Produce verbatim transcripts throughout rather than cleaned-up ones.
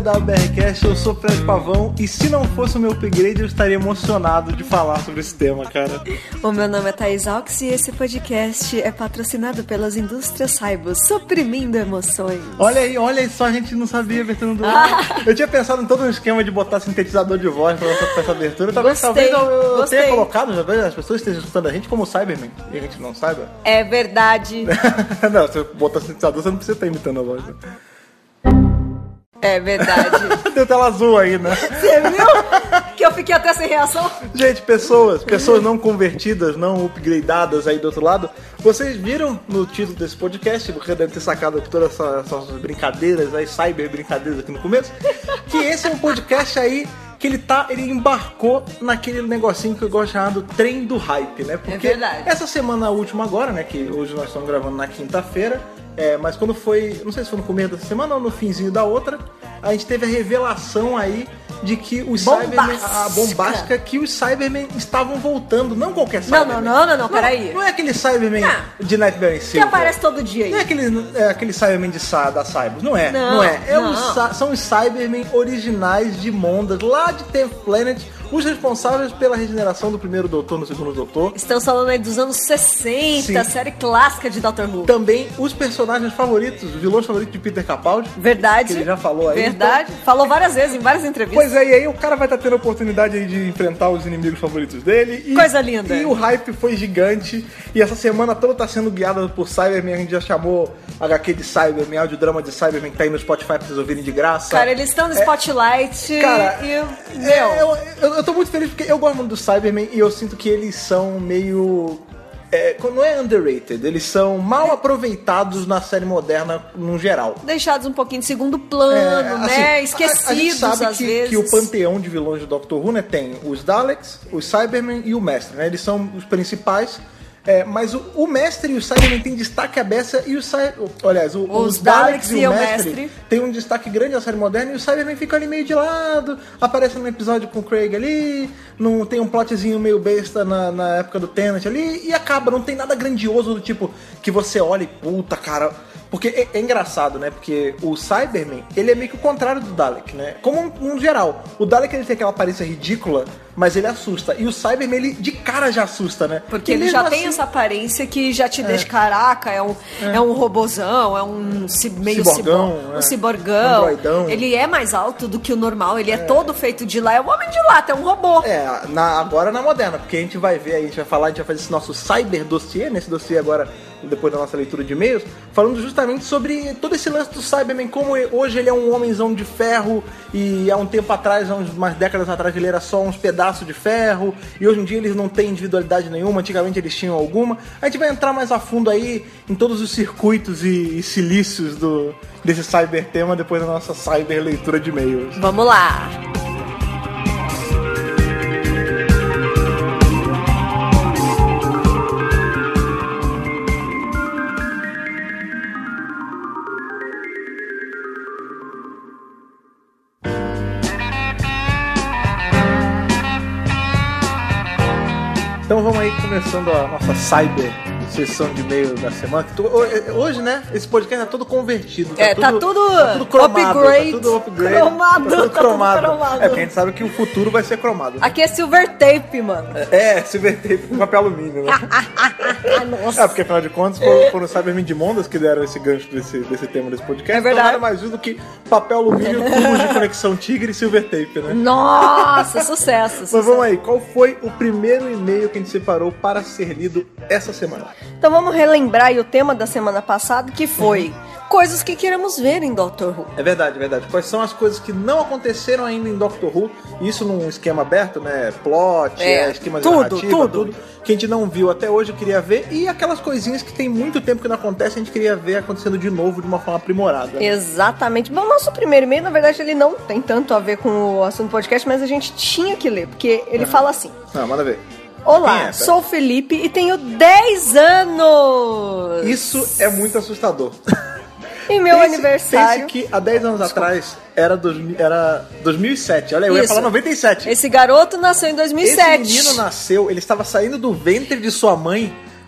W B R Cast, eu sou o Fred Pavão e se não fosse o meu upgrade eu estaria emocionado de falar sobre esse tema, cara. O meu nome é Thaís Alves e esse podcast é patrocinado pelas indústrias Saibos, suprimindo emoções. Olha aí, olha aí só, a gente não sabia a abertura do... Ah. Eu tinha pensado em todo um esquema de botar sintetizador de voz pra essa, essa abertura. Talvez, gostei, talvez eu, eu tenha colocado, já vejo, as pessoas estejam escutando a gente como Cyberman e a gente não saiba. É verdade. Não, se eu botar sintetizador, você não precisa estar imitando a voz. Né? É verdade. Deu tela azul aí, né? Você viu? Que eu fiquei até sem reação. Gente, pessoas, pessoas não convertidas, não upgradadas aí do outro lado, vocês viram no título desse podcast, porque deve ter sacado todas essas, essas brincadeiras aí, cyber brincadeiras aqui no começo, que esse é um podcast aí que ele tá, ele embarcou naquele negocinho que eu gosto de chamar do trem do hype, né? Porque é verdade. Essa semana última agora, né, que hoje nós estamos gravando na quinta-feira, é, mas quando foi, não sei se foi no começo dessa semana ou no finzinho da outra, a gente teve a revelação aí de que os Cybermen, a bombástica, que os Cybermen estavam voltando, não qualquer Cybermen. Não, não, não, não, não, peraí. Não é aquele Cybermen não. de Nightmare in Silver. Que aparece todo dia aí. Não é aquele, é aquele Cybermen de, da Cybers, não é, não, não é. é não. Os, são os Cybermen originais de Mondas, lá de tenth Planet, os responsáveis pela regeneração do primeiro Doutor no segundo Doutor. Estamos falando aí dos anos sessenta, Sim. série clássica de Doctor Who. Também os personagens favoritos, os vilões favoritos de Peter Capaldi. Verdade. Que ele já falou aí. Verdade. Então... Falou várias vezes, em várias entrevistas. Pois é, e aí o cara vai estar tendo a oportunidade aí de enfrentar os inimigos favoritos dele. E, Coisa linda. E o hype foi gigante. E essa semana toda tá sendo guiada por Cybermen. A gente já chamou H Q de Cybermen, audiodrama de Cybermen, que tá aí no Spotify pra vocês ouvirem de graça. Cara, eles estão no é... Spotlight. Cara, e... Meu. É, eu, eu, eu tô muito feliz porque eu gosto muito do Cybermen e eu sinto que eles são meio... É, não é underrated, eles são mal aproveitados na série moderna no geral. Deixados um pouquinho de segundo plano, é, assim, né? Esquecidos a, a gente sabe às que, vezes. que o panteão de vilões do Doctor Who, né, tem os Daleks, os Cybermen e o Mestre, né? Eles são os principais. É, mas o, o Mestre e o Cybermen tem destaque à beça e o Cybermen... Aliás, o, os, os Daleks, Daleks e o Mestre, mestre tem um destaque grande na série moderna e o Cybermen fica ali meio de lado, aparece num episódio com o Craig ali, não, tem um plotzinho meio besta na, na época do Tennant ali e acaba, não tem nada grandioso do tipo que você olha e puta, cara... Porque é, é engraçado, né? Porque o Cybermen, ele é meio que o contrário do Dalek, né? Como um, um geral. O Dalek, ele tem aquela aparência ridícula, mas ele assusta. E o Cybermen, ele de cara já assusta, né? Porque ele já assim... tem essa aparência que já te é. deixa, caraca, é um, é. é um robozão, é um meio ciborgão, cibor, é. um ciborgão. Androidão. Ele é mais alto do que o normal, ele é, é todo feito de lá, é um homem de lata, é um robô. É, na, agora na moderna, porque a gente vai ver aí, a gente vai falar, a gente vai fazer esse nosso Cyber Dossiê, nesse dossiê agora, depois da nossa leitura de e-mails, falando justamente sobre todo esse lance do Cybermen, como hoje ele é um homenzão de ferro e há um tempo atrás, há umas décadas atrás, ele era só uns pedaços de ferro e hoje em dia eles não têm individualidade nenhuma, antigamente eles tinham alguma. A gente vai entrar mais a fundo aí em todos os circuitos e, e silícios do, desse cyber tema depois da nossa cyber leitura de e-mails. Vamos lá! Então vamos aí começando a nossa cyber sessão de e-mail da semana. Hoje, né, esse podcast tá todo convertido. Tá é, tudo, tá tudo, tá tudo cromado. upgrade. Tá tudo upgrade. Cromado. Tá tudo tá cromado. Tudo cromado. É, porque a gente sabe que o futuro vai ser cromado. Aqui é silver tape, mano. É, é silver tape com papel alumínio, né? Nossa. É, porque afinal de contas foram, foram os Cybermen de Mondas que deram esse gancho desse, desse tema desse podcast. É verdade. Então nada mais justo do que papel alumínio, tubos de conexão tigre e silver tape, né? Nossa, sucesso, sucesso. Mas vamos aí, qual foi o primeiro e-mail que a gente separou para ser lido essa semana? Então vamos relembrar aí o tema da semana passada, que foi uhum. coisas que queremos ver em Doctor Who. É verdade, é verdade. Quais são as coisas que não aconteceram ainda em Doctor Who? Isso num esquema aberto, né? Plot, é, esquema de tudo, narrativa, tudo. tudo. Que a gente não viu até hoje, eu queria ver. E aquelas coisinhas que tem muito tempo que não acontecem, a gente queria ver acontecendo de novo de uma forma aprimorada. Né? Exatamente. Bom, o nosso primeiro e-mail, na verdade, ele não tem tanto a ver com o assunto do podcast, mas a gente tinha que ler, porque ele uhum. fala assim. Não, manda ver. Olá, é, sou o Felipe e tenho dez anos! Isso é muito assustador. E meu pense, aniversário... Pense que há dez anos Desculpa. atrás era, dois, era dois mil e sete. Olha, eu Isso. ia falar noventa e sete. Esse garoto nasceu em dois mil e sete. Esse menino nasceu, ele estava saindo do ventre de sua mãe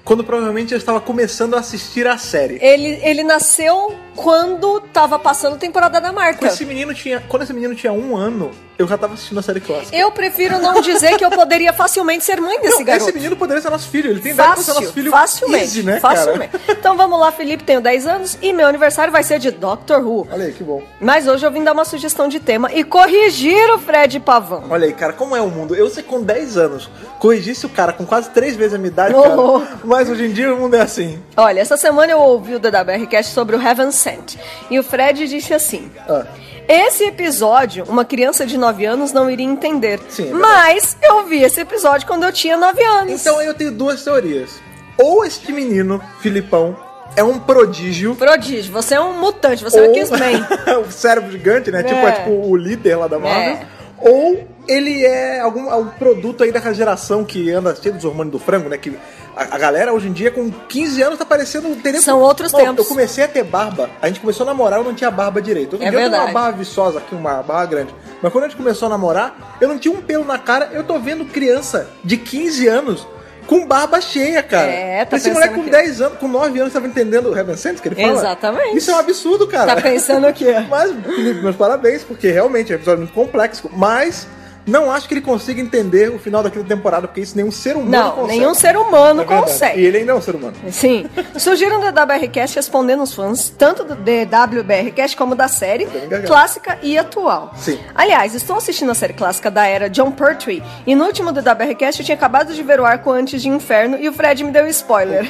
quando provavelmente eu estava começando a assistir a série. Ele, ele nasceu quando tava passando temporada da Marta. Esse menino tinha, quando esse menino tinha um ano, eu já tava assistindo a série clássica. Eu prefiro não dizer que eu poderia facilmente ser mãe desse não, garoto. Esse menino poderia ser nosso filho. Ele tem idade pra ser nosso filho. Facilmente, easy, né, facilmente. Cara? Então vamos lá, Felipe, tenho dez anos e meu aniversário vai ser de Doctor Who. Olha aí, que bom. Mas hoje eu vim dar uma sugestão de tema e corrigir o Fred Pavão. Olha aí, cara, como é o mundo? Eu sei com dez anos, corrigisse o cara com quase três vezes a minha idade, Oh. cara, mas hoje em dia o mundo é assim. Olha, essa semana eu ouvi o D W R Cast sobre o Heaven Sent e o Fred disse assim... Ah. Esse episódio, uma criança de nove anos não iria entender. Sim, é mas eu vi esse episódio quando eu tinha nove anos. Então eu tenho duas teorias. Ou este menino, Filipão, é um prodígio. Prodígio, você é um mutante, você ou... é um X-Men. o cérebro gigante, né? É. Tipo, é tipo o líder lá da Marvel. É. Ou ele é algum, algum produto aí daquela geração que anda cheio dos hormônios do frango, né? Que a, a galera hoje em dia com quinze anos tá parecendo... Entendeu? São outros Não, tempos. Eu comecei a ter barba, a gente começou a namorar, eu não tinha barba direito. Hoje em É dia eu tenho verdade. uma barba viçosa aqui, uma barba grande. Mas quando a gente começou a namorar, eu não tinha um pelo na cara, eu tô vendo criança de quinze anos... com barba cheia, cara. É, tá Esse moleque pensando com que- dez anos, com nove anos, tava entendendo o Heaven Sent que ele fala? Exatamente. Isso é um absurdo, cara. Tá pensando o quê? Mas, Felipe, meus parabéns, porque realmente é um episódio muito complexo. Mas não acho que ele consiga entender o final daquela temporada, porque isso nenhum ser humano Não, consegue. nenhum ser humano É verdade. consegue. E ele ainda é um ser humano. Sim. Surgiram do D W R Cast respondendo os fãs, tanto do D W B R Cast como da série bem engasgado. clássica e atual. Sim. Aliás, estou assistindo a série clássica da era John Pertwee e no último D W R Cast eu tinha acabado de ver o arco antes de Inferno e o Fred me deu spoiler.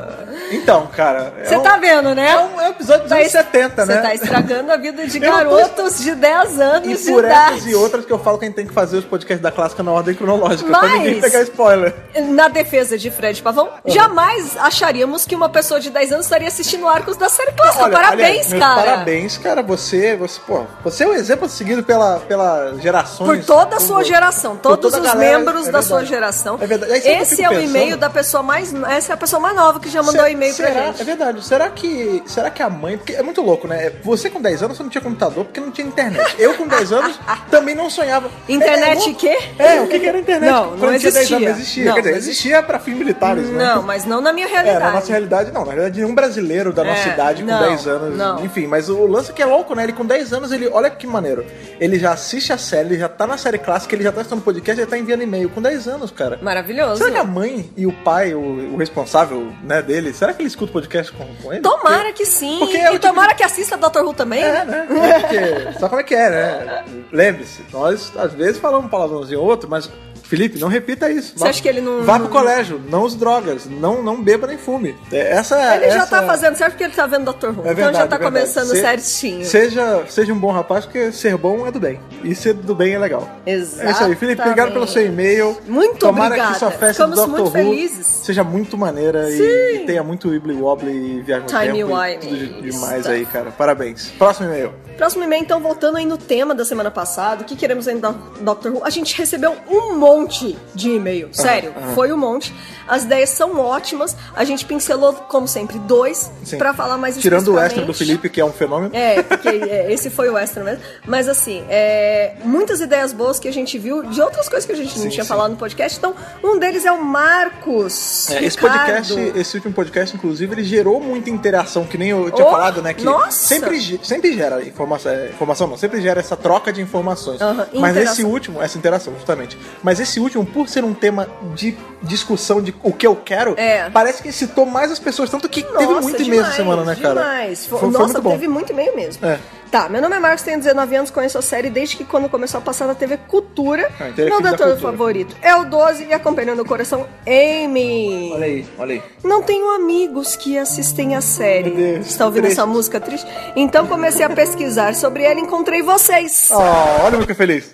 Então, cara... Você é um, tá vendo, né? É um, é um episódio dos Tá anos es- setenta, né? Você tá estragando a vida de Eu não tô- garotos de dez anos E de por idade. essas e outras que eu falo que a gente tem que fazer os podcasts da clássica na ordem cronológica, Mas- pra ninguém pegar spoiler. Na defesa de Fred Pavão, jamais acharíamos que uma pessoa de dez anos estaria assistindo arcos da série clássica. Olha, Parabéns, aliás, meus cara. Parabéns, cara. Você, você, pô, você é um exemplo seguido pela, pela gerações. Por toda a por- sua geração, por todos toda a os galera, membros é da sua verdade. geração. É verdade. Aí, sabe o que eu Esse fico é o pensando? e-mail da pessoa mais. Essa é a pessoa mais nova que já mandou Se- e-mail pra será, gente. É verdade. Será que, será que a mãe... Porque é muito louco, né? Você com dez anos, você não tinha computador porque não tinha internet. Eu com dez anos também não sonhava. Internet é, é, quê? É, o que que era internet? Não, Quando não eu tinha dez anos, existia. não existia. Não, Quer dizer, não existia pra fins militares, né? Não, mas não na minha É, realidade. na nossa realidade não. Na realidade, nenhum brasileiro da nossa É, idade com não, dez anos. não. Enfim, mas o lance que é louco, né? Ele com dez anos, ele. Olha que maneiro. Ele já assiste a série, ele já tá na série clássica, ele já tá estudando podcast, ele tá enviando e-mail. Com dez anos, cara. Maravilhoso. Será que a mãe e o pai, o, o responsável, né, dele, será que ele escuta o podcast com, com ele? Tomara Porque- que sim. porque é o e tipo tomara que assista Doutor Who também. É, né? É porque, sabe como é que é, né? Lembre-se, nós às vezes falamos um palavrãozinho ou outro, mas Felipe, não repita isso. Você acha que ele não- Vá pro colégio, não use drogas, não, não beba nem fume. É, Essa, Ele já essa... tá fazendo certo porque ele tá vendo Doutor Who. É verdade, então já tá é verdade. começando Se- certinho. Seja, seja um bom rapaz, porque ser bom é do bem. E ser do bem é legal. Exatamente. É isso aí, Felipe. Obrigado pelo seu e-mail. Muito Tomara obrigada. que sua festa Ficamos do Doctor muito Who felizes. seja muito maneira e, e tenha muito Wibbly Wobbly e viagem no Tiny tempo. E Wine. tudo de- demais Stuff. aí, cara. Parabéns. Próximo e-mail. Próximo e-mail, então, voltando aí no tema da semana passada, o que queremos aí no Doctor Who? A gente recebeu um monte de e-mail, sério, aham. foi um monte. As ideias são ótimas, a gente pincelou, como sempre, dois, Sim. pra falar mais Tirando o extra especificamente. do Felipe, que é um fenômeno. É, porque é, esse foi o extra mesmo. Mas assim, é, muitas ideias boas que a gente viu de outras coisas que a gente não Sim, tinha sim. falado no podcast. Então, um deles é o Marcos. É, esse Ricardo. podcast, esse último podcast, inclusive, ele gerou muita interação, que nem eu tinha Oh, falado, né? Que nossa! sempre, ge- sempre gera informação, é, informação não, sempre gera essa troca de informações. Aham, Mas interação. esse último, essa interação, justamente. Mas esse último, por ser um tema de discussão de o que eu quero, É. parece que citou mais as pessoas, tanto que teve Nossa, muito e-mail essa demais, semana, né, cara? Demais. Foi- Foi, foi Nossa, muito bom. teve muito e-mail mesmo. É. Tá, meu nome é Marcos, tenho dezenove anos, conheço a série desde que quando começou a passar na T V Cultura. Ah, então ele é meu filho da doutor Cultura. favorito é o doze e acompanhando o coração Amy. Olha aí, olha aí. Não tenho amigos que assistem a série. Meu Deus, Está ouvindo triste. essa música triste? Então comecei a pesquisar sobre ela e encontrei vocês. Oh, olha o que feliz.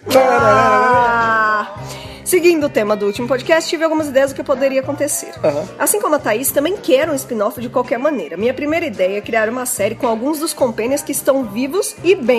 Ah! Seguindo o tema do último podcast, tive algumas ideias do que poderia acontecer. Aham. Assim como a Thaís, também quero um spin-off de qualquer maneira. Minha primeira ideia é criar uma série com alguns dos companions que estão vivos e bem.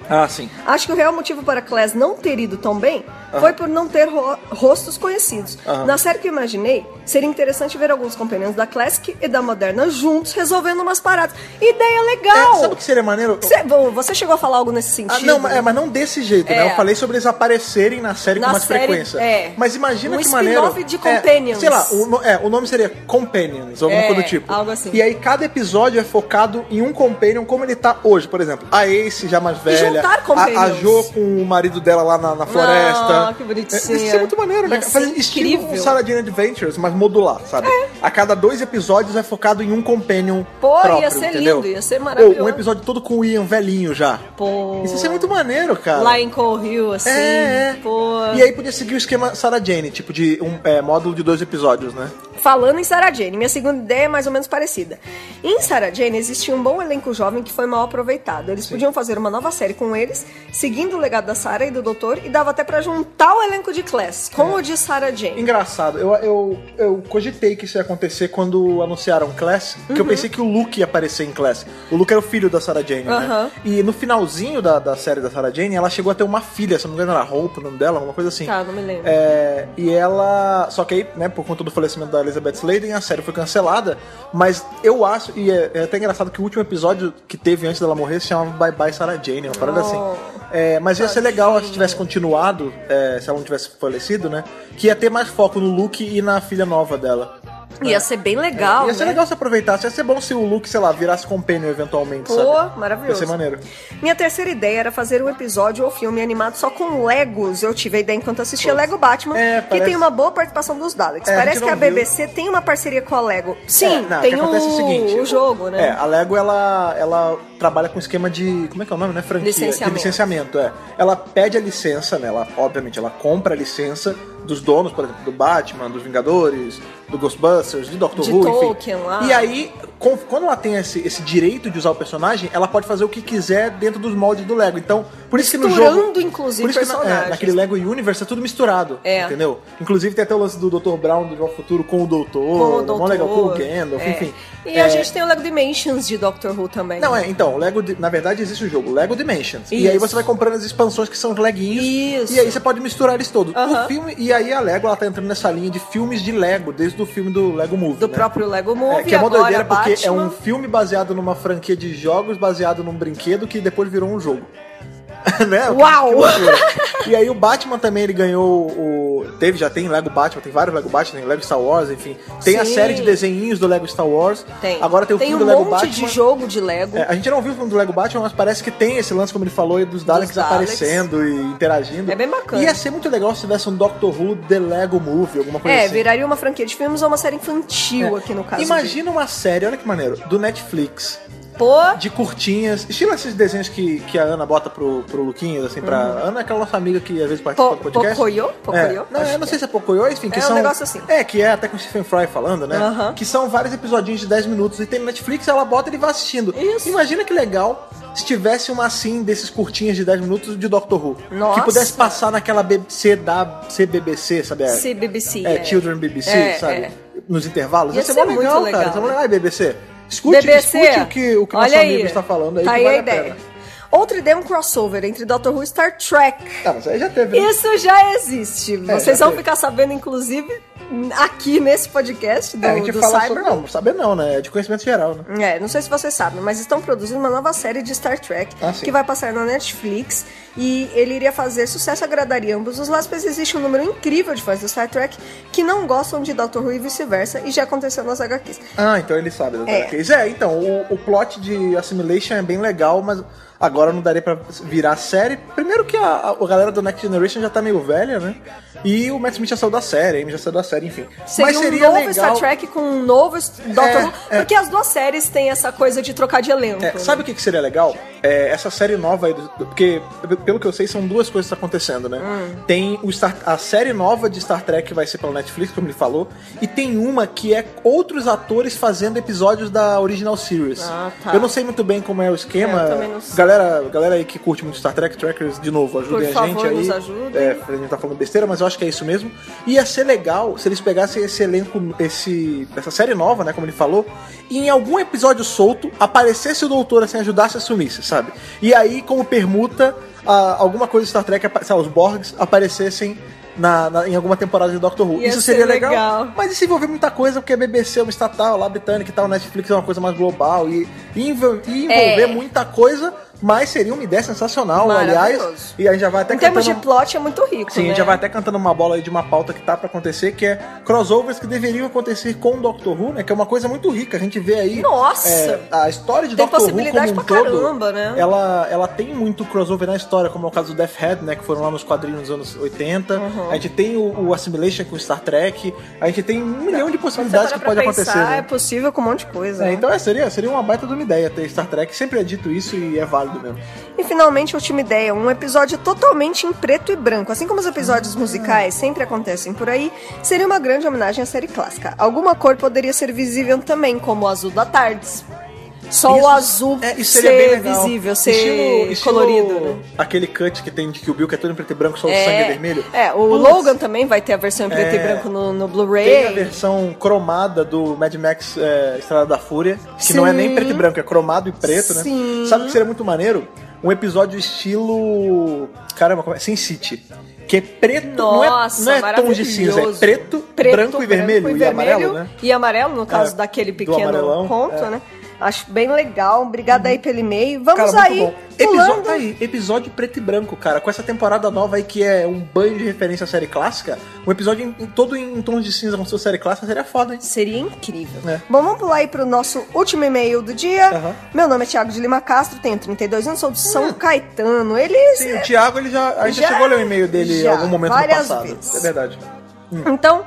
Ah, sim. Acho que o real motivo para Class não ter ido tão bem uhum. foi por não ter ro- rostos conhecidos. Uhum. Na série que eu imaginei, seria interessante ver alguns companheiros da Classic e da Moderna juntos resolvendo umas paradas. Ideia legal! É, sabe o que seria maneiro? Cê, você chegou a falar algo nesse sentido? Ah, não, é, mas não desse jeito, é. né? Eu falei sobre eles aparecerem na série na com mais série, frequência. É. Mas imagina um que maneiro... Um de Companions. É, sei lá, o, é, o nome seria Companions, alguma é, coisa do tipo. Algo assim. E aí cada episódio é focado em um Companion como ele tá hoje. Por exemplo, a Ace já mais velha, a, a Jo com o marido dela lá na, na floresta. Ah, que bonitinho. É, isso é muito maneiro, né? Fazer estilo um Sarah Jane Adventures, mas modular, sabe? É. A cada dois episódios é focado em um Companion Pô, próprio, ia ser entendeu? lindo, ia ser maravilhoso. Ou um episódio todo com o Ian velhinho já. Pô. Isso ia ser muito maneiro, cara. Lá em Coal Hill, assim. É, é. Pô. E aí podia seguir o esquema Sarah Jane, tipo de um é, módulo de dois episódios, né? Falando em Sarah Jane, minha segunda ideia é mais ou menos parecida. Em Sarah Jane existia um bom elenco jovem que foi mal aproveitado. Eles Sim. podiam fazer uma nova série com eles, seguindo o legado da Sarah e do Doutor, e dava até pra juntar o elenco de Class com é. o de Sarah Jane. Engraçado, eu, eu, eu cogitei que isso ia acontecer quando anunciaram Class, que uhum. eu pensei que o Luke ia aparecer em Class. O Luke era o filho da Sarah Jane, uhum. né? E no finalzinho da, da série da Sarah Jane, ela chegou a ter uma filha, se não me engano era Hope, o nome dela, alguma coisa assim. Tá, não me lembro. É, e ela... Só que aí, né, por conta do falecimento da Elizabeth Sladen, a série foi cancelada, mas eu acho, e é, é até engraçado que o último episódio que teve antes dela morrer se chamava Bye Bye Sarah Jane, uma parada oh, assim. É, mas ia ser legal se tivesse continuado, é, se ela não tivesse falecido, né? Que ia ter mais foco no Luke e na filha nova dela. Ia é. ser bem legal, é, Ia ser né? legal se aproveitasse. Ia ser bom se o Luke, sei lá, virasse companion eventualmente, Pô, sabe? maravilhoso. Ia ser maneiro. Minha terceira ideia era fazer um episódio ou filme animado só com Legos. Eu tive a ideia enquanto assistia Pô. Lego Batman, é, que tem uma boa participação dos Daleks. É, parece a que a viu. B B C tem uma parceria com a Lego. Sim, é, não, tem que o, acontece o, seguinte, o jogo, né? É, a Lego, ela, ela trabalha com esquema de... Como é que é o nome, né? Franquia. Licenciamento. De licenciamento, é. Ela pede a licença, né? Ela, obviamente, ela compra a licença dos donos, por exemplo, do Batman, dos Vingadores, do Ghostbusters, de Doctor de Who, Tolkien, enfim. Lá. E aí, com, quando ela tem esse, esse direito de usar o personagem, ela pode fazer o que quiser dentro dos moldes do Lego. Então, por isso Misturando, que no jogo... inclusive, por isso personagens. Que na, é, naquele Lego Universe é tudo misturado, é. entendeu? Inclusive tem até o lance do doutor Brown do Jogo Futuro com o Doutor, com o Doutor, legal, com o Gandalf, é. enfim. E é... a gente tem o Lego Dimensions de Doctor Who também. Não, é, então, o Lego, na verdade existe o jogo Lego Dimensions. Isso. E aí você vai comprando as expansões que são os leguinhos. Isso. E aí você pode misturar eles todos. Uh-huh. O filme, e aí a Lego, ela tá entrando nessa linha de filmes de Lego, desde o filme do Lego Movie, Do né? próprio Lego Movie, é, que é uma doideira porque Batman. é um filme baseado numa franquia de jogos, baseado num brinquedo que depois virou um jogo. Né? Uau! E aí o Batman também, ele ganhou o... Teve, já tem Lego Batman, tem vários Lego Batman, tem Lego Star Wars, enfim. Tem Sim. a série de desenhinhos do Lego Star Wars. Tem. Agora tem o tem filme um do Lego Batman. Tem um monte de jogo de Lego. É, a gente não viu o filme do Lego Batman, mas parece que tem esse lance, como ele falou, dos Daleks, dos Daleks aparecendo e interagindo. É bem bacana. Ia ser muito legal se tivesse um Doctor Who The Lego Movie, alguma coisa é, assim. É, viraria uma franquia de filmes ou uma série infantil é. aqui no caso. Imagina de... uma série, olha que maneiro, do Netflix. Pô. De curtinhas, estilo esses desenhos que, que a Ana bota pro, pro Luquinhas, assim, pra... Uhum. Ana é aquela nossa amiga que às vezes participa po, do podcast. Pocoyo? Pocoyo? É. Não, eu não sei se é Pocoyo, enfim, que é são... um negócio assim. É, que é até com o Stephen Fry falando, né? Uhum. Que são vários episodinhos de dez minutos e tem no Netflix, ela bota e ele vai assistindo. Isso. Imagina que legal se tivesse uma assim, desses curtinhas de dez minutos de Doctor Who. Nossa. Que pudesse passar naquela B B C da C B B C, sabe? C B B C, é. é. Children B B C, é, sabe? É. Nos intervalos. Ia Ia ser ser mó legal, muito cara. legal. Isso é legal. Ai, B B C. Escute, B B C, escute o que o que nosso aí, amigo está falando aí, tá que aí vale a ideia. A pena. Outra ideia é um crossover entre Doctor Who e Star Trek. Ah, mas aí já teve. Né? Isso já existe. É, Vocês já vão teve. ficar sabendo, inclusive, aqui nesse podcast do, é, a gente do fala Cyber. Sobre, não, saber não, né? É de conhecimento geral, né? É, não sei se vocês sabem, mas estão produzindo uma nova série de Star Trek ah, que vai passar na Netflix e ele iria fazer sucesso, agradaria ambos os lados, mas existe um número incrível de fãs do Star Trek que não gostam de Doctor Who e vice-versa, e já aconteceu nas H Qs. Ah, então ele sabe das É. H Qs. É, então, o, o plot de Assimilation é bem legal, mas agora não daria pra virar série. Primeiro que a, a galera do Next Generation já tá meio velha, né? E o Matt Smith já saiu da série, a Amy já saiu da série, enfim. Seria, mas seria um novo legal... Star Trek com um novo Doctor É, Who, é. porque as duas séries têm essa coisa de trocar de elenco. É, né? sabe o que, que seria legal? É, essa série nova aí, do, porque pelo que eu sei são duas coisas que estão acontecendo, né? Hum. Tem o Star, a série nova de Star Trek que vai ser pela Netflix, como ele falou, e tem uma que é outros atores fazendo episódios da Original Series. Ah, tá. Eu não sei muito bem como é o esquema. É, eu também não sei. Galera, galera aí que curte muito Star Trek, Trackers, de novo, ajudem Por a gente favor, aí. nos ajudem. É, a gente tá falando besteira, mas eu acho que é isso mesmo. Ia ser legal se eles pegassem esse elenco, esse, essa série nova, né, como ele falou, e em algum episódio solto aparecesse o doutor, assim, ajudasse a sumisse. sabe? E aí, como permuta, a, alguma coisa de Star Trek, sabe, os Borgs aparecessem Na, na, em alguma temporada de Doctor Who. Ia Isso seria legal, legal. Mas isso envolver muita coisa, porque a B B C é uma estatal lá britânica e tal, Netflix é uma coisa mais global, e, e envolver é. muita coisa, mas seria uma ideia sensacional, aliás. E a gente já vai até em cantando... termos de plot é muito rico, Sim, né? a gente já vai até cantando uma bola aí de uma pauta que tá pra acontecer, que é crossovers que deveriam acontecer com o Doctor Who, né? Que é uma coisa muito rica. A gente vê aí... Nossa! É, a história de tem Doctor Who possibilidade como um pra todo, caramba, né? Ela, ela tem muito crossover na história, como é o caso do Death Head, né? Que foram lá nos quadrinhos dos anos oitenta. Uhum. A gente tem o, o Assimilation com o Star Trek. A gente tem um milhão de possibilidades que pode pensar, acontecer. Né? É possível com um monte de coisa. É, né? então é, seria, seria uma baita de uma ideia ter Star Trek. Sempre é dito isso e é válido mesmo. E finalmente, a última ideia, um episódio totalmente em preto e branco. Assim como os episódios ah. musicais sempre acontecem por aí, seria uma grande homenagem à série clássica. Alguma cor poderia ser visível também, como o azul da Tardes. Só isso, o azul é, isso seria ser bem legal. visível, ser estilo, estilo colorido. Né? Aquele cut que tem de Kill Bill, que é todo em preto e branco, só o é, sangue é vermelho. É, o Putz. Logan também vai ter a versão em preto é, e branco no, no Blu-ray. Tem a versão cromada do Mad Max é, Estrada da Fúria, que Sim. não é nem preto e branco, é cromado e preto, Sim. né? Sabe o que seria muito maneiro? Um episódio estilo... Caramba, como é? Sin City. Que é preto, Nossa, não é, não é tons de cinza, é preto, preto branco, branco e vermelho. E, e vermelho, amarelo, né? E amarelo, no caso é, daquele pequeno ponto, é. né? Acho bem legal. Obrigada aí pelo e-mail. Vamos cara, aí. Episódio, tá aí. Episódio preto e branco, cara. Com essa temporada nova aí que é um banho de referência à série clássica, um episódio em, em, todo em, em tons de cinza como se fosse série clássica seria foda, hein? Seria incrível. É. Bom, vamos pular aí pro nosso último e-mail do dia. Uhum. Meu nome é Thiago de Lima Castro, tenho trinta e dois anos, sou de São uhum. Caetano. Ele... Sim, o Thiago, ele já, a gente já, já chegou a ler o e-mail dele já, em algum momento no passado. Vezes. É verdade. Hum. Então...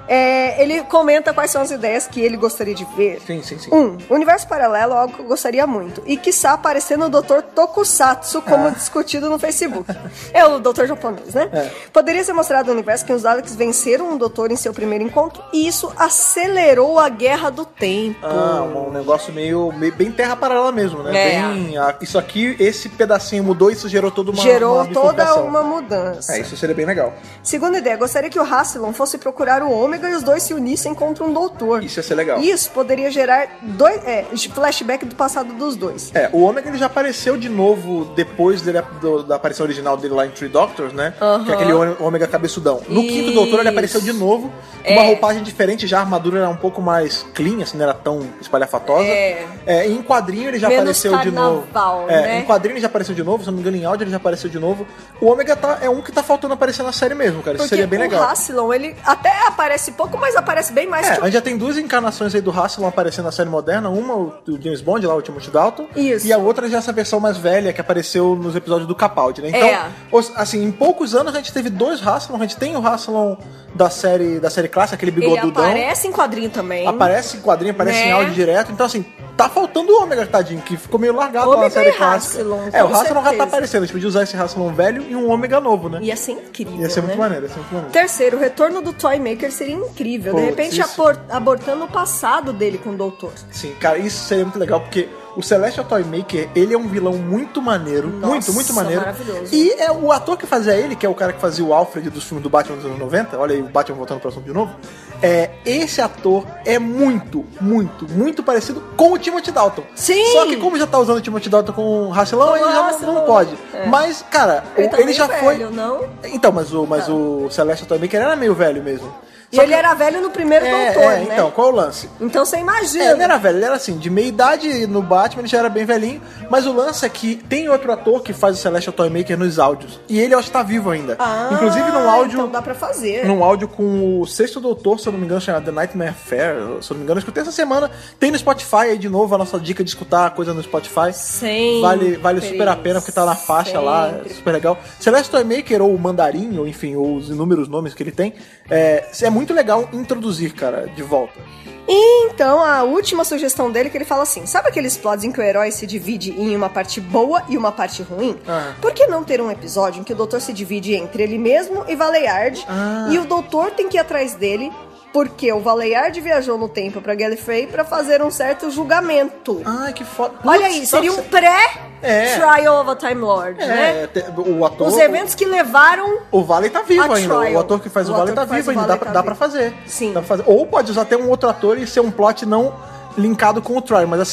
É, ele comenta quais são as ideias que ele gostaria de ver. Sim, sim, sim. Um, universo paralelo, algo que eu gostaria muito. E quiçá aparecer no doutor Tokusatsu, como ah. discutido no Facebook. É o doutor japonês, né? É. Poderia ser mostrado no universo que os Daleks venceram um doutor em seu primeiro encontro e isso acelerou a guerra do tempo. Ah, um negócio meio, meio bem terra paralela mesmo, né? É. Bem, a, isso aqui, esse pedacinho mudou, isso gerou toda uma Gerou uma toda uma mudança. É, isso seria bem legal. Segunda ideia, gostaria que o Rassilon fosse procurar o Ômega e os dois se unissem contra um doutor. Isso ia ser legal. Isso poderia gerar dois, é, flashback do passado dos dois. É, o Ômega ele já apareceu de novo depois dele, do, da aparição original dele lá em Three Doctors, né? Uh-huh. Que é aquele Ômega cabeçudão. No Isso. quinto doutor ele apareceu de novo, com é. uma roupagem diferente, já a armadura era um pouco mais clean, assim, não era tão espalhafatosa. É. É, em quadrinho ele já Menos apareceu carnaval, de novo. É, né? Em quadrinho ele já apareceu de novo, se não me engano em áudio ele já apareceu de novo. O Ômega tá, é um que tá faltando aparecer na série mesmo, cara. Isso Porque seria bem legal. O Rassilon, ele até aparece pouco, mas aparece bem mais. É, que o... a gente já tem duas encarnações aí do Rassilon aparecendo na série moderna. Uma, o do James Bond, lá, o Timothy Dalton. Isso. E a outra já é essa versão mais velha que apareceu nos episódios do Capaldi, né? Então, é. assim, em poucos anos a gente teve dois Rassilon. A gente tem o Rassilon da série, da série clássica, aquele bigodudão. Ele aparece em quadrinho também. Aparece em quadrinho, aparece né? em áudio direto. Então, assim, tá faltando o Ômega, tadinho, que ficou meio largado lá na série clássica. Rassilon, é, o Rassilon já tá aparecendo. A gente podia usar esse Rassilon velho e um Ômega novo, né? Ia ser incrível, Ia ser né? muito maneiro, ia ser muito maneiro. Terceiro, o retorno do Toymaker seria incrível. Pô, de repente, apor- abortando o passado dele com o Doutor. Sim, cara, isso seria muito legal, porque o Celestial Toymaker, ele é um vilão muito maneiro, Nossa, muito, muito maneiro. Maravilhoso. E é o ator que fazia ele, que é o cara que fazia o Alfred dos filmes do Batman dos anos noventa, olha aí o Batman voltando pro assunto de novo, é, esse ator é muito, muito, muito parecido com o Timothy Dalton. Sim! Só que como já tá usando o Timothy Dalton com o Rassilon, ele já não, não pode. É. Mas, cara, ele, o, tá ele já velho, foi... não? Então, mas o, mas o Celestial Toymaker era meio velho mesmo. E ele que... era velho no primeiro é, doutor, é, né? Então, qual é o lance? Então você imagina. É, ele era velho, ele era assim, de meia idade no Batman, ele já era bem velhinho, mas o lance é que tem outro ator que faz o Celestial Toymaker nos áudios, e ele, eu acho que tá vivo ainda. Ah, inclusive num áudio... então dá pra fazer. Num áudio com o sexto doutor, se eu não me engano, chamado The Nightmare Fair, se eu não me engano, eu escutei essa semana, tem no Spotify aí de novo, a nossa dica de escutar coisa no Spotify. Sim. Vale, vale super a pena, porque tá na faixa sempre. Lá, é super legal. Celestial Toymaker, ou o Mandarim, ou enfim, ou os inúmeros nomes que ele tem, é, é muito legal introduzir, cara, de volta. E então, a última sugestão dele, que ele fala assim, sabe aqueles plots em que o herói se divide em uma parte boa e uma parte ruim? Ah. Por que não ter um episódio em que o doutor se divide entre ele mesmo e Valeyard, ah. e o doutor tem que ir atrás dele, porque o Valeyard viajou no tempo pra Gallifrey pra fazer um certo julgamento. Ai, que foda. Olha aí, seria um pré... É. Trial of a Time Lord, é, né? O ator, os eventos que levaram... O Valley tá vivo ainda. Trial. O ator que faz o, o Valley tá vivo ainda. Dá, tá dá pra fazer. Sim. Dá pra fazer. Ou pode usar até um outro ator e ser um plot não linkado com o Trial. Mas assim,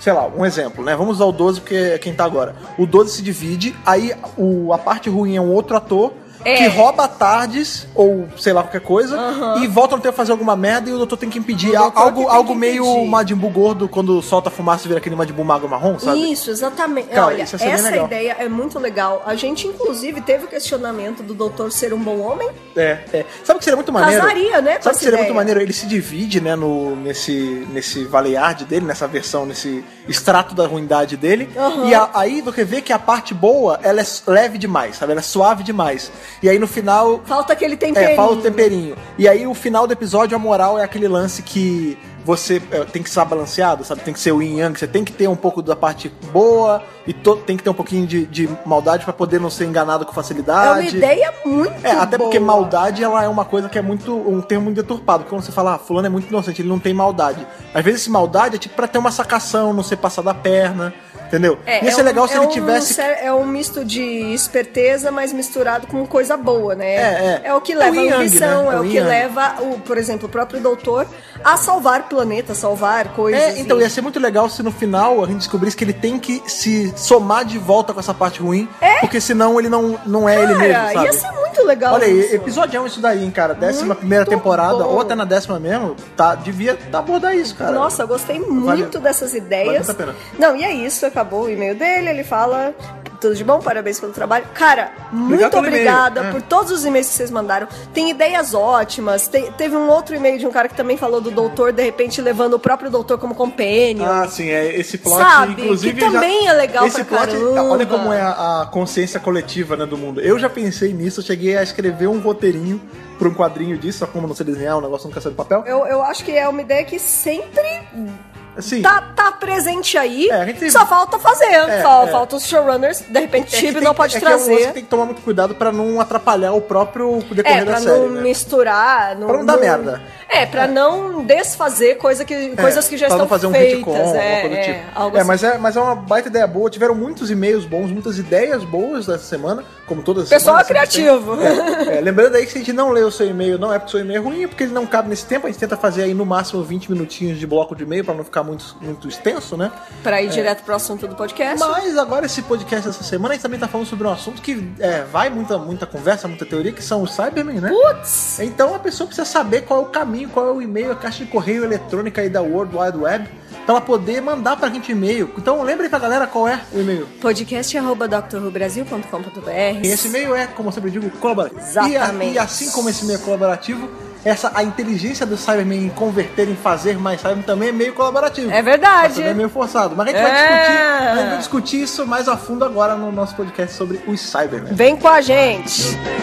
sei lá, um exemplo, né? Vamos usar o doze, porque é quem tá agora. O doze se divide, aí o, a parte ruim é um outro ator, é. que rouba tardes, ou sei lá, qualquer coisa, uhum. e volta no tempo a fazer alguma merda e o doutor tem que impedir. Algo, tem algo que meio impedir. Majin Buu gordo, quando solta fumaça e vira aquele Majin Buu mago marrom, sabe? Isso, exatamente. Cara, Olha, isso essa ideia é muito legal. A gente, inclusive, teve o questionamento do doutor ser um bom homem. É, é. Sabe o que seria muito maneiro? Casaria, né? Sabe o que seria ideia. muito maneiro? Ele se divide, né, no, nesse, nesse Valeyard dele, nessa versão, nesse extrato da ruindade dele. Uhum. E a, aí você vê que a parte boa, ela é leve demais, sabe? Ela é suave demais. E aí no final... Falta aquele temperinho. É, falta o temperinho. E aí o final do episódio, a moral é aquele lance que você é, tem que estar balanceado, sabe? Tem que ser o yin yang, você tem que ter um pouco da parte boa e to- tem que ter um pouquinho de, de maldade pra poder não ser enganado com facilidade. É uma ideia muito É, até boa. porque maldade, ela é uma coisa que é muito, um termo muito deturpado, porque quando você fala, ah, fulano é muito inocente, ele não tem maldade. Às vezes esse maldade é tipo pra ter uma sacação, não ser passado a perna, entendeu? É, Ia ser é um, legal se é ele um, tivesse... É um misto de esperteza, mas misturado com coisa boa, né? É, é. É o que É leva o a yin-yang, ambição, né? é É o o que yin-yang. leva, o, por exemplo, o próprio doutor a salvar planetas, salvar coisas. É, então e... ia ser muito legal se no final a gente descobrisse que ele tem que se somar de volta com essa parte ruim, É? porque senão ele não, não é Cara, ele mesmo, sabe? ia ser muito legal. Olha aí, isso. episodião isso daí, hein, cara. Décima primeira Muito temporada, bom. ou até na décima mesmo, tá, devia tá abordar isso, cara. Nossa, eu gostei muito Vale- dessas ideias. muito a pena. Não, e é isso, acabou o e-mail dele, ele fala tudo de bom, parabéns pelo trabalho. Cara, muito Obrigado pelo obrigada e-mail, é. por todos os e-mails que vocês mandaram. Tem ideias ótimas. Te- teve um outro e-mail de um cara que também falou do doutor, de repente levando o próprio doutor como companion. Ah, sim, é esse plot, Sabe, inclusive... que também já, é legal esse pra plot, caramba. olha como é a, a consciência coletiva, né, do mundo. Eu já pensei nisso, eu cheguei a escrever um roteirinho pra um quadrinho disso, só como não sei desenhar, o negócio nunca sai do papel. Eu, eu acho que é uma ideia que sempre Assim, tá, tá presente aí, É, a gente- só falta fazer. É, Só é. falta os showrunners, de repente é que Chibi tem- não pode é que é um lance trazer. que tem que tomar muito cuidado pra não atrapalhar o próprio decorrer É, da pra série, não né? misturar. Pra não dar merda. É, pra não desfazer coisa que, coisas que já pra estão não fazer um feitas. retcon, é, alguma coisa do é, tipo. algo É, assim. mas é, mas é uma baita ideia boa. Tiveram muitos e-mails bons, muitas ideias boas dessa semana, como todas as Pessoal semanas. é criativo. É, é, lembrando aí que se a gente não lê o seu e-mail, não é porque o seu e-mail é ruim, é porque ele não cabe nesse tempo. A gente tenta fazer aí no máximo vinte minutinhos de bloco de e-mail pra não ficar muito, muito extenso, né? Pra ir direto pro assunto do podcast. Mas agora esse podcast dessa semana a gente também tá falando sobre um assunto que é, vai muita, muita conversa, muita teoria, que são os Cybermen, né? Putz! Então a pessoa precisa saber qual é o caminho, qual é o e-mail, a caixa de correio eletrônica aí da World Wide Web, pra ela poder mandar pra gente e-mail. Então lembre pra galera qual é o e-mail. podcast arroba doutor who brasil ponto com ponto b r. E esse e-mail é, como eu sempre digo, colaborativo. Exatamente. E, a- e assim como esse e-mail é colaborativo, essa, a inteligência do Cybermen em converter, em fazer mais Cybermen também é meio colaborativo. É verdade. Mas também é meio forçado. Mas a gente, vai É. discutir, a gente vai discutir isso mais a fundo agora no nosso podcast sobre os Cybermen. Vem com a gente!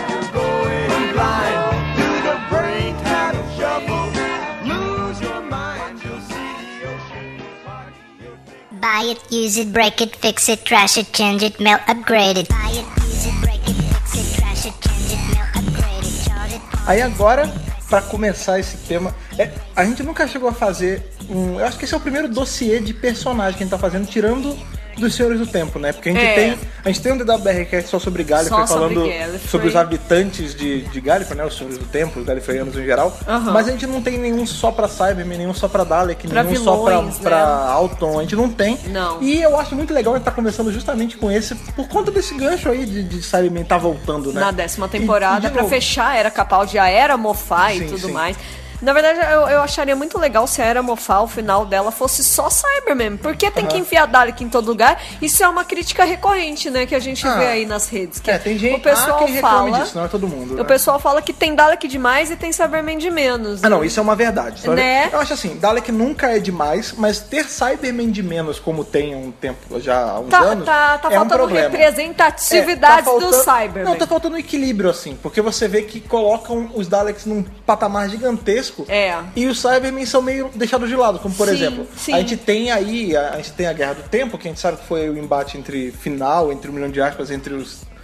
Going blind to the brain kind of shuffle. Lose your mind, you'll see the ocean party. Buy it, use it, break it, fix it, trash it, change it, melt, upgrade it. Buy it, use it, break it, fix it, trash it, change it, melt, upgrade it. Charge it. Aí agora, pra começar esse tema, é, a gente nunca chegou a fazer um... Eu acho que esse é o primeiro dossiê de personagem que a gente tá fazendo, tirando dos Senhores do Tempo, né? Porque a gente É. tem a gente tem um D W R Cast só sobre Gallifrey, Só sobre falando Gallifrey. sobre os habitantes de, de Gallifrey, né? Os Senhores do Tempo, os Gallifreyanos em geral. Aham. Mas a gente não tem nenhum só pra Cybermen, nenhum só pra Dalek, Pra nenhum só pra, vilões, pra né? Alton. A gente não tem. Não. E eu acho muito legal a gente tá conversando justamente com esse, por conta desse gancho aí de, de Cybermen tá voltando, né? Na décima E- temporada, e de pra novo, fechar a Era Capaldi, a Era Mofá e Sim, tudo sim. mais. Na verdade, eu, eu acharia muito legal se a Era Mofá, o final dela, fosse só Cybermen. Porque tem que enfiar Dalek em todo lugar. Isso é uma crítica recorrente, né? Que a gente Ah. vê aí nas redes. Que É, tem gente o pessoal ah, quem reclame fala, disso, não é todo mundo. O né? pessoal fala que tem Dalek demais e tem Cybermen de menos. Ah, não, isso é uma verdade. Só- Né? Eu acho assim, Dalek nunca é demais, mas ter Cybermen de menos, como tem há um tempo, já há uns Tá, anos, tá, tá é um faltando problema. representatividade É, tá faltando- do Cybermen. Não, tá faltando equilíbrio, assim, porque você vê que colocam os Daleks num patamar gigantesco É. e os Cybermen são meio deixados de lado, como por Sim, exemplo, sim. a gente tem aí, a, a gente tem a Guerra do Tempo, que a gente sabe que foi o embate entre final, entre um milhão de aspas, entre os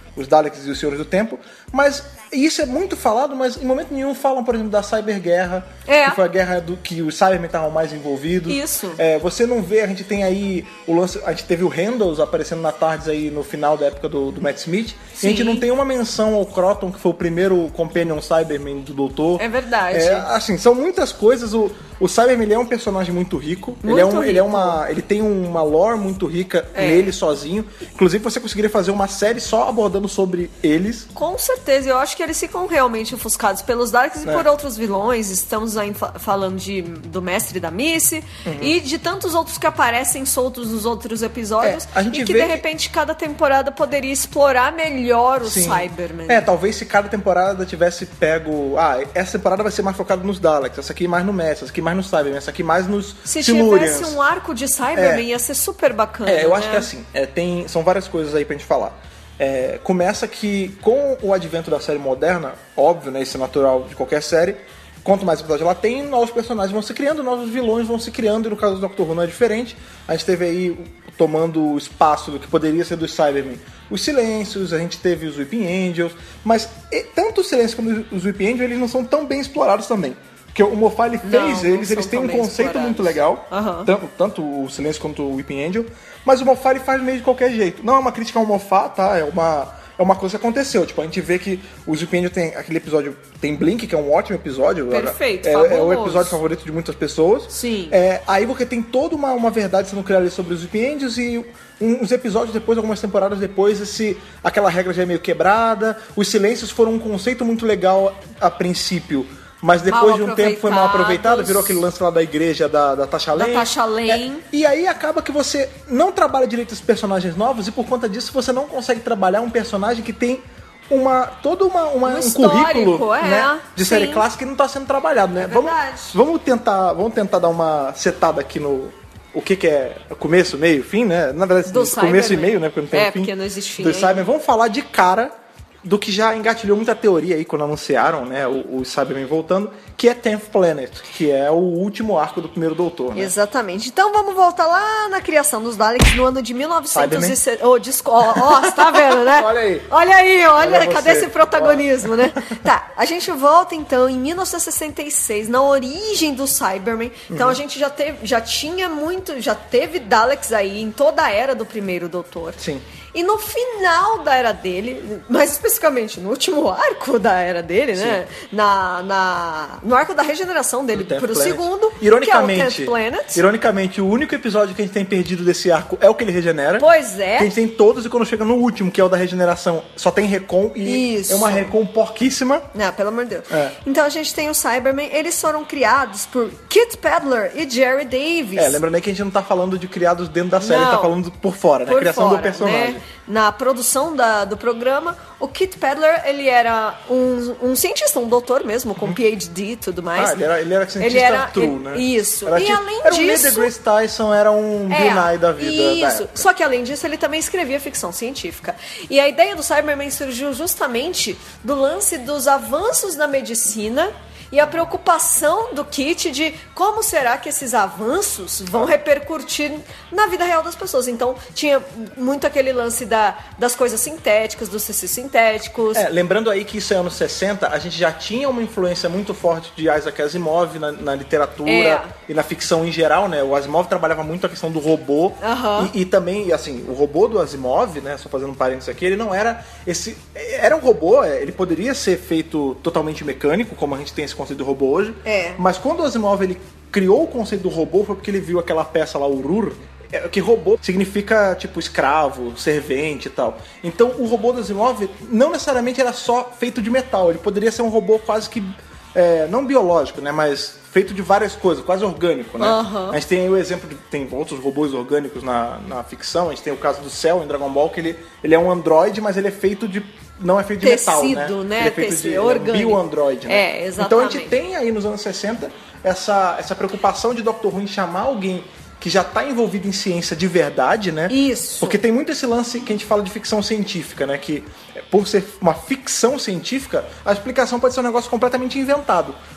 os Daleks e os Senhores do Tempo, mas isso é muito falado, mas em momento nenhum falam, por exemplo, da Cyberguerra, É. que foi a guerra do que os Cybermen estavam mais envolvidos. Isso. É, você não vê, a gente tem aí o lance, a gente teve o Randalls aparecendo na Tardes aí no final da época do, do Matt Smith, e a gente Sim. não tem uma menção ao Croton, que foi o primeiro Companion Cyberman do Doutor. É verdade. É, assim, são muitas coisas. O, o Cyberman ele é um personagem muito rico. ele, é Muito um, ele, é rico. uma, ele tem uma lore muito rica É. nele sozinho. Inclusive, você conseguiria fazer uma série só abordando sobre eles. Com certeza, eu acho que eles ficam realmente ofuscados pelos Daleks e É. por outros vilões. Estamos aí fa- falando de, do Mestre da Missy Uhum. e de tantos outros que aparecem soltos nos outros episódios É, a gente e que vê de que- repente cada temporada poderia explorar melhor o Sim. Cyberman. É, talvez se cada temporada tivesse pego. Ah, essa temporada vai ser mais focada nos Daleks, essa aqui mais no Mestre, essa aqui mais no Cyberman, essa aqui mais nos Se Silurians. tivesse um arco de Cyberman, É. ia ser super bacana. É, eu né? acho que é assim, é, tem, são várias coisas aí pra gente falar. É, começa que com o advento da série moderna, óbvio, né, isso é natural de qualquer série, quanto mais episódios ela tem, novos personagens vão se criando, novos vilões vão se criando, e no caso do Doctor Who não é diferente. A gente teve aí, tomando o espaço do que poderia ser dos Cybermen, os Silêncios, a gente teve os Weeping Angels, mas e, tanto os Silêncios como os Weeping Angels, eles não são tão bem explorados também. Porque o Moffat ele fez Não, não eles, são eles têm tão um bem conceito explorados. muito legal, Aham. tanto, tanto o Silêncio quanto o Weeping Angel, mas o Moffat ele faz meio de qualquer jeito. Não é uma crítica ao Moffat, tá? É uma, é uma coisa que aconteceu. Tipo, a gente vê que os Weeping Angel tem aquele episódio, tem Blink, que é um ótimo episódio. Perfeito, é, é o fabuloso. episódio favorito de muitas pessoas. Sim. É, aí você tem toda uma, uma verdade sendo criada ali sobre os Weeping Angels e uns episódios depois, algumas temporadas depois, esse, aquela regra já é meio quebrada. Os Silêncios foram um conceito muito legal a princípio, mas depois Mal de um tempo foi mal aproveitado, aproveitados. virou aquele lance lá da igreja da, da Tasha Lane. Tasha Lane. É, e aí acaba que você não trabalha direito os personagens novos e por conta disso você não consegue trabalhar um personagem que tem uma, todo uma, uma- Um um histórico, currículo é, né, de série sim. clássica que não está sendo trabalhado, né? É vamos, verdade. vamos tentar, vamos tentar dar uma setada aqui no o que, que é começo, meio, fim, né? Na verdade, Do começo e Cyberman. meio, né? Porque não tem É, fim. porque não existe fim Do ainda. Cyberman. Vamos falar de cara do que já engatilhou muita teoria aí quando anunciaram, né, o, o Cyberman voltando, que é tenth Planet, que é o último arco do primeiro Doutor, né? Exatamente. Então vamos voltar lá na criação dos Daleks no ano de mil novecentos e sessenta. Oh, desco- ó, ó, você tá vendo, né? Olha aí. Olha aí, olha, Olha cadê você. esse protagonismo, né? Tá, a gente volta então em mil novecentos e sessenta e seis, na origem do Cyberman. Então Uhum. a gente já teve, já tinha muito, já teve Daleks aí em toda a era do primeiro Doutor. Sim. E no final da era dele, mais especificamente no último arco da era dele, né? Na, na, no arco da regeneração dele tenth pro Planet. segundo, Ironicamente, que é o tenth Planet. ironicamente, o único episódio que a gente tem perdido desse arco é o que ele regenera. Pois Que é. a gente tem todos e quando chega no último, que é o da regeneração, só tem recon e Isso. é uma recon porquíssima. Não, pelo amor de Deus. É. Então a gente tem o Cybermen, eles foram criados por Kit Pedler e Jerry Davis. É, lembrando aí que a gente não tá falando de criados dentro da série, Não. tá falando por fora, né? Por Criação fora, do personagem. né? Na produção da, do programa, o Kit Pedler, ele era um, um cientista, um doutor mesmo, com P H D e tudo mais. Ah, ele era, ele era cientista Ele era- true, ele- né? isso. Era E tipo- além era um Neil disso- deGrasse Tyson, era um Bill Nye da vida da Isso. época. Só que além disso, ele também escrevia ficção científica. E a ideia do Cyberman surgiu justamente do lance dos avanços na medicina e a preocupação do Kit de como será que esses avanços vão repercutir na vida real das pessoas. Então, tinha muito aquele lance da, das coisas sintéticas, dos tecidos sintéticos. É, lembrando aí que isso é anos sessenta, a gente já tinha uma influência muito forte de Isaac Asimov na, na literatura É. e na ficção em geral, né? O Asimov trabalhava muito a questão do robô Aham. e, e também, assim, o robô do Asimov, né? Só fazendo um parênteses aqui, ele não era esse... Era um robô, é, ele poderia ser feito totalmente mecânico, como a gente tem esse conceito do robô hoje, É. mas quando o Asimov ele criou o conceito do robô foi porque ele viu aquela peça lá, o Rur, é, que robô significa, tipo, escravo, servente e tal. Então, o robô do Asimov não necessariamente era só feito de metal. Ele poderia ser um robô quase que, é, não biológico, né? Mas feito de várias coisas, quase orgânico, né? Aham. A gente tem aí o exemplo de... Tem outros robôs orgânicos na, na ficção. A gente tem o caso do Cell em Dragon Ball, que ele, ele é um androide, mas ele é feito de... Não é feito de metal, né? Tecido, né? Ele é feito Tecido, de ele é um orgânico. bio-android, né? É, Então a exatamente. gente tem aí nos anos sessenta essa, essa preocupação de Doctor Who em chamar alguém que já está envolvido em ciência de verdade, né? Isso. Porque tem muito esse lance que a gente fala de ficção científica, né? Que por ser uma ficção científica, a explicação pode ser um negócio completamente inventado.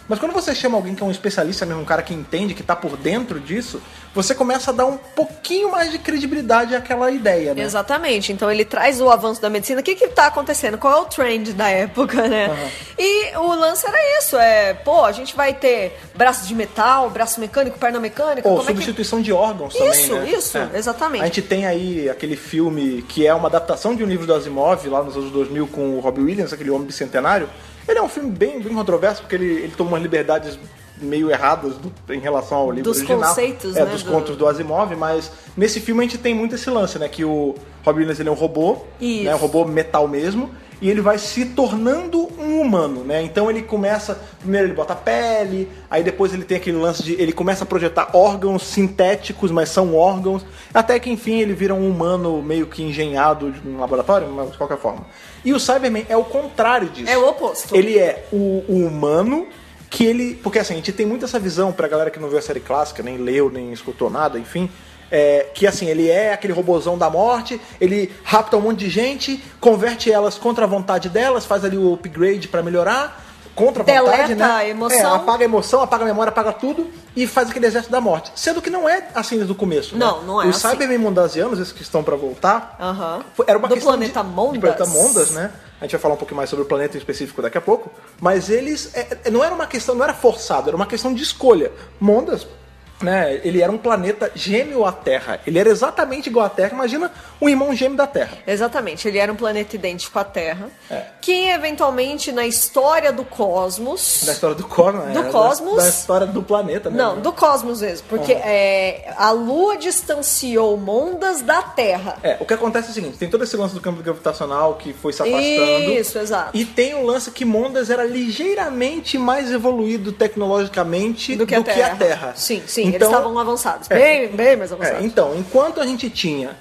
Mas quando você chama alguém que é um especialista mesmo, um cara que entende, que tá por dentro disso, você começa a dar um pouquinho mais de credibilidade àquela ideia, né? Exatamente. Então ele traz o avanço da medicina. O que que tá acontecendo? Qual é o trend da época, né? Uhum. E o lance era isso. É, pô, a gente vai ter braço de metal, braço mecânico, perna mecânica. Ou como é que... substituição de órgãos também, Isso, né? isso, É. exatamente. A gente tem aí aquele filme que é uma adaptação de um livro do Asimov, lá nos anos dois mil, com o Robbie Williams, aquele Homem Bicentenário. Ele é um filme bem, bem controverso, porque ele, ele toma umas liberdades meio erradas do, em relação ao livro Dos original. conceitos, é, né, dos do- contos do Asimov, mas nesse filme a gente tem muito esse lance, né? Que o Robbie Williams, ele é um robô, Isso. né? Um robô metal mesmo, e ele vai se tornando um humano, né? Então ele começa, primeiro ele bota pele, aí depois ele tem aquele lance de, ele começa a projetar órgãos sintéticos, mas são órgãos, até que enfim ele vira um humano meio que engenhado de um laboratório, mas de qualquer forma. E o Cyberman é o contrário disso. É o oposto. Ele é o, o humano que ele... Porque assim, a gente tem muito essa visão, pra galera que não viu a série clássica, nem leu, nem escutou nada, enfim... É, que assim, ele é aquele robozão da morte, ele rapta um monte de gente, converte elas contra a vontade delas, faz ali o upgrade pra melhorar, contra a Deleta vontade, né? a emoção. É, apaga a emoção, apaga a memória, apaga tudo e faz aquele exército da morte. Sendo que não é assim desde o começo, né? Não, não é Os assim. Cybermen Mondasianos, esses que estão pra voltar, Aham. foi- era uma Do questão planeta de, Mondas. de planeta Mondas, né? A gente vai falar um pouquinho mais sobre o planeta em específico daqui a pouco. Mas eles... é, é, não era uma questão... Não era forçado, era uma questão de escolha. Mondas... Né, ele era um planeta gêmeo à Terra. Ele era exatamente igual à Terra. Imagina um irmão gêmeo da Terra. Exatamente, ele era um planeta idêntico à Terra, É. que eventualmente na história do cosmos... Da história do Cosmos, né? Do Da- Cosmos. Da, história do planeta, né? Não, do cosmos mesmo, porque é, a Lua distanciou Mondas da Terra. É, o que acontece é o seguinte, tem todo esse lance do campo gravitacional que foi se afastando. Isso, exato. E tem o lance que Mondas era ligeiramente mais evoluído tecnologicamente Do que a Terra. Sim, sim, eles Então- estavam avançados, É. bem, bem mais É, avançados. então, enquanto a gente tinha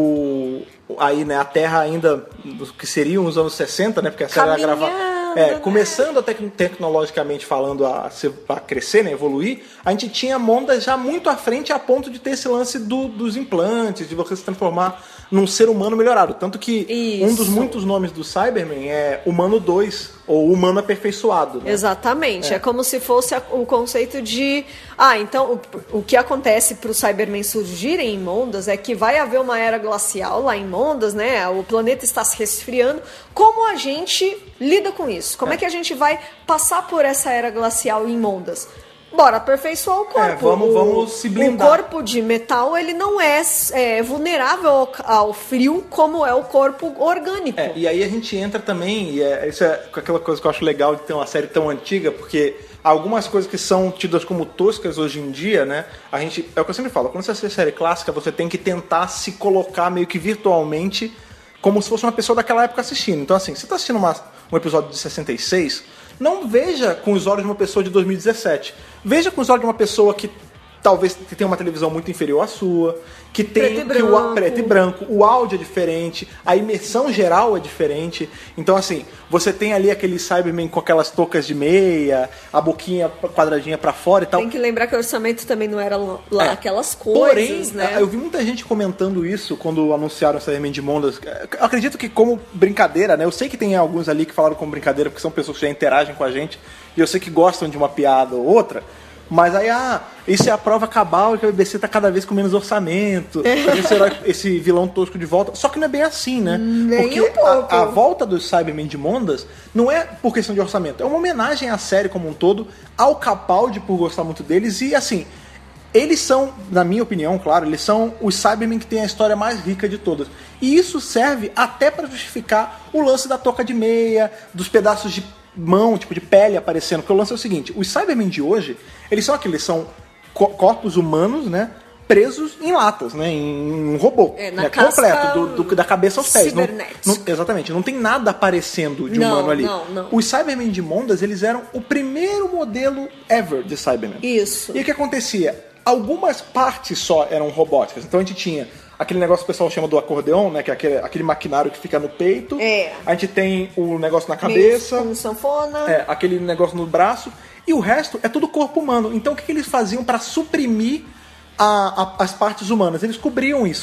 o aí, né, a Terra ainda dos que seriam os anos sessenta, né, porque a série era gravada, Caminhando, é, né? começando a tec- tecnologicamente falando a, se- a crescer, né, evoluir, a gente tinha Mondas já muito à frente a ponto de ter esse lance do- dos implantes, de você se transformar num ser humano melhorado, tanto que Isso. um dos muitos nomes do Cyberman é Humano dois ou Humano Aperfeiçoado, né? Exatamente, é. É. como se fosse a- o conceito de... Ah, então o, o que acontece para os Cybermen surgirem em Mondas é que vai haver uma era glacial lá em Mondas, né? O planeta está se resfriando. Como a gente lida com isso? Como é, É. que a gente vai passar por essa era glacial em Mondas? Bora aperfeiçoar o corpo. É, vamos- O- vamos se blindar. O corpo de metal, ele não é, é, vulnerável ao, ao frio como é o corpo orgânico. É, e aí a gente entra também, e é, isso é aquela coisa que eu acho legal de ter uma série tão antiga, porque algumas coisas que são tidas como toscas hoje em dia, né? A gente, é o que eu sempre falo, quando você assiste série clássica, você tem que tentar se colocar meio que virtualmente como se fosse uma pessoa daquela época assistindo. Então, assim, você tá assistindo uma- um episódio de sessenta e seis, não veja com os olhos de uma pessoa de dois mil e dezessete. Veja com os olhos de uma pessoa que talvez que tenha uma televisão muito inferior à sua, que tem Preto e que o branco. preto e branco, o áudio é diferente, a imersão geral é diferente. Então, assim, você tem ali aquele Cyberman com aquelas toucas de meia, a boquinha quadradinha pra fora e tal. Tem que lembrar que o orçamento também não era lá É. aquelas Porém, coisas, né? eu vi muita gente comentando isso quando anunciaram o Cyberman de Mondas. Eu acredito que como brincadeira, né? Eu sei que tem alguns ali que falaram como brincadeira, porque são pessoas que já interagem com a gente, e eu sei que gostam de uma piada ou outra. Mas aí, ah, isso é a prova cabal que a B B C tá cada vez com menos orçamento. Trazer esse, herói- esse vilão tosco de volta. Só que não é bem assim, né? Nem Porque um pouco. A, a volta dos Cybermen de Mondas não é por questão de orçamento. É uma homenagem à série como um todo, ao Capaldi por gostar muito deles. E assim, eles são, na minha opinião, claro, eles são os Cybermen que tem a história mais rica de todas. E isso serve até para justificar o lance da toca de meia, dos pedaços de mão, tipo de pele aparecendo. Porque o lance é o seguinte, os Cybermen de hoje, eles são aqueles, são co- corpos humanos, né? Presos em latas, né? Em um robô. É, na né, casca completo, do, do- da cabeça aos pés. Não, cibernético. não- exatamente, não tem nada aparecendo de Não, humano ali. não, não. Os Cybermen de Mondas, eles eram o primeiro modelo ever de Cybermen. Isso. E o que acontecia? Algumas partes só eram robóticas. Então a gente tinha aquele negócio que o pessoal chama do acordeão, né? Que é aquele, aquele maquinário que fica no peito. É. A gente tem o negócio na cabeça. Meio com sanfona. É, aquele negócio no braço. E o resto é tudo corpo humano. Então o que, que eles faziam para suprimir a- a- as partes humanas? Eles cobriam isso.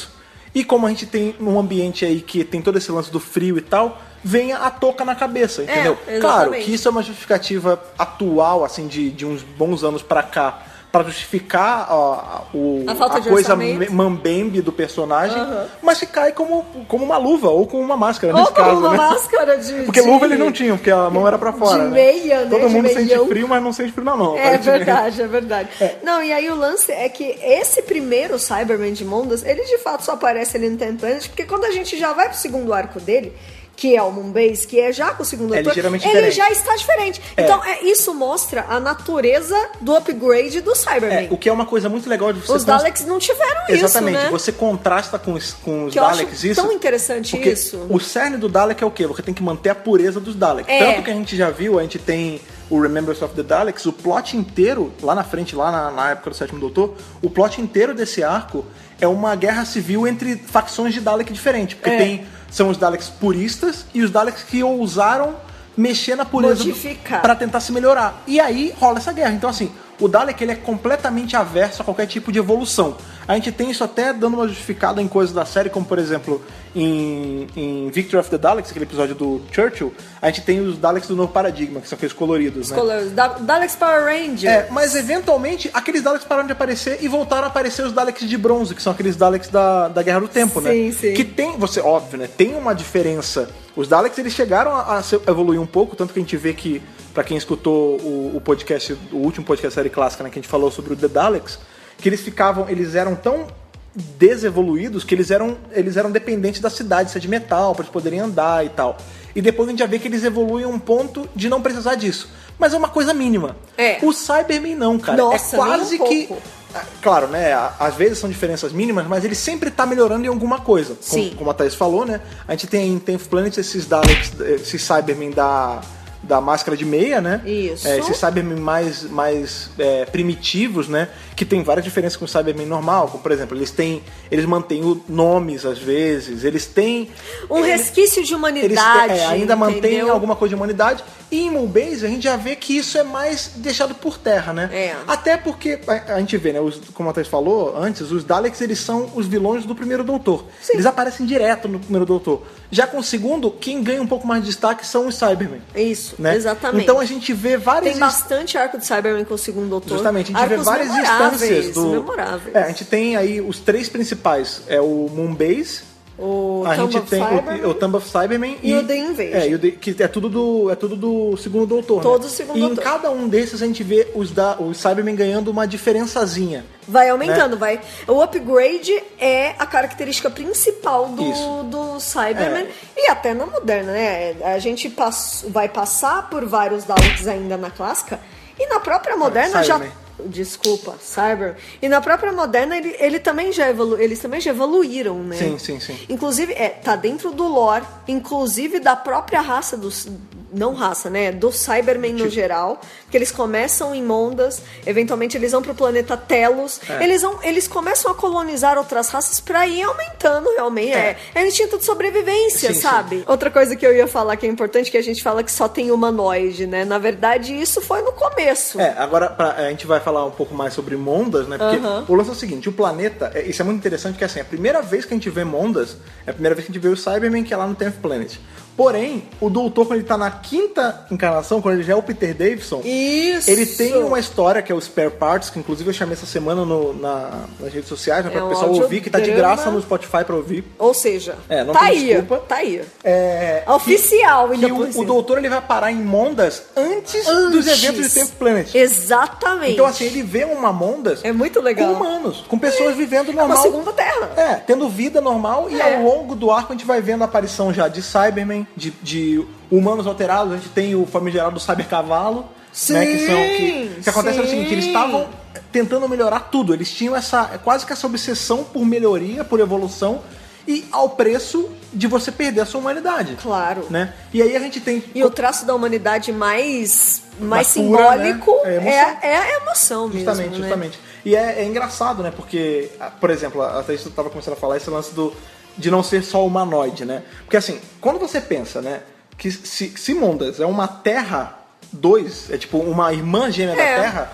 E como a gente tem um ambiente aí que tem todo esse lance do frio e tal, venha a touca na cabeça, entendeu? É, claro exatamente. que isso é uma justificativa atual, assim, de, de uns bons anos pra cá, pra justificar ó, o, A falta de coisa orçamento. mambembe do personagem, Aham. mas que cai como, como uma luva ou com uma máscara, Ou nesse com caso, uma né? máscara de... Porque de... luva eles não tinham, porque a mão era pra fora. de né? meia, né? Todo De mundo sente meião. frio, mas não sente frio na mão. É aparentemente. verdade, é verdade. Não, e aí o lance é que esse primeiro Cyberman de Mondas, ele de fato só aparece ali no Ten Planet, porque quando a gente já vai pro segundo arco dele, que é o Moonbase, que é já com o segundo É doutor, ligeiramente ele diferente. já está diferente. É. Então, é, isso mostra a natureza do upgrade do Cyberman. É, o que é uma coisa muito legal de você... Os Daleks não tiveram Exatamente, isso, né? você contrasta com os, com os Que eu acho Daleks isso. tão interessante porque isso. O cerne do Dalek é o quê? Você tem que manter a pureza dos Daleks. É. Tanto que a gente já viu, a gente tem o Remembrance of the Daleks, o plot inteiro, lá na frente, lá na, na época do Sétimo Doutor, o plot inteiro desse arco é uma guerra civil entre facções de Dalek diferentes. Porque É. tem, são os Daleks puristas e os Daleks que ousaram mexer na pureza Modificar. para tentar se melhorar. E aí rola essa guerra. Então, assim, o Dalek ele é completamente averso a qualquer tipo de evolução. A gente tem isso até dando uma justificada em coisas da série, como por exemplo em, em Victory of the Daleks, aquele episódio do Churchill, a gente tem os Daleks do novo paradigma, que são aqueles coloridos, né? Colors. Da- Daleks Power Rangers. É, mas eventualmente aqueles Daleks pararam de aparecer e voltaram a aparecer os Daleks de bronze, que são aqueles Daleks da, da Guerra do Tempo, né? Sim, sim. Que tem, você, óbvio, né? Tem uma diferença. Os Daleks eles chegaram a, a se- evoluir um pouco, tanto que a gente vê que, pra quem escutou o, o podcast, o último podcast da série clássica, né, que a gente falou sobre o The Daleks, que eles ficavam, eles eram tão desevoluídos que eles eram, eles eram dependentes da cidade ser de metal para eles poderem andar e tal. E depois a gente já vê que eles evoluem a um ponto de não precisar disso. Mas é uma coisa mínima. É. O Cyberman não, cara. Nossa, é quase nem um que... pouco. Ah, claro, né? a- Às vezes são diferenças mínimas, mas ele sempre tá melhorando em alguma coisa. Como, Sim. como a Thaís falou, né? A gente tem em Tenth Planet esses Daleks, esses Cybermen da... da máscara de meia, né? Isso. É, esses Cybermen mais, mais é, primitivos, né? Que tem várias diferenças com o Cybermen normal. Como, por exemplo, eles têm... Eles mantêm o- nomes, às vezes. Eles têm... Um eles- resquício de eles humanidade. têm- é, ainda mantém entendeu? alguma coisa de humanidade. E em Moonbase a gente já vê que isso é mais deixado por terra, né? É. Até porque a, a gente vê, né? Os, como a Thaís falou antes, os Daleks eles são os vilões do primeiro Doutor. Eles aparecem direto no primeiro Doutor. Já com o segundo, quem ganha um pouco mais de destaque são os Cybermen. Isso, Né? exatamente. Então a gente vê várias Tem bastante arco de Cyberman com o segundo doutor. Justamente, a gente Arcos vê várias memoráveis, instâncias do. memoráveis. É, a gente tem aí os três principais: é o Moonbase, O a Tomb gente of tem Cyberman o, o Tomb of Cyberman e o The Invasion. É, e o The- que é tudo do, é tudo do segundo doutor. Todo né? o segundo e doutor. em cada um desses a gente vê os, da, os Cybermen ganhando uma diferençazinha. Vai aumentando, Né? vai. O upgrade é a característica principal do, Isso. do Cyberman. É. E até na moderna, né? A gente pass- vai passar por vários Daleks ainda na clássica. E na própria moderna já. Cyberman. Desculpa, Cyber. E na própria moderna ele, ele também já evolu... eles também já evoluíram, né? Sim, sim, sim. Inclusive, é, tá dentro do lore, inclusive da própria raça dos. Não raça, né? Do Cybermen no Tipo- geral. Que eles começam em Mondas, eventualmente eles vão pro planeta Telos. É. Eles, vão, eles começam a colonizar outras raças pra ir aumentando realmente. É, é um instinto de sobrevivência, Sim, sabe? Outra coisa que eu ia falar que é importante, que a gente fala que só tem humanoide, né? Na verdade, isso foi no começo. É, agora pra- a gente vai falar um pouco mais sobre Mondas, né? Porque Aham. o lance é o seguinte, o planeta, é, isso é muito interessante, que assim, a primeira vez que a gente vê Mondas, é a primeira vez que a gente vê o Cyberman, que é lá no Tenth Planet. Porém, o Doutor, quando ele tá na quinta encarnação, quando ele já é o Peter Davison, Isso! ele tem uma história que é o Spare Parts, que inclusive eu chamei essa semana no- na- nas redes sociais, né, É pra o um pessoal ouvir, que tá de audiodrama. graça no Spotify pra ouvir. Ou seja, É, não tá tem aí, desculpa. tá aí. É, Oficial, que, ainda que por o, cima. o Doutor ele vai parar em Mondas antes, Antes. dos eventos de Tenth Planet. Exatamente. Então assim, ele vê uma Mondas É muito legal. com humanos, com pessoas vivendo É uma normal. segunda terra. É, tendo vida normal, e É. ao longo do arco a gente vai vendo a aparição já de Cybermen, de, de humanos alterados, a gente tem o famigerado Cybercavalo, né, que são que, que acontece é o sim. seguinte, eles estavam tentando melhorar tudo, eles tinham essa quase que essa obsessão por melhoria, por evolução, e ao preço de você perder a sua humanidade. Claro. Né? E aí a gente tem E o traço da humanidade mais, mais Mais pura, simbólico né? É é, emoção. é a emoção mesmo. Justamente, né? justamente. E é, é engraçado, né? Porque, ah, por exemplo, até isso eu tava começando a falar, esse lance do, de não ser só humanoide, né? Porque assim, quando você pensa, né, que se, se Mondas é uma Terra dois, é tipo uma irmã gêmea É. da Terra,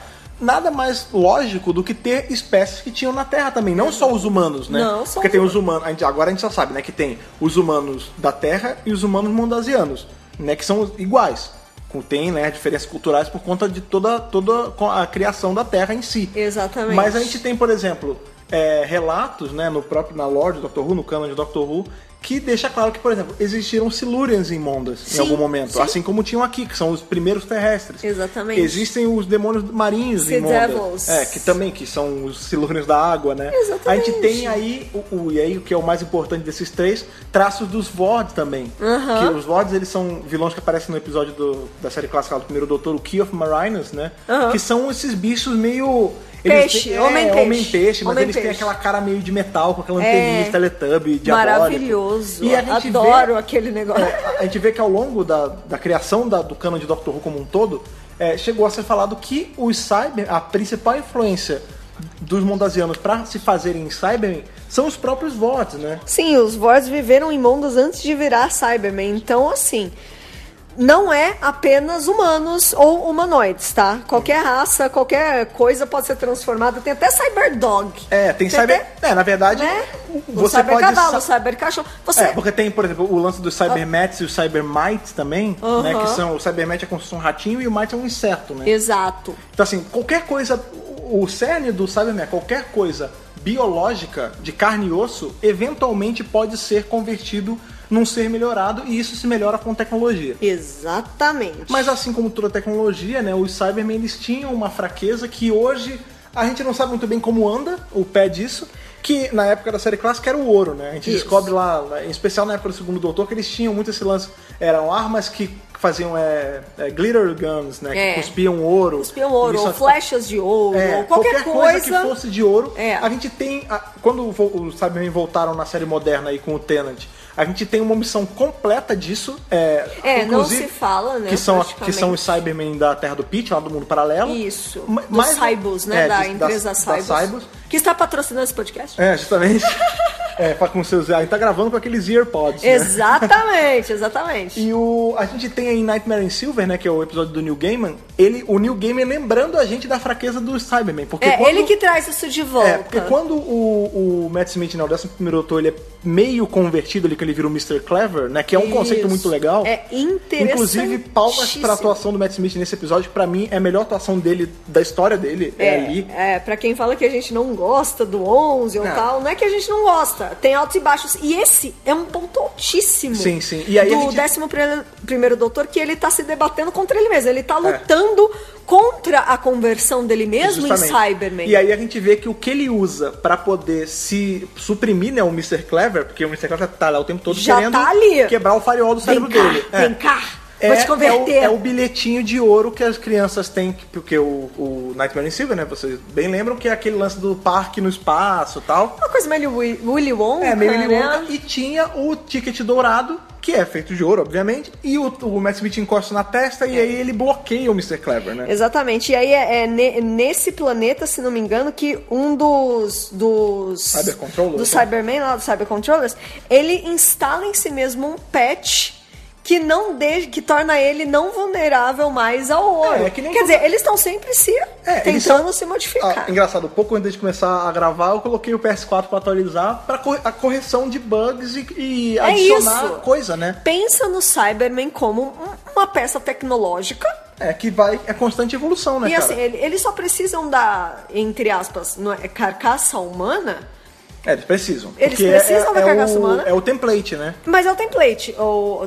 nada mais lógico do que ter espécies que tinham na Terra também, não só os humanos, né? Não, só Porque os tem os humanos, a gente, agora a gente já sabe, né, que tem os humanos da Terra e os humanos mondasianos, né, que são iguais. Tem, né, diferenças culturais por conta de toda, toda a criação da Terra em si. Exatamente. Mas a gente tem, por exemplo, é, relatos, né, no próprio, na lore do doutor Who, no canon de doutor Who, que deixa claro que, por exemplo, existiram Silurians em Mondas Sim, em algum momento, sim. assim como tinham aqui, que são os primeiros terrestres. Exatamente. Existem os demônios marinhos Sea em Mondas. Devils. É, que também, que são os Silurians da água, né? Exatamente. A gente tem aí, o, o, e aí o que é o mais importante desses três, traços dos Vord também. Uhum. Que os Vords, eles são vilões que aparecem no episódio do, da série clássica do primeiro Doutor, o Key of Marinus, né? Uhum. Que são esses bichos meio... Eles Peixe, têm- homem-peixe. É, homem-peixe, mas Homem eles têm peixe. aquela cara meio de metal, com aquela anteninha É. de Teletubby, diabólico. Maravilhoso. E a gente Adoro vê, aquele negócio. é, a gente vê que ao longo da, da criação da- do canon de Doctor Who como um todo, é, chegou a ser falado que os Cyber, a principal influência dos mondasianos para se fazerem em Cybermen são os próprios Vords, né? Sim, os Vords viveram em Mondas antes de virar Cybermen. Então, assim, não é apenas humanos ou humanoides, tá? Qualquer raça, qualquer coisa pode ser transformada. Tem até Cyberdog. É, tem Cyber... até, É, na verdade, né? O você pode... Cybercavalo, o sa- Cybercachorro. Você... É, porque tem, por exemplo, o lance dos Cybermats e os Cybermites também, Aham. né? Que são... O Cybermat é como se fosse um ratinho e o Mite é um inseto, né? Exato. Então, assim, qualquer coisa... O cerne do Cyberman, qualquer coisa biológica, de carne e osso, eventualmente pode ser convertido num ser melhorado, e isso se melhora com tecnologia. Exatamente. Mas assim como toda tecnologia, né, os Cybermen, eles tinham uma fraqueza que hoje a gente não sabe muito bem como anda o pé disso, que na época da série clássica era o ouro, né? A gente Isso. descobre lá, em especial na época do Segundo Doutor, que eles tinham muito esse lance, eram armas que faziam é, é, glitter guns, né? É. Que cuspiam ouro. Cuspiam ouro, Isso- ou flechas de ouro, é, ou qualquer, coisa, que fosse de ouro. É. A gente tem. a- quando vo- os Cybermen voltaram na série moderna aí com o Tenant, a gente tem uma missão completa disso. É, É, não inclusive, se fala, né, Que são, que praticamente. são os Cybermen da Terra do Pit, lá do mundo paralelo. Isso, Ma- dos mas- Cybus, né, é, da de- empresa da Cybus, Cybus. que está patrocinando esse podcast. É, justamente. é, pra, com seus, a gente tá gravando com aqueles earpods. né? Exatamente, exatamente. E o, a gente tem aí Nightmare in Silver, né, que é o episódio do Neil Gaiman, ele, o Neil Gaiman lembrando a gente da fraqueza dos Cybermen. Porque É, quando- ele que traz isso de volta. É, porque quando o, o Matt Smith, né, o décimo primeiro doutor, ele é meio convertido ali, que ele vira o mister Clever, né, que é um conceito Isso. muito legal. É interessantíssimo. Inclusive, palmas pra atuação do Matt Smith nesse episódio, que pra mim é a melhor atuação dele, da história dele, é, ali. É, pra quem fala que a gente não gosta do onze ou Não. tal, não é que a gente não gosta. Tem altos e baixos. E esse é um ponto altíssimo. Sim, sim. E aí do a gente- décimo primeiro doutor, que ele tá se debatendo contra ele mesmo. Ele tá É. lutando contra a conversão dele mesmo Justamente. em Cybermen. E aí a gente vê que o que ele usa pra poder se suprimir, né, o mister Clever, porque o mister Clever tá lá o tempo todo Já querendo tá ali. quebrar o firewall do Vem cérebro cá, dele. vem É. cá. É, Vou te converter. É o, é o bilhetinho de ouro que as crianças têm, que- porque o, o Nightmare in Silver, né, vocês bem lembram que é aquele lance do parque no espaço e tal. Uma coisa meio Willy Willy Wonka, É, meio Willy né? Wonka. E tinha o ticket dourado, que é feito de ouro, obviamente, e o, o Matt Smith encosta na testa e aí ele bloqueia o mister Clever, né? Exatamente. E aí é, é ne- nesse planeta, se não me engano, que um dos dos Cybercontrollers, dos né? Cybermen lá, dos Cybercontrollers, ele instala em si mesmo um patch que não de, que torna ele não vulnerável mais ao ouro. É, é que nem Quer quando- dizer, eles estão sempre se É, eles tentando são- se modificar. Ah, engraçado, pouco antes de começar a gravar, eu coloquei o P S quatro pra atualizar pra corre- a correção de bugs e, e É adicionar isso. coisa, né? Pensa no Cybermen como um- uma peça tecnológica. É que vai, é constante evolução, né, E cara? assim, ele- eles só precisam da, entre aspas, não é, carcaça humana. É, eles precisam. Eles porque precisam é, da é carcaça o, humana. É o template, né? Mas é o template. O,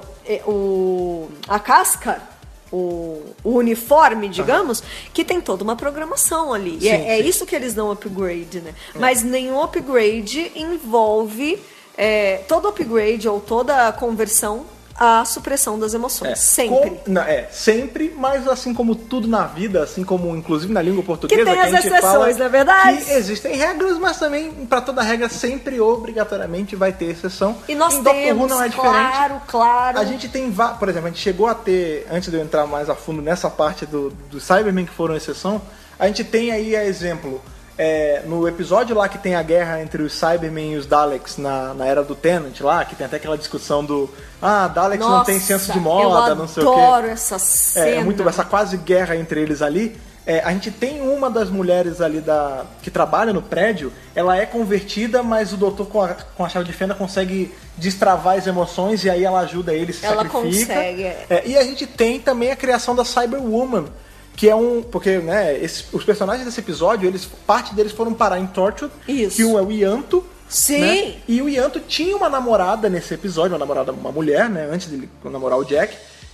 o, a casca, o, o uniforme, digamos, que tem toda uma programação ali. E é, Sim, é sim. isso que eles dão upgrade, né? Mas nenhum upgrade envolve é, todo upgrade ou toda conversão à supressão das emoções. É, Sempre. com- não, é, sempre, mas assim como tudo na vida, assim como inclusive na língua portuguesa, Que tem a as gente exceções, fala não é verdade? que existem regras, mas também pra toda regra sempre obrigatoriamente vai ter exceção. E nós em Doctor Who temos, não é diferente. claro, claro. A gente tem, va- por exemplo, a gente chegou a ter, antes de eu entrar mais a fundo nessa parte do, do Cybermen que foram exceção, a gente tem aí a exemplo, é, no episódio lá que tem a guerra entre os Cybermen e os Daleks na, na era do Tennant lá, que tem até aquela discussão do ah, Daleks não tem senso de moda, eu não sei o quê. adoro essa cena. É, é muito essa quase guerra entre eles ali. É, a gente tem uma das mulheres ali da, que trabalha no prédio, ela é convertida, mas o doutor com a, com a chave de fenda consegue destravar as emoções e aí ela ajuda ele, se Ela sacrifica. consegue, é. É, e a gente tem também a criação da Cyberwoman, que é um... Porque, né, esses, os personagens desse episódio, eles, parte deles foram parar em Torchwood, Isso. que um é o Ianto. Sim. Né? E o Ianto tinha uma namorada nesse episódio, uma namorada, uma mulher, né, antes de namorar o Jack.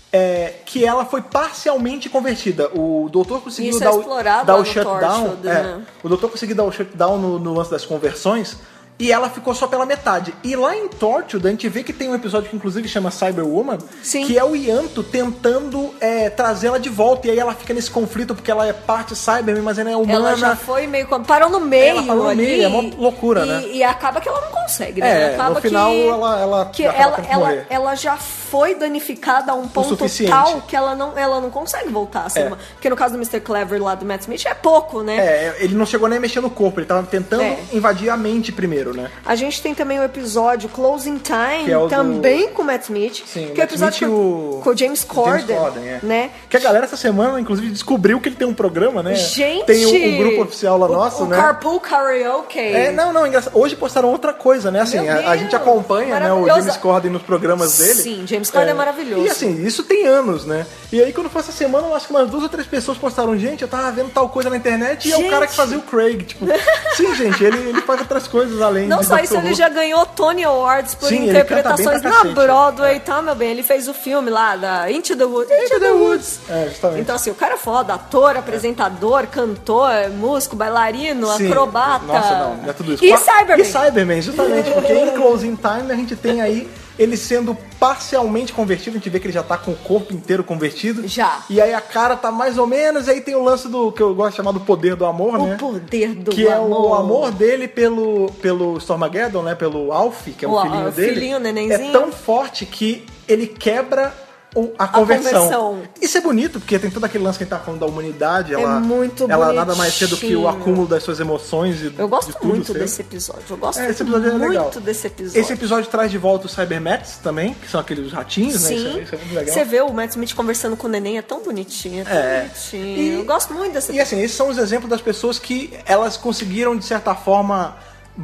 É, que ela foi parcialmente convertida. O doutor conseguiu Isso é dar, o, explorado dar lá o no shutdown. Torchwood, É, né? O doutor conseguiu dar o shutdown no, no lance das conversões e ela ficou só pela metade. E lá em Torchwood a gente vê que tem um episódio que inclusive chama Cyberwoman, Sim. que é o Ianto tentando é, trazê-la de volta. E aí ela fica nesse conflito porque ela é parte Cyberman, mas ela é humana. Ela já foi meio... Parou no meio Ela parou no ali. meio, é uma loucura, e, né? E acaba que ela não consegue, né? É, acaba no final que, ela- ela que acaba ela, tendo que ela, morrer. ela já foi danificada a um ponto suficiente. tal que ela não, ela não consegue voltar a ser É. uma... Porque no caso do mister Clever lá do Matt Smith é pouco, né? É, ele não chegou nem a mexer no corpo, ele tava tentando É. invadir a mente primeiro, né? A gente tem também o episódio Closing Time, Que é o do- também com o Matt Smith. Sim, que é o Matt episódio Smith com, e o- com o James Corden, Corden, é. né? Que a galera essa semana, inclusive, descobriu que ele tem um programa, né? Gente! Tem o, o grupo oficial lá o, nosso, o né? Carpool Karaoke. É, não, não, engraçado. Hoje postaram outra coisa, né? Assim, Meu a, a gente Deus, acompanha, né, o maravilhoso. James Corden nos programas dele. Sim, James Corden é maravilhoso. E assim, isso tem anos, né? E aí quando foi essa semana, eu acho que umas duas ou três pessoas postaram, gente, eu tava vendo tal coisa na internet e é o Gente! cara que fazia o Craig, tipo... Sim, gente, ele, ele faz outras coisas além Não de só Doctor isso, ele Who. já ganhou Tony Awards por Sim, ele canta bem interpretações pra na cacete. Broadway, tá, meu bem? Ele fez o filme lá da Into the Woods. Into the Woods. É, justamente. Então, assim, o cara é foda, ator, apresentador, cantor, músico, bailarino, Sim. acrobata. Nossa, não, não é tudo isso. E Qua- Cyberman. E Cyberman, justamente, porque em Closing Time a gente tem aí ele sendo parcialmente convertido, a gente vê que ele já tá com o corpo inteiro convertido. Já. E aí a cara tá mais ou menos, e aí tem o lance do que eu gosto de chamar do poder do amor, O né? poder do Que é amor. o amor dele pelo, pelo Stormageddon, né? Pelo Alf, que é o, O- filhinho o dele. filhinho, o nenenzinho. É tão forte que ele quebra o- a conversão. conversão. Isso é bonito, porque tem todo aquele lance que a gente tá falando da humanidade. Ela, muito ela nada mais é do que o bonitinho. acúmulo das suas emoções e Eu gosto de tudo muito ser. desse episódio. Eu gosto É, esse episódio é muito legal. desse episódio. Esse episódio traz de volta os Cybermats também, que são aqueles ratinhos, né? Isso, é- Sim. isso é muito legal. Você vê o Matt Smith conversando com o neném, é tão bonitinho, é tão É. bonitinho. E- Eu gosto muito desse E assim, esses são os exemplos das pessoas que elas conseguiram, de certa forma,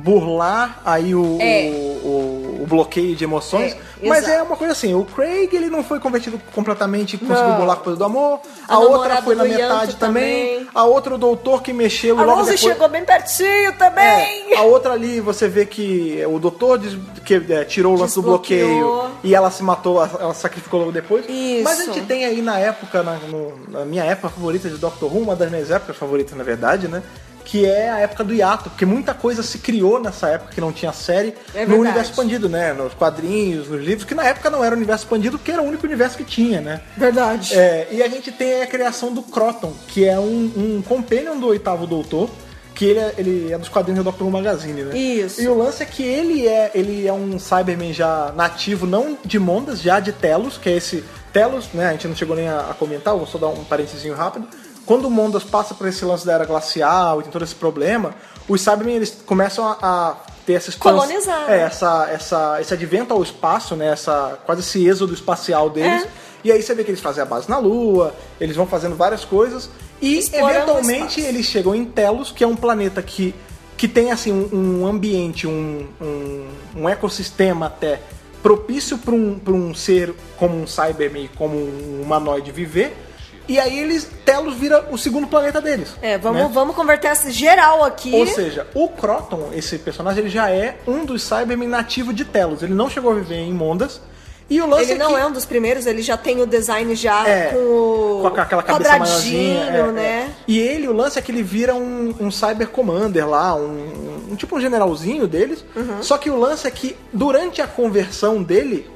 burlar aí o, É. o, o- o bloqueio de emoções. É, mas exato. é uma coisa assim, o Craig ele não foi convertido completamente, conseguiu Não. burlar a coisa do amor. A A, outra namorada foi na do metade Yanto também. também. A outra o doutor que mexeu e A logo Rose depois... chegou bem pertinho também. É, a outra ali, você vê que o doutor des- que, é, tirou o lance do Desbloqueou. bloqueio e ela se matou, ela sacrificou logo depois. Isso. Mas a gente tem aí na época, na, no- na minha época favorita de Doctor Who, uma das minhas épocas favoritas, na verdade, né? Que é a época do hiato, porque muita coisa se criou nessa época que não tinha série É no verdade. universo expandido, né? Nos quadrinhos, nos livros, que na época não era o universo expandido, porque era o único universo que tinha, né? Verdade. É, e a gente tem a criação do Croton, que é um, um companion do Oitavo Doutor, que ele é, ele é dos quadrinhos do Doctor Who Magazine, né? Isso. E o lance é que ele é, ele é um Cyberman já nativo, não de Mondas, já de Telos, que é esse... Telos, né? A gente não chegou nem a, a comentar, vou só dar um parentezinho rápido. Quando o Mondas passa por esse lance da Era Glacial e tem todo esse problema, os Cybermen eles começam a, a ter essa expansão... Colonizar. É, essa, essa, esse advento ao espaço, né? Essa, quase esse êxodo espacial deles. É. E aí você vê que eles fazem a base na Lua, eles vão fazendo várias coisas. E, Explorando o eventualmente, espaço. eles chegam em Telos, que é um planeta que, que tem, assim, um, um ambiente, um, um, um ecossistema até propício para um, pra um ser como um Cyberman, como um humanoide viver. E aí eles, Telos vira o segundo planeta deles. É, vamos, né? vamos converter essa geral aqui. Ou seja, o Croton, esse personagem, ele já é um dos Cybermen nativos de Telos. Ele não chegou a viver em Mondas. E o lance Ele é não que... é um dos primeiros, ele já tem o design já É, com o com aquela cabeça quadradinho, maiorzinha, é, né? é. E ele, o lance é que ele vira um, um Cyber Commander lá, um, um tipo um generalzinho deles. Uhum. Só que o lance é que durante a conversão dele,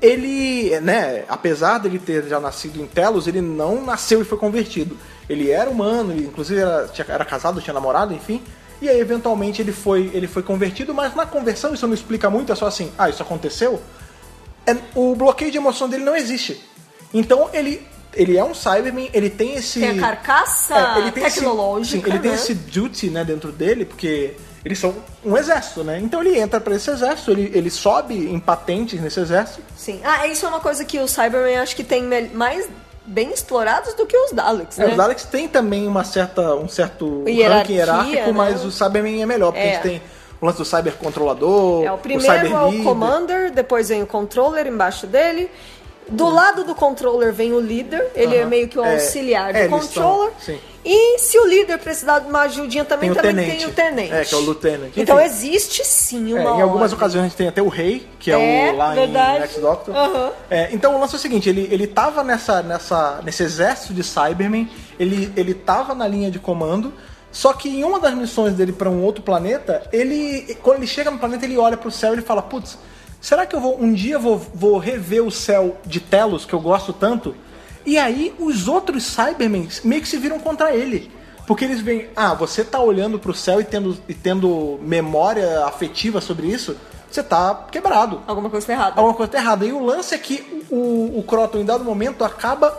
ele, né, apesar dele ter já nascido em Telos, ele não nasceu e foi convertido. Ele era humano, ele, inclusive era, tinha- era casado, tinha namorado, enfim. E aí, eventualmente, ele foi, ele foi convertido, mas na conversão isso não explica muito, é só assim, ah, isso aconteceu? É, o bloqueio de emoção dele não existe. Então ele, ele é um Cyberman, ele tem esse... Tem a carcaça É, ele tem esse- tecnológica, sim, ele tem né? esse duty, né, dentro dele, porque eles são um exército, né? Então ele entra pra esse exército, ele, ele sobe em patentes nesse exército. Sim. Ah, isso é uma coisa que o Cyberman acho que tem me- mais bem explorados do que os Daleks, É, né? os Daleks têm também uma certa, um certo Hierarquia, ranking hierárquico, né? mas o Cybermen é melhor, porque É. eles têm o lance do Cybercontrolador, É, o o primeiro é o Cyberleader. Commander, depois vem o Controller embaixo dele. Do lado do Controller vem o Líder, ele é Aham. meio que o É, auxiliar do é, eles Controller. são- sim. E se o Líder precisar de uma ajudinha também, Tem o também Tenente. tem o Tenente. É, que é o Lieutenant. Então Enfim. existe sim É, uma em algumas ordem. ocasiões a gente tem até o Rei, que é, É, o lá verdade. em X-Doctor. Aham. É, então o lance é o seguinte, ele, ele tava nessa, nessa, nesse exército de Cybermen, ele, ele tava na linha de comando, só que em uma das missões dele para um outro planeta, ele quando ele chega no planeta, ele olha pro céu e ele fala, putz, será que eu vou um dia vou, vou rever o céu de Telos, que eu gosto tanto? E aí os outros Cybermen meio que se viram contra ele. Porque eles veem, ah, você tá olhando pro céu e tendo, e tendo memória afetiva sobre isso, você tá quebrado. Alguma coisa tá errada. Alguma coisa tá errada. E o lance é que o, o Croton, em dado momento, acaba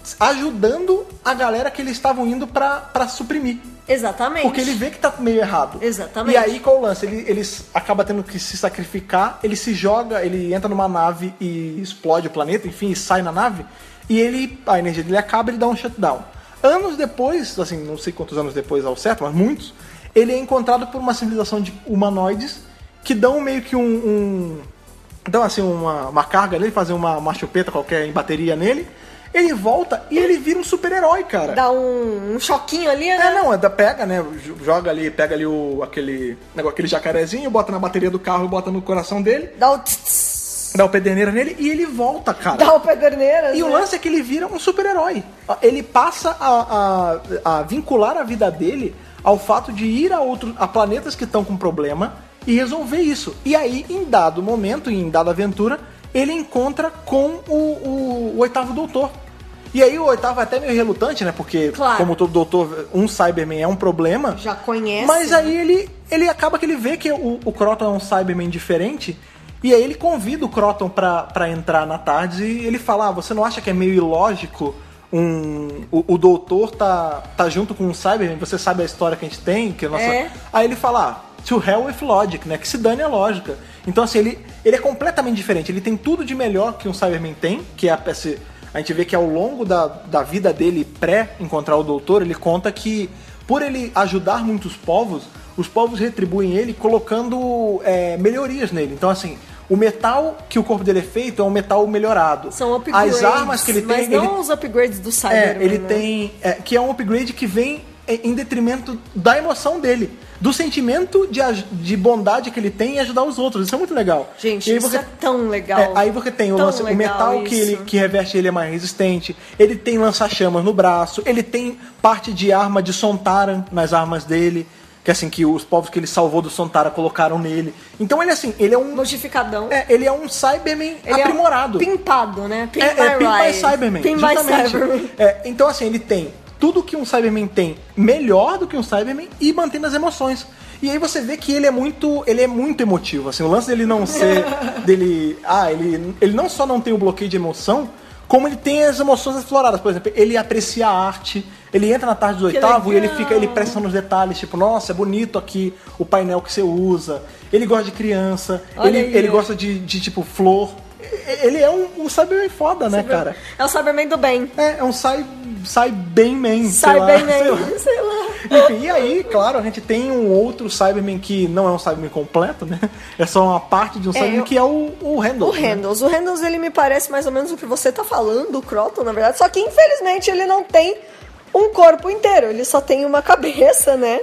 ajudando a galera que eles estavam indo pra, pra suprimir. Exatamente. Porque ele vê que tá meio errado. Exatamente. E aí, qual o lance? Ele, ele acaba tendo que se sacrificar, ele se joga, ele entra numa nave e explode o planeta, enfim, e sai na nave, e ele, a energia dele acaba e ele dá um shutdown. Anos depois, assim, não sei quantos anos depois ao certo, mas muitos, ele é encontrado por uma civilização de humanoides que dão meio que um... um dão, assim, uma, uma carga nele, fazem uma, uma chupeta qualquer em bateria nele, ele volta e ele vira um super-herói, cara. Dá um, um choquinho ali, né? É, não, é da pega, né? Joga ali, pega ali o, aquele, negócio, aquele jacarezinho, bota na bateria do carro e bota no coração dele, Dá o tss, tss, dá o pederneira nele e ele volta, cara. dá o pederneira. E o lance é que ele vira um super-herói. Ele passa a, a, a vincular a vida dele ao fato de ir a, outros, a planetas que estão com problema e resolver isso. E aí, em dado momento, em dada aventura, ele encontra com o, o, o oitavo doutor. E aí o oitavo é até meio relutante, né? Porque, Claro. como todo doutor, um Cyberman é um problema. Já conhece. Mas aí ele, ele acaba que ele vê que o, o Croton é um Cyberman diferente. E aí ele convida o Croton pra, pra entrar na tarde e ele fala, ah, você não acha que é meio ilógico um, o, o doutor tá, tá junto com um Cyberman? Você sabe a história que a gente tem? Que a nossa... É. Aí ele fala, ah, to hell with logic, né? Que se dane a lógica. Então assim, ele, ele é completamente diferente. Ele tem tudo de melhor que um Cyberman tem, que é a peça... A gente vê que ao longo da, da vida dele, pré-encontrar o doutor, ele conta que por ele ajudar muitos povos, os povos retribuem ele colocando é, melhorias nele. Então assim, o metal que o corpo dele é feito é um metal melhorado. São upgrades. As armas que ele tem... Mas não ele, os upgrades do é, Cyberman, ele né? tem... É, que é um upgrade que vem em detrimento da emoção dele. Do sentimento de, aj- de bondade que ele tem em ajudar os outros. Isso é muito legal. Gente, E aí isso você- é tão legal. é, aí você tem o, Tão lance- o legal metal que, isso. ele, que reveste ele é mais resistente. Ele tem lança-chamas no braço. Ele tem parte de arma de Sontaran nas armas dele. Que assim, que os povos que ele salvou do Sontaran colocaram nele. Então ele assim, ele é um... Modificadão. É, ele é um Cyberman Ele aprimorado. É pimpado, né? Pimp É, é by Pimp by Ride. Cyberman. Pimp by justamente. Cyberman. É, então, assim, ele tem tudo que um Cyberman tem melhor do que um Cyberman e mantendo as emoções. E aí você vê que ele é muito, ele é muito emotivo. Assim, o lance dele não ser. dele. Ah, ele, ele não só não tem o bloqueio de emoção, como ele tem as emoções exploradas. Por exemplo, ele aprecia a arte. Ele entra na tarde do Que oitavo e ele legal. fica, ele presta nos detalhes, tipo, nossa, é bonito aqui o painel que você usa. Ele gosta de criança, Olha ele, aí, ele ó. gosta de, de, tipo, flor. Ele é um, um Cyberman foda, né, cara? É o Cyberman do bem. É, é um Cy, Cyberman, sei lá, Cyberman, sei lá. sei lá. Enfim, e aí, claro, a gente tem um outro Cyberman que não é um Cyberman completo, né? É só uma parte de um Cyberman eu- que é o, o Randall. O Handles. O Handles, ele me parece mais ou menos o que você tá falando, o Croton, na verdade. Só que, infelizmente, ele não tem um corpo inteiro. Ele só tem uma cabeça, né?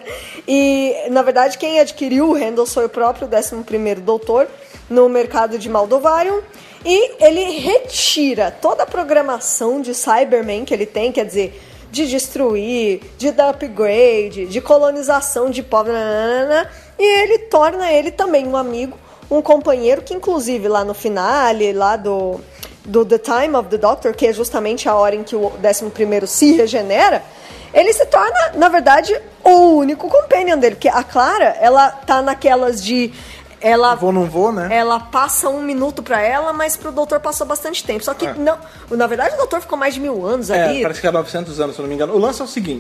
E, na verdade, quem adquiriu o Handles foi o próprio décimo primeiro Doutor no mercado de Maldovarium. E ele retira toda a programação de Cyberman que ele tem, quer dizer, de destruir, de dar upgrade, de colonização de povo, nananana, e ele torna ele também um amigo, um companheiro que, inclusive, lá no finale, lá do, do The Time of the Doctor, que é justamente a hora em que o décimo primeiro se regenera, ele se torna, na verdade, o único companion dele, porque a Clara, ela tá naquelas de... Ela, Vou, não vou, né? ela passa um minuto pra ela, mas pro doutor passou bastante tempo. Só que, É. não, na verdade, o doutor ficou mais de mil anos É, ali. parece que é novecentos anos, se eu não me engano. O lance é o seguinte,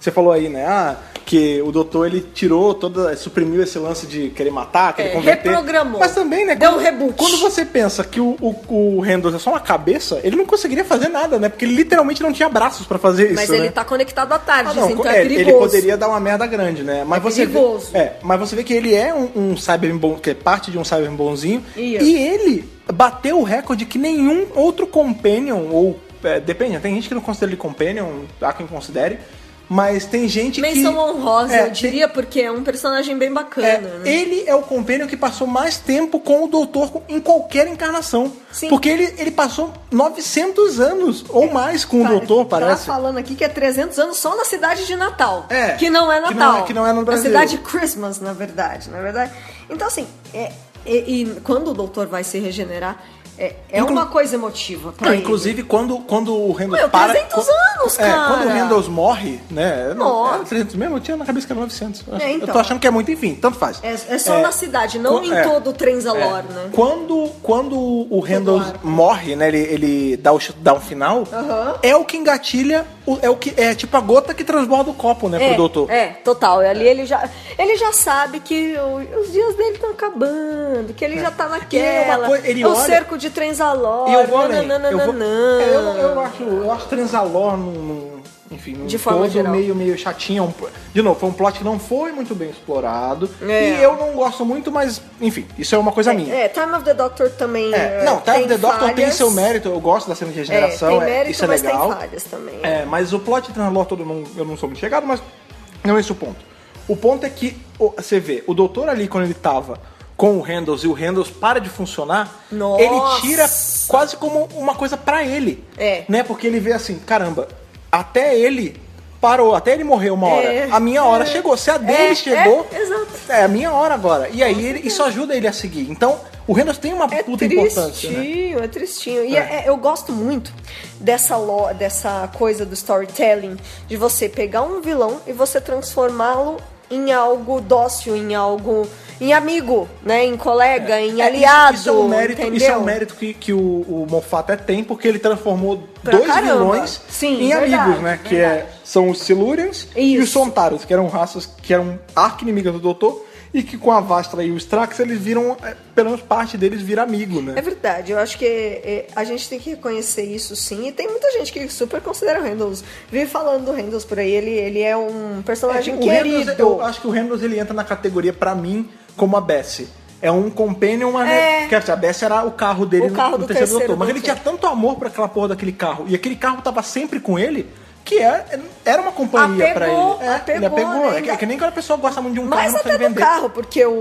você falou aí, né? Ah, que o doutor ele tirou toda, suprimiu esse lance de querer matar, querer É, converter. reprogramou. Mas também, né? Deu quando, um reboot. Quando você pensa que o, o, o Randall é só uma cabeça, ele não conseguiria fazer nada, né? Porque ele literalmente não tinha braços pra fazer isso, Mas né? ele tá conectado à tarde, Ah, não, então é, é perigoso. ele poderia dar uma merda grande, né? Mas É você perigoso. Vê, é, mas você vê que ele é um, um Cyberman bom, que é parte de um Cyberman bonzinho. Isso. E ele bateu o recorde que nenhum outro Companion, ou é, depende, tem gente que não considera ele Companion, há quem considere, mas tem gente Menção que... honrosa, é, eu diria, porque é um personagem bem bacana, é, né? Ele é o Companion que passou mais tempo com o Doutor em qualquer encarnação. Sim. Porque ele, ele passou novecentos anos ou mais com Tá- o Doutor, Tá parece. falando aqui que é trezentos anos só na cidade de Natal. É, Que não é que Natal. não é- que não é no Brasil. Na cidade de Christmas, na verdade. Na verdade. Então, assim, é, e, e quando o doutor vai se regenerar, é, é Inclu- uma coisa emotiva pra Não, ele. inclusive, quando, quando o Randall Meu, para... trezentos quando- anos, é, cara! quando o Randall morre, né? Nossa. Era trezentos mesmo? Eu tinha na cabeça que era novecentos. Eu, É, então. eu tô achando que é muito, enfim, tanto faz. É, é só É, na cidade, não co- em é. todo o Trenzalore, né? Quando, quando o Randall ar. morre, né? Ele, ele dá o shutdown final, Aham. é o que engatilha, o- é o que é tipo a gota que transborda o copo, né, É, pro doutor. é, total. E ali ele já, ele já sabe que o- os dias dele estão acabando, que ele já tá E é uma naquela. coisa- ele o olha- cerco de Trenzalore. E eu vou além. nananana. Eu, vou, é, eu, não- eu acho, eu acho Trenzalore num, num- enfim, num De forma todo geral. meio, meio chatinho. Um- De novo, foi um plot que não foi muito bem explorado. É. E eu não gosto muito, mas, enfim, isso é uma coisa minha. É, Time of the Doctor também. É, é, não, Time of the Doctor tem falhas. seu mérito, eu gosto da cena de regeneração, É, é, tem mérito, isso é mas legal. tem falhas também. É, mas o plot de Trenzalore todo mundo, eu não sou muito chegado, mas não é esse o ponto. O ponto é que o- você vê, o doutor ali quando ele tava com o Randall e o Randall para de funcionar, Nossa! ele tira quase como uma coisa pra ele. É. Né? Porque ele vê assim, caramba, até ele parou, até ele morreu uma hora. É, a minha hora é, chegou. Se a dele é, chegou, é, exato. é a minha hora agora. E aí ele, isso ajuda ele a seguir. Então, o Randall tem uma É puta importância, né? tristinho, é tristinho. E É. é- eu gosto muito dessa, lo, dessa coisa do storytelling, de você pegar um vilão e você transformá-lo em algo dócil, em algo... em amigo, né? Em colega, em É, aliado, isso, isso é um mérito, entendeu? isso é um mérito que, que o, o Moffat até tem, porque ele transformou Pra dois caramba. vilões Sim, em verdade, amigos, né? Que é, são os Silurians e os Isso. Sontarans, que eram raças que eram arqui-inimigas do Doutor, e que com a Vastra e o Strax, eles viram, é, pelo menos parte deles vira amigo, né? É verdade, eu acho que é, a gente tem que reconhecer isso sim, e tem muita gente que super considera o Randalls, vive falando do Randalls por aí, ele, ele é um personagem o querido. Randalls, eu acho que o Randalls ele entra na categoria, pra mim, como a Bessie. É um companion, mas É. que a Bessie era o carro dele O carro no, do no terceiro, terceiro doutor. Mas ele doutor. tinha tanto amor por aquela porra daquele carro, e aquele carro tava sempre com ele, que é, era uma companhia pra ele. Apegou, É, ele apegou, apegou. né? É que, é que nem quando a pessoa gosta muito de um carro Mais não até precisa do vender. carro, porque o,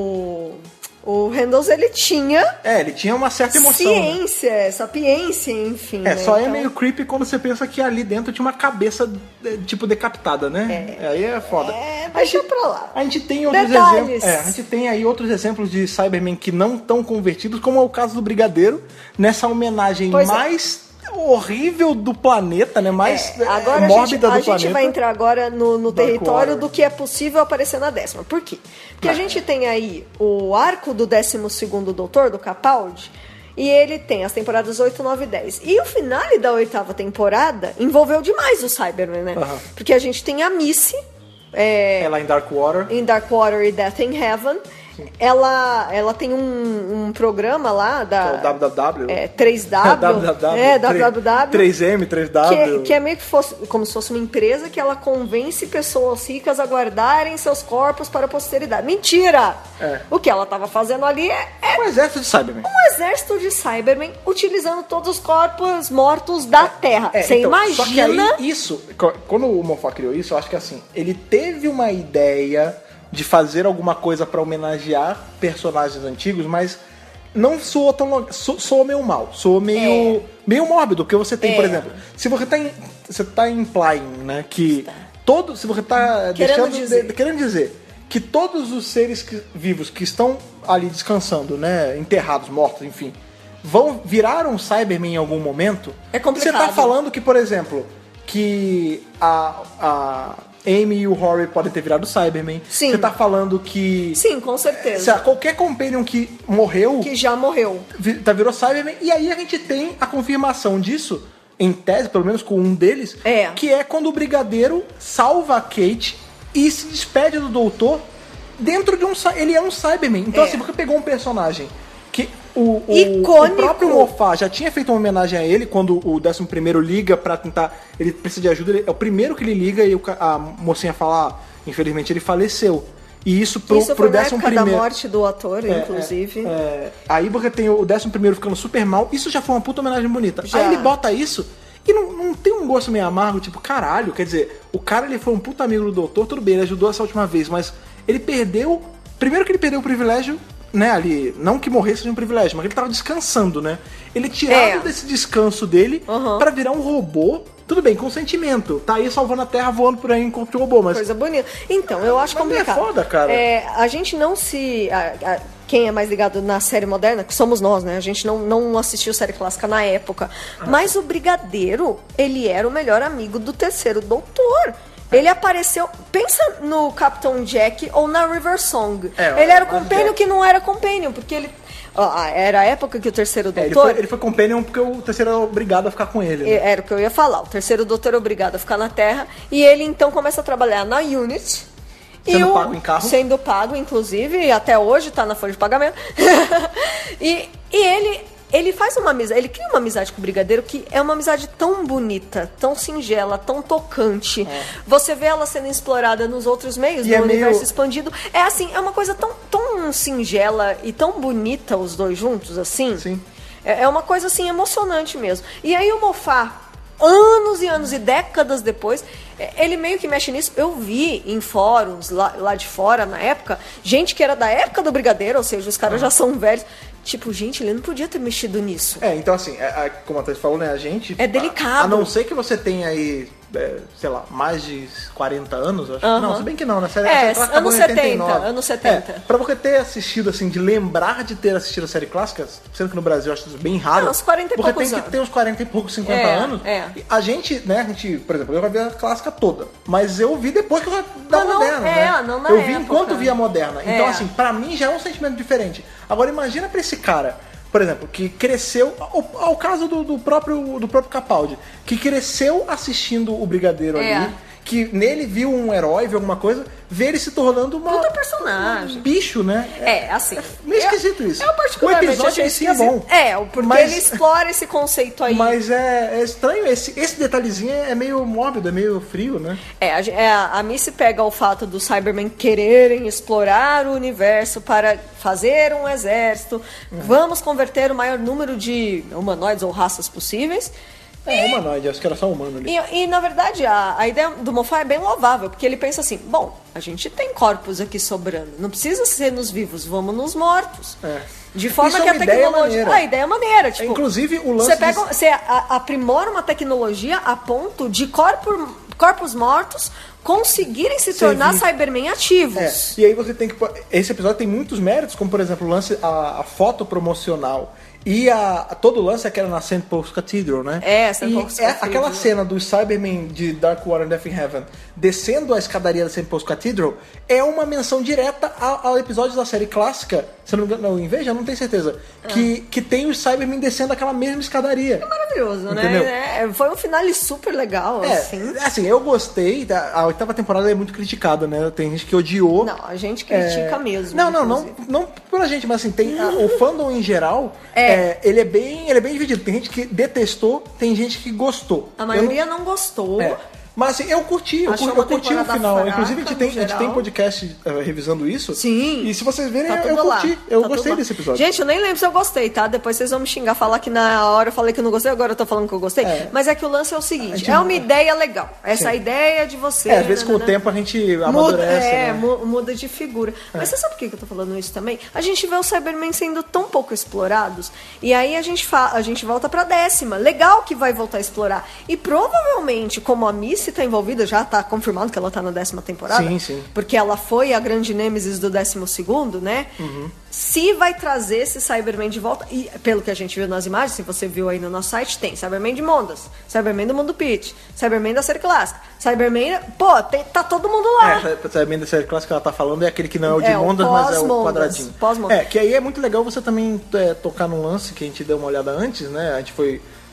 o, o Randalls, ele tinha É, ele tinha uma certa emoção. né? ciência, sapiência, enfim. É, né? só é Então, meio creepy quando você pensa que ali dentro tinha uma cabeça, eh, tipo, decapitada, né? É. Aí é foda. É, deixa pra lá. A gente tem outros Detalhes. exemplos. É, a gente tem aí outros exemplos de Cybermen que não estão convertidos, como é o caso do Brigadeiro, nessa homenagem Pois é. mais horrível do planeta, né? Mais É, eh, agora mórbida a gente, a do planeta. gente vai entrar agora no, no Dark território Water. do que é possível aparecer na décima. Por quê? Porque a gente tem aí o arco do décimo segundo Doutor, do Capaldi, e ele tem as temporadas oito, nove e dez. E o finale da oitava temporada envolveu demais o Cyberman, né? Aham. Porque a gente tem a Missy, é, Ela em Dark Water. em Darkwater e Death in Heaven. Ela, ela tem um, um programa lá da... Que é o W W W. É, três W. W W W. É, W W W. três M, três Que W. é, que é meio que fosse, como se fosse uma empresa que ela convence pessoas ricas a guardarem seus corpos para a posteridade. Mentira! É. O que ela estava fazendo ali é, é Um exército de Cybermen. um exército de Cybermen utilizando todos os corpos mortos da Terra. É, Você então, imagina? Só que aí, isso, co- quando o Moffat criou isso, eu acho que assim, ele teve uma ideia de fazer alguma coisa pra homenagear personagens antigos, mas não soou tão lo- so, soou meio mal, soou meio meio mórbido, porque você tem, É. por exemplo, se você tá em, você tá implying, né, que todo, se você tá Querendo deixando dizer. de- querendo dizer que todos os seres que- vivos que estão ali descansando, né, enterrados, mortos, enfim, vão virar um Cyberman em algum momento. É complicado. Você tá falando que, por exemplo, que a, a Amy e o Rory podem ter virado Cyberman. Sim. Você tá falando que Sim, com sei certeza. lá, qualquer Companion que morreu Que já morreu. vi- tá, virou Cyberman. E aí a gente tem a confirmação disso em tese, pelo menos com um deles, É. que é quando o Brigadeiro salva a Kate e se despede do doutor dentro de um... cy- Ele é um Cyberman. Então, É. assim, você pegou um personagem que o, o, Icônico. o próprio Moffat já tinha feito uma homenagem a ele quando o décimo primeiro liga pra tentar... Ele precisa de ajuda, ele- é o primeiro que ele liga e o ca- a mocinha fala, ah, infelizmente ele faleceu. E isso pro, Isso pro foi na décimo época da primeiro... morte do ator, É, inclusive. é, é. Aí você tem o décimo primeiro ficando super mal. Isso já foi uma puta homenagem bonita. Já. Aí ele bota isso e não, não tem um gosto meio amargo, tipo, caralho. Quer dizer, o cara ele foi um puta amigo do doutor, tudo bem, ele ajudou essa última vez, mas ele perdeu. Primeiro que ele perdeu o privilégio, né, ali. Não que morresse seja um privilégio, mas ele tava descansando, né? Ele tirado É. desse descanso dele Uhum. pra virar um robô. Tudo bem, com sentimento. Tá aí salvando a Terra, voando por aí em corpo de robô, mas. Coisa bonita. Então, eu acho Mas não é complicado. foda, cara. É, a gente não se... a- a- quem é mais ligado na série moderna, que somos nós, né? A gente não, não assistiu série clássica na época. Ah. Mas o Brigadeiro, ele era o melhor amigo do terceiro doutor. Ele apareceu... Pensa no Capitão Jack ou na River Song. É, ele era o mas companion Jack- que não era companion, porque ele... ó, era a época que o terceiro É, ele, doutor... foi, ele foi companion porque o terceiro era obrigado a ficar com ele. Né? Era o que eu ia falar. O terceiro doutor é obrigado a ficar na Terra. E ele então começa a trabalhar na Unity. Sendo e o- pago em carro. Sendo pago, inclusive, e até hoje tá na folha de pagamento. e, e ele, ele faz uma amizade, ele cria uma amizade com o Brigadeiro que é uma amizade tão bonita, tão singela, tão tocante. Você vê ela sendo explorada nos outros meios, E no é meio- universo expandido. É assim, é uma coisa tão, tão singela e tão bonita os dois juntos, assim. Sim. É é uma coisa assim emocionante mesmo. E aí o Moffat, anos e anos e décadas depois, é, ele meio que mexe nisso. Eu vi em fóruns lá, lá de fora, na época, gente que era da época do Brigadeiro, ou seja, os caras já são velhos. Tipo, gente, ele não podia ter mexido nisso. É, então assim, é, é, como a Thaís falou, né, a gente... É delicado. A, a não ser que você tenha aí, é, sei lá, mais de quarenta anos, acho. Aham. Não, se bem que não, né? Série, É, a série clássica anos acabou em oitenta e nove. setenta, anos setenta. É, pra você ter assistido, assim, de lembrar de ter assistido a série clássica, sendo que no Brasil eu acho isso bem raro. Não, uns quarenta e Você poucos tem que anos. ter uns quarenta e poucos, cinquenta É, anos. é. E a gente, né, a gente, por exemplo, eu já vi a clássica toda, mas eu vi depois que eu da Não, não, moderna, é, né? não na eu vi época. enquanto vi a moderna. Então, É. assim, pra mim já é um sentimento diferente. Agora imagina pra esse cara, por exemplo, que cresceu, ao, ao caso do, do próprio do próprio Capaldi, que cresceu assistindo o Brigadeiro É. ali, que nele viu um herói, viu alguma coisa, ver ele se tornando uma, Puta personagem. um bicho, né? É, assim. meio eu- esquisito isso. Eu particularmente O episódio achei em si é esquisito. bom. É, porque Mas- ele explora esse conceito aí. Mas é, é estranho, esse, esse detalhezinho é meio mórbido, é meio frio, né? É, a, gen- é, a Missy pega o fato dos Cybermen quererem explorar o universo para fazer um exército. Vamos converter o maior número de humanoides ou raças possíveis. É humanoide, acho que era só humano ali. E, e, na verdade, a, a ideia do Moffat é bem louvável, porque ele pensa assim, bom, a gente tem corpos aqui sobrando, não precisa ser nos vivos, vamos nos mortos. É. De forma Isso é que a uma ideia tecnologia... maneira. A ideia é maneira, tipo... Inclusive, o lance Você, pega, de- você a- aprimora uma tecnologia a ponto de corpo, corpos mortos conseguirem se Servir. tornar Cybermen É, ativos. e aí você tem que. pôr- Esse episódio tem muitos méritos, como por exemplo o lance, a, a foto promocional e a, a- todo o lance é aquela na Saint Paul's Cathedral, né? É, Saint E Paul's é Cathedral. aquela cena dos Cybermen de Darkwater and Death in Heaven descendo a escadaria da Saint Paul's Cathedral é uma menção direta ao, ao episódio da série clássica, se eu não me engano, não, Inveja, não tenho certeza, que, que tem os Cybermen descendo aquela mesma escadaria. Maravilhoso, Entendeu? né? É, foi um finale super legal, É, assim. assim, eu gostei, tá? A oitava temporada é muito criticada, né? Tem gente que odiou. Não, a gente critica É, mesmo. Não, não, não, inclusive. não pela gente, mas assim, tem a- o fandom em geral, É. é, ele é bem, ele é bem dividido. Tem gente que detestou, tem gente que gostou. A Eu maioria não, gostou. não- é. Mas assim, eu curti, eu, Achou curti, eu uma curti o temporada final. fraca, Inclusive, a gente, no tem, a gente geral. tem podcast eh, revisando isso. Sim. E se vocês verem, Tá eu, tudo eu lá. curti. Eu Tá gostei tudo lá. desse episódio. Gente, eu nem lembro se eu gostei, tá? Depois vocês vão me xingar, falar que na hora eu falei que eu não gostei, agora eu tô falando que eu gostei. É. Mas é que o lance é o seguinte, gente- é uma ideia legal. Essa Sim. ideia de você... é, às vezes com o nananã. tempo a gente Muda, amadurece. é, né? mu- muda de figura. Mas você sabe por que que eu tô falando isso também? A gente vê os Cybermen sendo tão pouco explorados, e aí a gente, fa- a gente volta pra décima. Legal que vai voltar a explorar. E provavelmente, como a Missy tá envolvida, já tá confirmado que ela tá na décima temporada. Sim, sim. Porque ela foi a grande nêmesis do décimo segundo, né? Uhum. Se vai trazer esse Cyberman de volta, e pelo que a gente viu nas imagens, se você viu aí no nosso site, tem Cyberman de Mondas, Cyberman do Mundo Pitch, Cyberman da série clássica, Cyberman... Pô, tem- tá todo mundo lá. É, também da série clássica que ela tá falando é aquele que não é o de É, o Mondas, mas é o pós-Mondas, quadradinho. pós-Mondas. É, que aí é muito legal você também é, tocar num lance que a gente deu uma olhada antes, né? A gente foi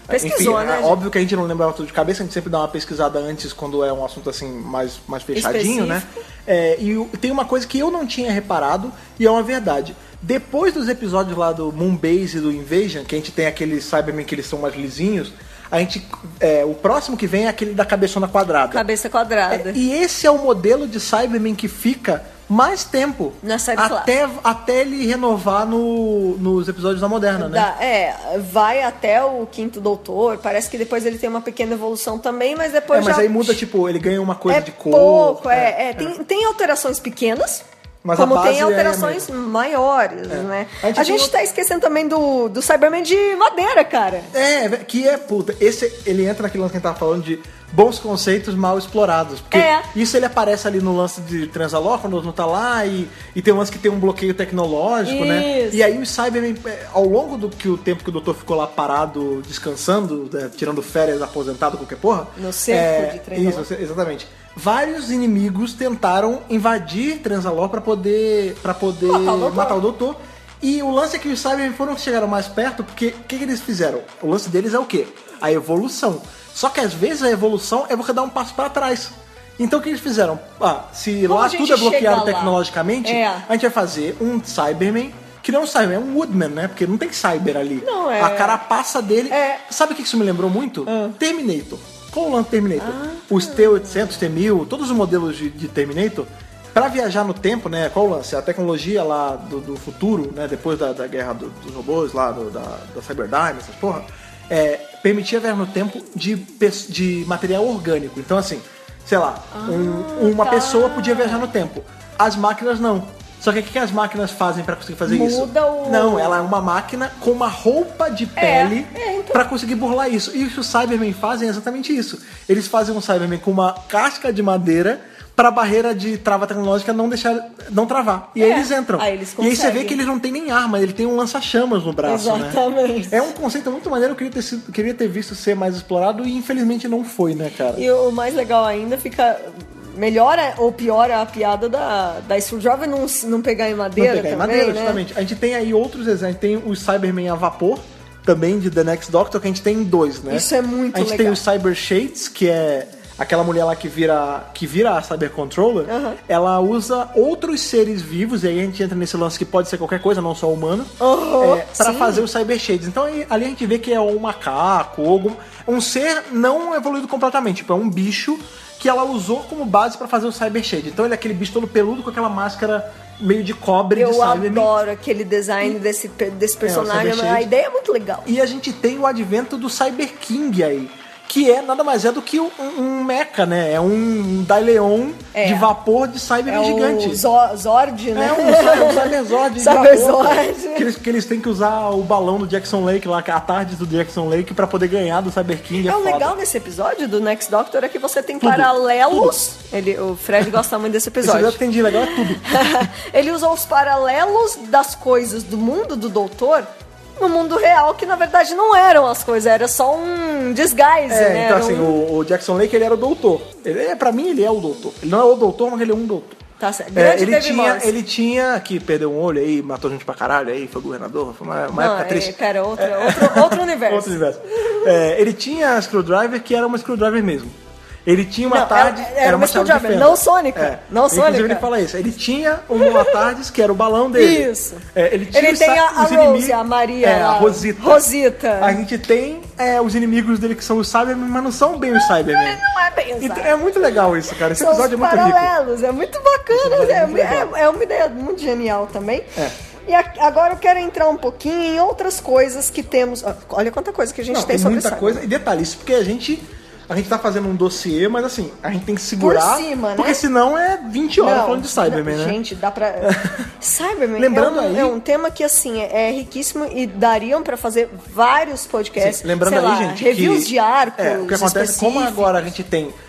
Pesquisou, Enfim, né, é gente? óbvio que a gente não lembra tudo de cabeça, a gente sempre dá uma pesquisada antes quando é um assunto assim mais, mais fechadinho, né? É, e o- tem uma coisa que eu não tinha reparado e é uma verdade. Depois dos episódios lá do Moonbase e do Invasion, que a gente tem aqueles Cybermen que eles são mais lisinhos, a gente, é, o próximo que vem é aquele da cabeçona quadrada. Cabeça quadrada. É, e esse é o modelo de Cyberman que fica mais tempo Na série até, até ele renovar no, nos episódios da Moderna, né? Da- é, vai até o Quinto Doutor. Parece que depois ele tem uma pequena evolução também, mas depois É, mas já... aí muda, tipo, ele ganha uma coisa é de cor. pouco, é, é, tem, tem alterações pequenas, Mas a como base tem é alterações maiores, né? A A gente gente, tem tá esquecendo também do, do Cyberman de madeira, cara. É, que é, puta, esse, ele entra naquele lance que a gente tava falando de bons conceitos mal explorados. Porque É. isso ele aparece ali no lance de Transalor, quando não tá lá, e, e tem um lance que tem um bloqueio tecnológico, né? Isso. E aí os Cybermen, é, ao longo do que o tempo que o doutor ficou lá parado, descansando, né, tirando férias, aposentado, qualquer porra. No cerco é, de Transalor. Isso, exatamente. Vários inimigos tentaram invadir Transalor pra poder, pra poder Matar o doutor. matar o doutor. E o lance é que os Cybermen foram que chegaram mais perto, porque o que, que eles fizeram? O lance deles é o quê? A evolução. Só que às vezes a evolução é você dar um passo para trás. Então o que eles fizeram? Ah, se Como lá a gente tudo é bloqueado chega lá? tecnologicamente, É. a gente vai fazer um Cyberman, que não é um Cyberman, é um Woodman, né? Porque não tem Cyber ali. Não, é- A carapaça dele... É. Sabe o que isso me lembrou muito? Terminator. Qual o lance do Terminator? Ah. Os T oitocentos, T mil, todos os modelos de, de Terminator, para viajar no tempo, né? Qual o lance? A tecnologia lá do, do futuro, né? Depois da, da guerra do- dos robôs lá, do- da, da Cyberdyne, essas porra, é, permitia viajar no tempo de, pes- de material orgânico. Então, assim, sei lá, um- uma tá. pessoa podia viajar no tempo. As máquinas não. Só que o que que as máquinas fazem para conseguir fazer isso? Muda o- Não, ela é uma máquina com uma roupa de É, pele é, então- pra conseguir burlar isso. E o que os Cybermen fazem é exatamente isso. Eles fazem um Cybermen com uma casca de madeira pra barreira de trava tecnológica não deixar, não travar. E aí É, eles entram. aí eles e aí você vê conseguem. que eles não tem nem arma, ele tem um lança-chamas no braço, Exatamente. né? É um conceito muito maneiro, eu queria ter, sido, queria ter visto ser mais explorado e infelizmente não foi, né, cara? E o mais legal ainda fica... Melhora ou piora a piada da, da Screwdriver não, não pegar em madeira Não pegar em também, madeira, né? justamente. A gente tem aí outros exemplos. A gente tem os Cybermen a vapor, também de The Next Doctor, que a gente tem dois, né? Isso é muito A gente legal. tem os Cyber Shades, que é aquela mulher lá que vira, que vira a Cyber Controller. Aham. Ela usa outros seres vivos, e aí a gente entra nesse lance que pode ser qualquer coisa, não só humano, Aham, é, pra sim. fazer os Cyber Shades. Então aí, ali a gente vê que é um macaco, ou algum, um ser não evoluído completamente, tipo, é um bicho que ela usou como base pra fazer o Cyber Shade. Então ele é aquele bicho todo peludo com aquela máscara meio de cobre de Eu Cybermen. adoro aquele design desse, pe- desse personagem. Cyber a Shade. ideia é muito legal. E a gente tem o advento do Cyber King aí, que é nada mais é do que um, um mecha, né? É um Daileon É. de vapor de Cybermen É gigante. o Zo- Zord, né? É um, Cy- um Cyberzord de Cyberzord. vapor, que eles, que eles têm que usar o balão do Jackson Lake lá, que é a tarde do Jackson Lake, pra poder ganhar do Cyber King. É, É o foda. legal nesse episódio do Next Doctor é que você tem Tudo, paralelos. Ele, o Fred gosta muito desse Esse episódio. episódio que tem de legal é tudo. Ele usa os paralelos das coisas do mundo do Doutor no mundo real, que na verdade não eram as coisas, era só um disguise, É, né? então Era assim, um- o, o Jackson Lake ele era o doutor. Ele, é, pra mim ele é o doutor. Ele não é o doutor, mas ele é um doutor. Tá certo. É, Grande ele, David tinha, Morse. ele tinha que perdeu um olho aí, matou gente pra caralho aí, foi governador, foi uma, uma Não, época é, triste. pera, outro, outro, outro universo. Outro universo. É, ele tinha a Screwdriver que era uma Screwdriver mesmo. Ele tinha uma Não, tarde, era- era, era uma uma chave de Screwdriver, fenda. não sônica, É. não Inclusive sônica. ele fala isso. Ele tinha uma tardes que era o balão dele. Isso. É, ele tinha Ele os tem sa- a- a os Rose, inimigos- a Maria É, lá. a Rosita. Rosita. A gente tem é, os inimigos dele que são os Cybermen, mas não são bem os Cybermen. Não é bem Então, usado. é muito legal isso, cara. Esse São os episódio é muito rico. paralelos, é muito bacana, episódio é é, muito legal. é, é uma ideia muito genial também. É. E a- agora eu quero entrar um pouquinho em outras coisas que temos. Ó, olha quanta coisa que a gente Não, tem, tem sobre muita Cyber. coisa. E detalhe, isso porque a gente, a gente tá fazendo um dossiê, mas assim, a gente tem que segurar. Por cima, né? Porque senão é vinte horas falando de Cybermen, não, né? Gente, dá pra. Cybermen Lembrando é, um, aí- é um tema que, assim, é, é riquíssimo e dariam pra fazer vários podcasts. Sim, lembrando sei aí, lá, gente, reviews que, de arcos. é, o que acontece, como específicos. agora a gente tem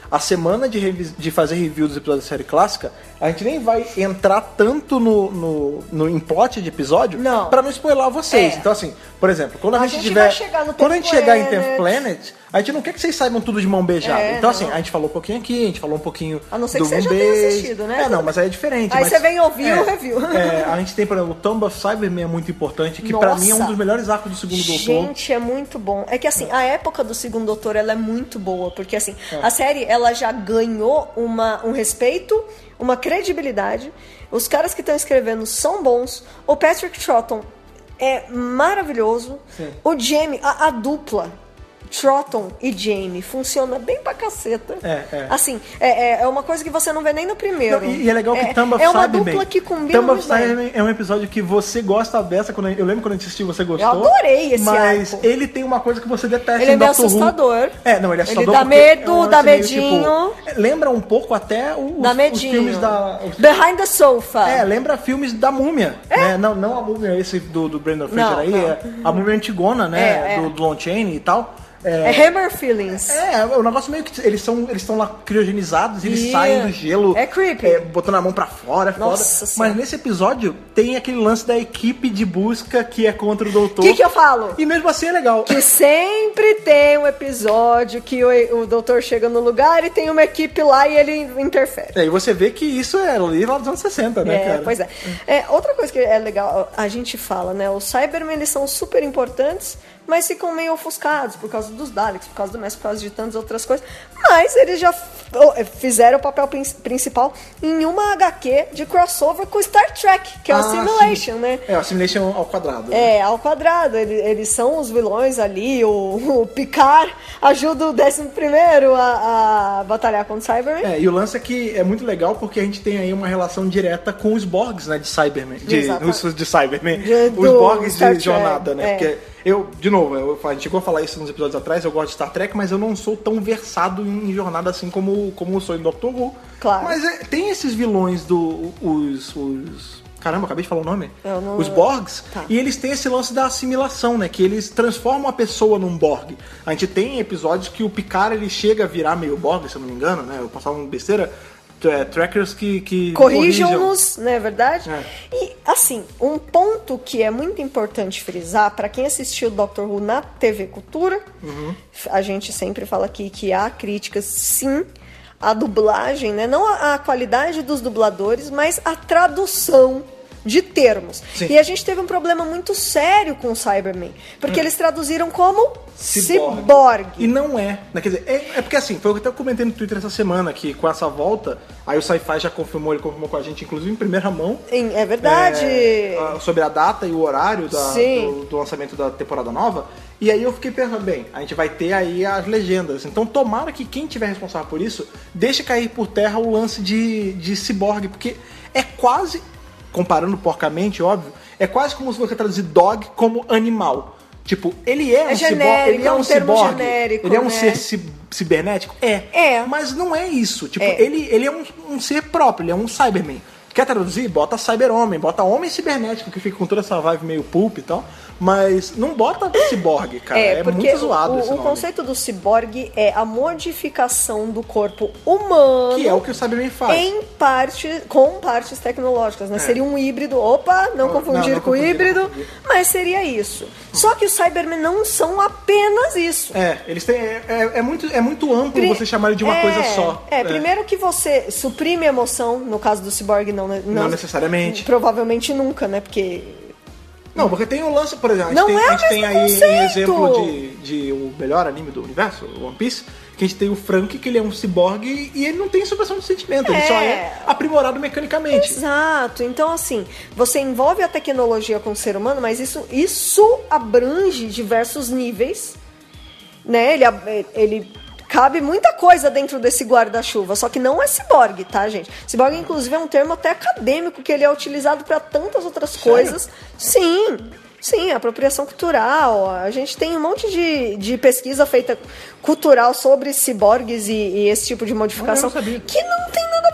a semana de, revi- de fazer review dos episódios da série clássica, a gente nem vai entrar tanto no, no, no em plot de episódio Não. pra não spoiler vocês. É. Então, assim, por exemplo, quando a, A gente gente tiver. vai chegar no quando a gente chegar em Tenth Tenth Planet, a gente não quer que vocês saibam tudo de mão beijada. É, então, assim, não. a gente falou um pouquinho aqui, a gente falou um pouquinho A não ser do que você já Moon tenha Base. assistido, né? É, não, mas aí é diferente. Aí mas- você vem ouvir é, o review. É, a gente tem, por exemplo, o Tomb of Cybermen é muito importante, que pra Nossa. mim é um dos melhores arcos do segundo Doutor. Gente, é muito bom. É que assim, a época do Segundo Doutor, ela é muito boa, porque assim, a série, ela já ganhou uma, um respeito, uma credibilidade. Os caras que estão escrevendo são bons. O Patrick Troughton é maravilhoso. Sim. O Jamie, a, a dupla Troughton e Jamie funciona bem pra caceta. É, é. Assim, é, é uma coisa que você não vê nem no primeiro. Não, e, e é legal que é, Tomb of É uma Cybermen- dupla que combina Tomb of muito bem. Cybermen é um episódio que você gosta dessa. Quando eu lembro quando a gente assistiu, você gostou. Eu adorei esse Mas arco. ele tem uma coisa que você detesta Ele é em meio Doctor Who. assustador. É, não, ele é Ele assustador dá porque medo, é um lance dá meio, medinho. tipo, é, lembra um pouco até os, Dá os medinho. filmes da... os- Behind the Sofa. É, lembra filmes da Múmia. Né? Não, não a Múmia esse do, do Brandon Fraser Não, aí, não. é a Múmia Antigona, né? É, é. Do, do Lon Chaney e tal. É Hammer Feelings. É, o negócio meio que eles são eles estão lá criogenizados, eles Yeah. saem do gelo, É creepy. botando a mão pra fora, é foda. Nossa Senhora. Mas nesse episódio tem aquele lance da equipe de busca que é contra o doutor. O que, que eu falo? E mesmo assim é legal. Que sempre tem um episódio que o, o doutor chega no lugar e tem uma equipe lá e ele interfere. É, e você vê que isso é ali lá dos anos sessenta, né, É, cara? pois é. É, outra coisa que é legal, a gente fala, né? Os Cybermen, eles são super importantes, mas ficam meio ofuscados por causa dos Daleks, por causa do Mestre, por causa de tantas outras coisas. Mas eles já f- fizeram o papel prin- principal em uma H Q de crossover com Star Trek, que é o Ah, Simulation, sim. né? É, o Simulation ao quadrado. né? É, ao quadrado. Eles, eles são os vilões ali. O, o Picard ajuda o décimo primeiro a, a batalhar contra o Cybermen. É, e o lance é que é muito legal porque a gente tem aí uma relação direta com os Borgs, né, de Cybermen. De, Exato. os, de Cybermen. De- os do Borgs Star de Trek, jornada, né? é. Porque eu, de novo, eu, a gente chegou a falar isso nos episódios atrás, eu gosto de Star Trek, mas eu não sou tão versado em jornada assim como, como eu sou em Doctor Who. Claro. Mas é, tem esses vilões do... os... os Caramba, acabei de falar o nome. Eu não- Os Borgs. Tá. E eles têm esse lance da assimilação, né? Que eles transformam a pessoa num Borg. A gente tem episódios que o Picard ele chega a virar meio Borg, se eu não me engano, né? Eu passava uma besteira. É, trackers que, que Corrijam-nos, não é verdade? É. E, assim, um ponto que é muito importante frisar, para quem assistiu Doctor Who na T V Cultura, Uhum. a gente sempre fala aqui que há críticas, sim, à dublagem, né? Não a, a qualidade dos dubladores, mas a tradução de termos. Sim. E a gente teve um problema muito sério com o Cybermen, porque eles traduziram como ciborgue. E não é. Né? Quer dizer, é, é porque assim, foi o que eu até comentei no Twitter essa semana, que com essa volta, aí o Sci-Fi já confirmou, ele confirmou com a gente, inclusive em primeira mão. Em- É verdade. é, a- sobre a data e o horário da- Sim. do, do lançamento da temporada nova. E aí eu fiquei pensando, bem, a gente vai ter aí as legendas. Então tomara que quem tiver responsável por isso, deixe cair por terra o lance de, de ciborgue, porque é quase, comparando porcamente, óbvio, é quase como se você traduzir dog como animal. Tipo, ele é, É um genérico, ciborgue, ele é é um um termo ciborgue, genérico, ele é um né? ser ci- cibernético? É. É. Mas não é isso. Tipo, É. ele, ele é um, um ser próprio, ele é um Cyberman. Quer traduzir? Bota Cyber-Homem, bota Homem Cibernético, que fica com toda essa vibe meio pulp e tal. Mas não bota ciborgue, cara. É, porque muito zoado o, esse o nome. conceito do ciborgue é a modificação do corpo humano Que é o que o Cyberman faz. em parte, com partes tecnológicas, né? É. Seria um híbrido, opa, não Não, confundir não, não com confundir, híbrido, não confundir. mas seria isso. Só que os Cybermen não são apenas isso. É, eles têm. É, é- é muito, é muito amplo Pri- você chamar ele de uma é, coisa só. É, primeiro que você suprime a emoção, no caso do ciborgue não, né? Não necessariamente. Provavelmente nunca, né? Porque Não, porque tem o lance, por exemplo, a gente Não tem, é a o gente tem mesmo aí conceito. um exemplo de, de o melhor anime do universo, o One Piece, que a gente tem o Frank, que ele é um ciborgue e ele não tem supressão de sentimento, ele É. só é aprimorado mecanicamente. Exato. Então, assim, você envolve a tecnologia com o ser humano, mas isso, isso abrange diversos níveis, né? Ele, ab- ele cabe muita coisa dentro desse guarda-chuva, só que não é ciborgue, tá, gente? Ciborgue, inclusive, é um termo até acadêmico, que ele é utilizado para tantas outras Sério? coisas. Sim. Sim, apropriação cultural. A gente tem um monte de, de pesquisa feita cultural sobre ciborgues e, e esse tipo de modificação Ah, eu não sabia. que não tem nada a ver com Cyberman.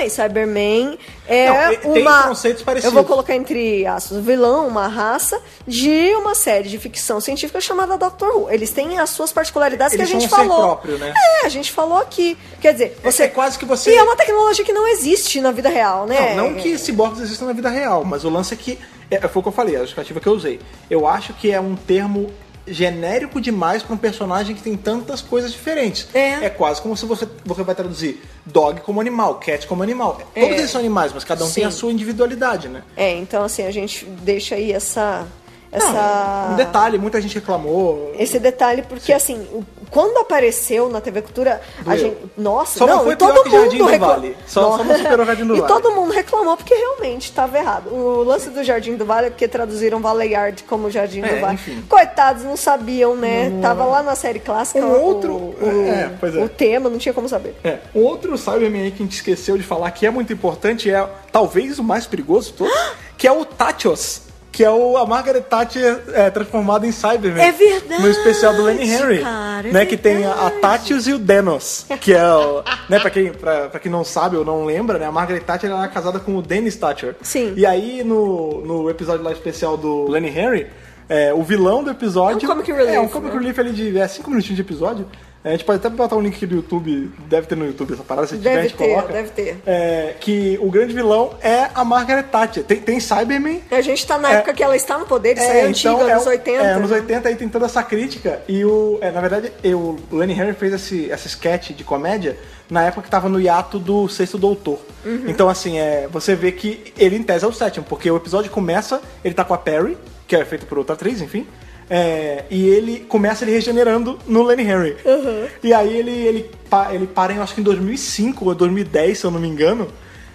falei, Cyberman é Não, tem uma... conceitos parecidos. Eu vou colocar entre aspas, vilão, uma raça de uma série de ficção científica chamada Doctor Who. Eles têm as suas particularidades Eles que a gente são um ser falou. próprio, né? É, a gente falou aqui. Quer dizer, você... É quase que você... E é uma tecnologia que não existe na vida real, né? Não, não que ciborgues existam na vida real, mas o lance é que... É, foi o que eu falei, a justificativa que eu usei. Eu acho que é um termo genérico demais para um personagem que tem tantas coisas diferentes. É. É quase como se você, você vai traduzir dog como animal, cat como animal. É. Todos eles são animais, mas cada um Sim. tem a sua individualidade, né? É, então assim, a gente deixa aí essa... essa... Não, um detalhe, muita gente reclamou. Esse detalhe, porque assim, o- quando apareceu na T V Cultura, a Doeu. gente. Nossa, Só não não, foi e todo pior que Jardim mundo do recla- Vale. Só- só não superou Jardim do E Vale. todo mundo reclamou porque realmente estava errado. O lance do Jardim do Vale é porque traduziram Valeyard como Jardim É, do Vale. enfim. Coitados, não sabiam, né? Tava lá na série clássica Um o, outro- o, é, pois é. o tema, não tinha como saber. É, um outro Cyberman aí que a gente esqueceu de falar que é muito importante é talvez o mais perigoso de todos, que é o Tatios, que é o, a Margaret Thatcher é, transformada em Cyberman. É verdade, No especial do Lenny Henry. cara, é né, que tem a, a verdade. Tatios e o Denos, que é o... Né, pra, quem, pra, pra quem não sabe ou não lembra, né, a Margaret Thatcher ela é casada com o Dennis Thatcher. Sim. E aí no, no episódio lá especial do Lenny Henry, é, o vilão do episódio... É um comic relief, É, um comic né? relief ali de é, cinco minutinhos de episódio. É, a gente pode até botar um link aqui do YouTube, deve ter no YouTube essa parada, se tiver a Deve gente ter, coloca. deve ter. É, que o grande vilão é a Margaret Thatcher. Tem, tem Cyberman. A gente tá na É. época que ela está no poder, isso aí é antigo, então, anos é, oitenta. É, anos oitenta aí tem toda essa crítica. E o. é, na verdade, eu, o Lenny Henry fez esse, essa sketch de comédia na época que tava no hiato do Sexto Doutor. Uhum. Então, assim, é, você vê que ele em tese é o sétimo, porque o episódio começa, ele tá com a Perry, que é feita por outra atriz, enfim. É, e ele começa ele regenerando no Lenny Henry. E aí ele, ele, pa- ele para em, acho que em dois mil e cinco ou dois mil e dez, se eu não me engano.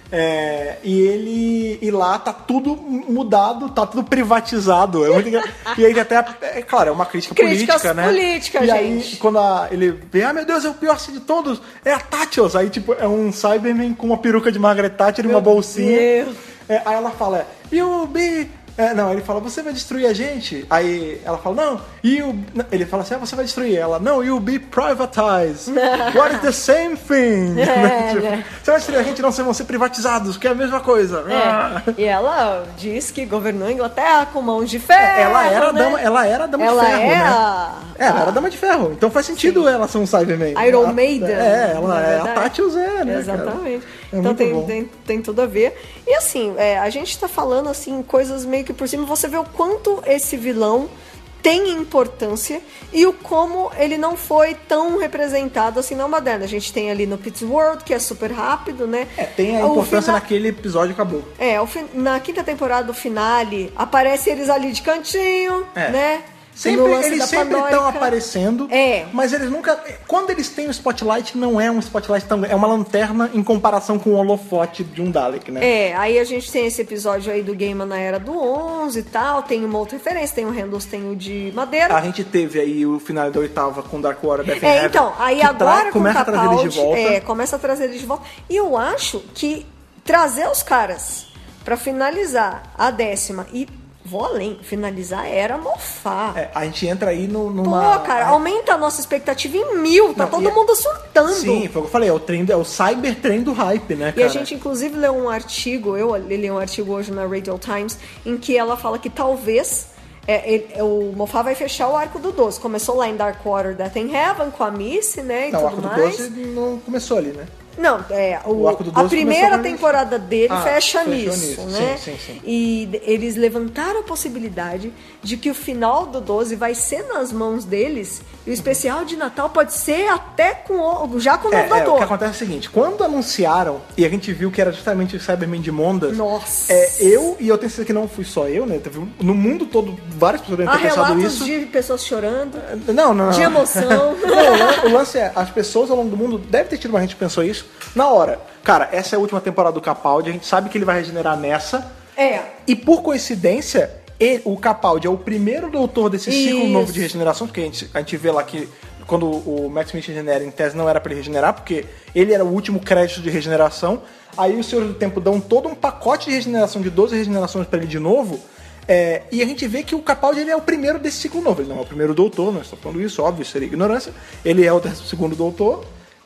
É, e ele e lá tá tudo mudado, tá tudo privatizado. É muito engra- E aí até, é claro, é uma crítica Críticas política, né? políticas, e aí, gente. quando a- ele vê, ah meu Deus, é o pior de todos, é a Tatios. Aí tipo, é um Cyberman com uma peruca de Margaret Thatcher e uma bolsinha. Deus. É, aí ela fala, you'll be... É, não, ele fala, você vai destruir a gente? Aí ela fala, não, you... Ele fala assim, ah, você vai destruir. Ela, não, you'll be privatized. What is the same thing? É, Tipo, né? você vai destruir a gente, não, vocês vão ser privatizados, que é a mesma coisa. Ah. É, e ela diz que governou a Inglaterra com mãos de ferro. Ela era, a né? dama, ela era a dama Ela de ferro, é né? a- É, ela era a dama de ferro. Então faz sentido ela ser um Cyberman. Iron A- Maiden. É, ela na é a verdade. Tatios é, né, Exatamente. cara? É Então muito tem, bom. tem, tem tudo a ver. E assim, é, a gente tá falando assim, coisas meio que por cima. Você vê o quanto esse vilão tem importância e o como ele não foi tão representado assim na moderna. A gente tem ali no Pete's World, que é super rápido, né? É, tem a O importância fina- naquele episódio e acabou. É, o fin- na quinta temporada, do finale, aparece eles ali de cantinho, É. né? Sempre, No lance eles da sempre Pandorica. estão aparecendo, É. mas eles nunca... Quando eles têm o spotlight, não é um spotlight tão... É uma lanterna em comparação com o holofote de um Dalek, né? É, aí a gente tem esse episódio aí do Gaiman na Era do onze e tal, tem uma outra referência, tem o Handles, tem o de madeira. A gente teve aí o final da oitava com Dark Water, Death and É, Heaven, então, aí que agora tra- com começa a trazer eles de volta. É, começa a trazer eles de volta. E eu acho que trazer os caras pra finalizar a décima e vou além, finalizar a Era Mofá. É, a gente entra aí no, Pô, numa... cara, a- aumenta a nossa expectativa em mil, tá Não, todo e é- mundo surtando. Sim, foi o que eu falei, é o, trem, é o cyber trem do hype, né, E cara? a gente, inclusive, leu um artigo, eu li um artigo hoje na Radio Times, em que ela fala que talvez é, ele- o Moffat vai fechar o arco do doze. Começou lá em Darkwater, Death in Heaven, com a Missy, né, e Não, o tudo arco do mais. doze não começou ali, né? Não, é, o, O arco do a doze primeira começou com- temporada dele Ah, fecha fechou nisso, nisso. né? Sim, sim, sim. E d- eles levantaram a possibilidade de que o final do doze vai ser nas mãos deles e o especial de Natal pode ser até com o, já com o É, novo é, o doutor. que acontece é o seguinte, quando anunciaram, e a gente viu que era justamente o Cyberman de Mondas, Nossa. é, eu, e eu tenho certeza que não fui só eu, né? Teve, no mundo todo, várias pessoas devem Há ter pensado relatos isso. de pessoas chorando, Não, não, não. de emoção. Não, o lan- o lance é, as pessoas ao longo do mundo, deve ter tido uma gente que pensou isso, na hora. Cara, essa é a última temporada do Capaldi, a gente sabe que ele vai regenerar nessa, É. e por coincidência, ele- o Capaldi é o primeiro doutor desse ciclo Isso. novo de regeneração, porque a gente, a gente vê lá que quando o Matt Smith regenera, em tese não era pra ele regenerar, porque ele era o último crédito de regeneração. Aí os Senhores do Tempo dão todo um pacote de regeneração de doze regenerações pra ele de novo. É, e a gente vê que o Capaldi ele é o primeiro desse ciclo novo. Ele não é o primeiro doutor, nós estamos falando isso, óbvio, seria ignorância. Ele é o décimo segundo doutor.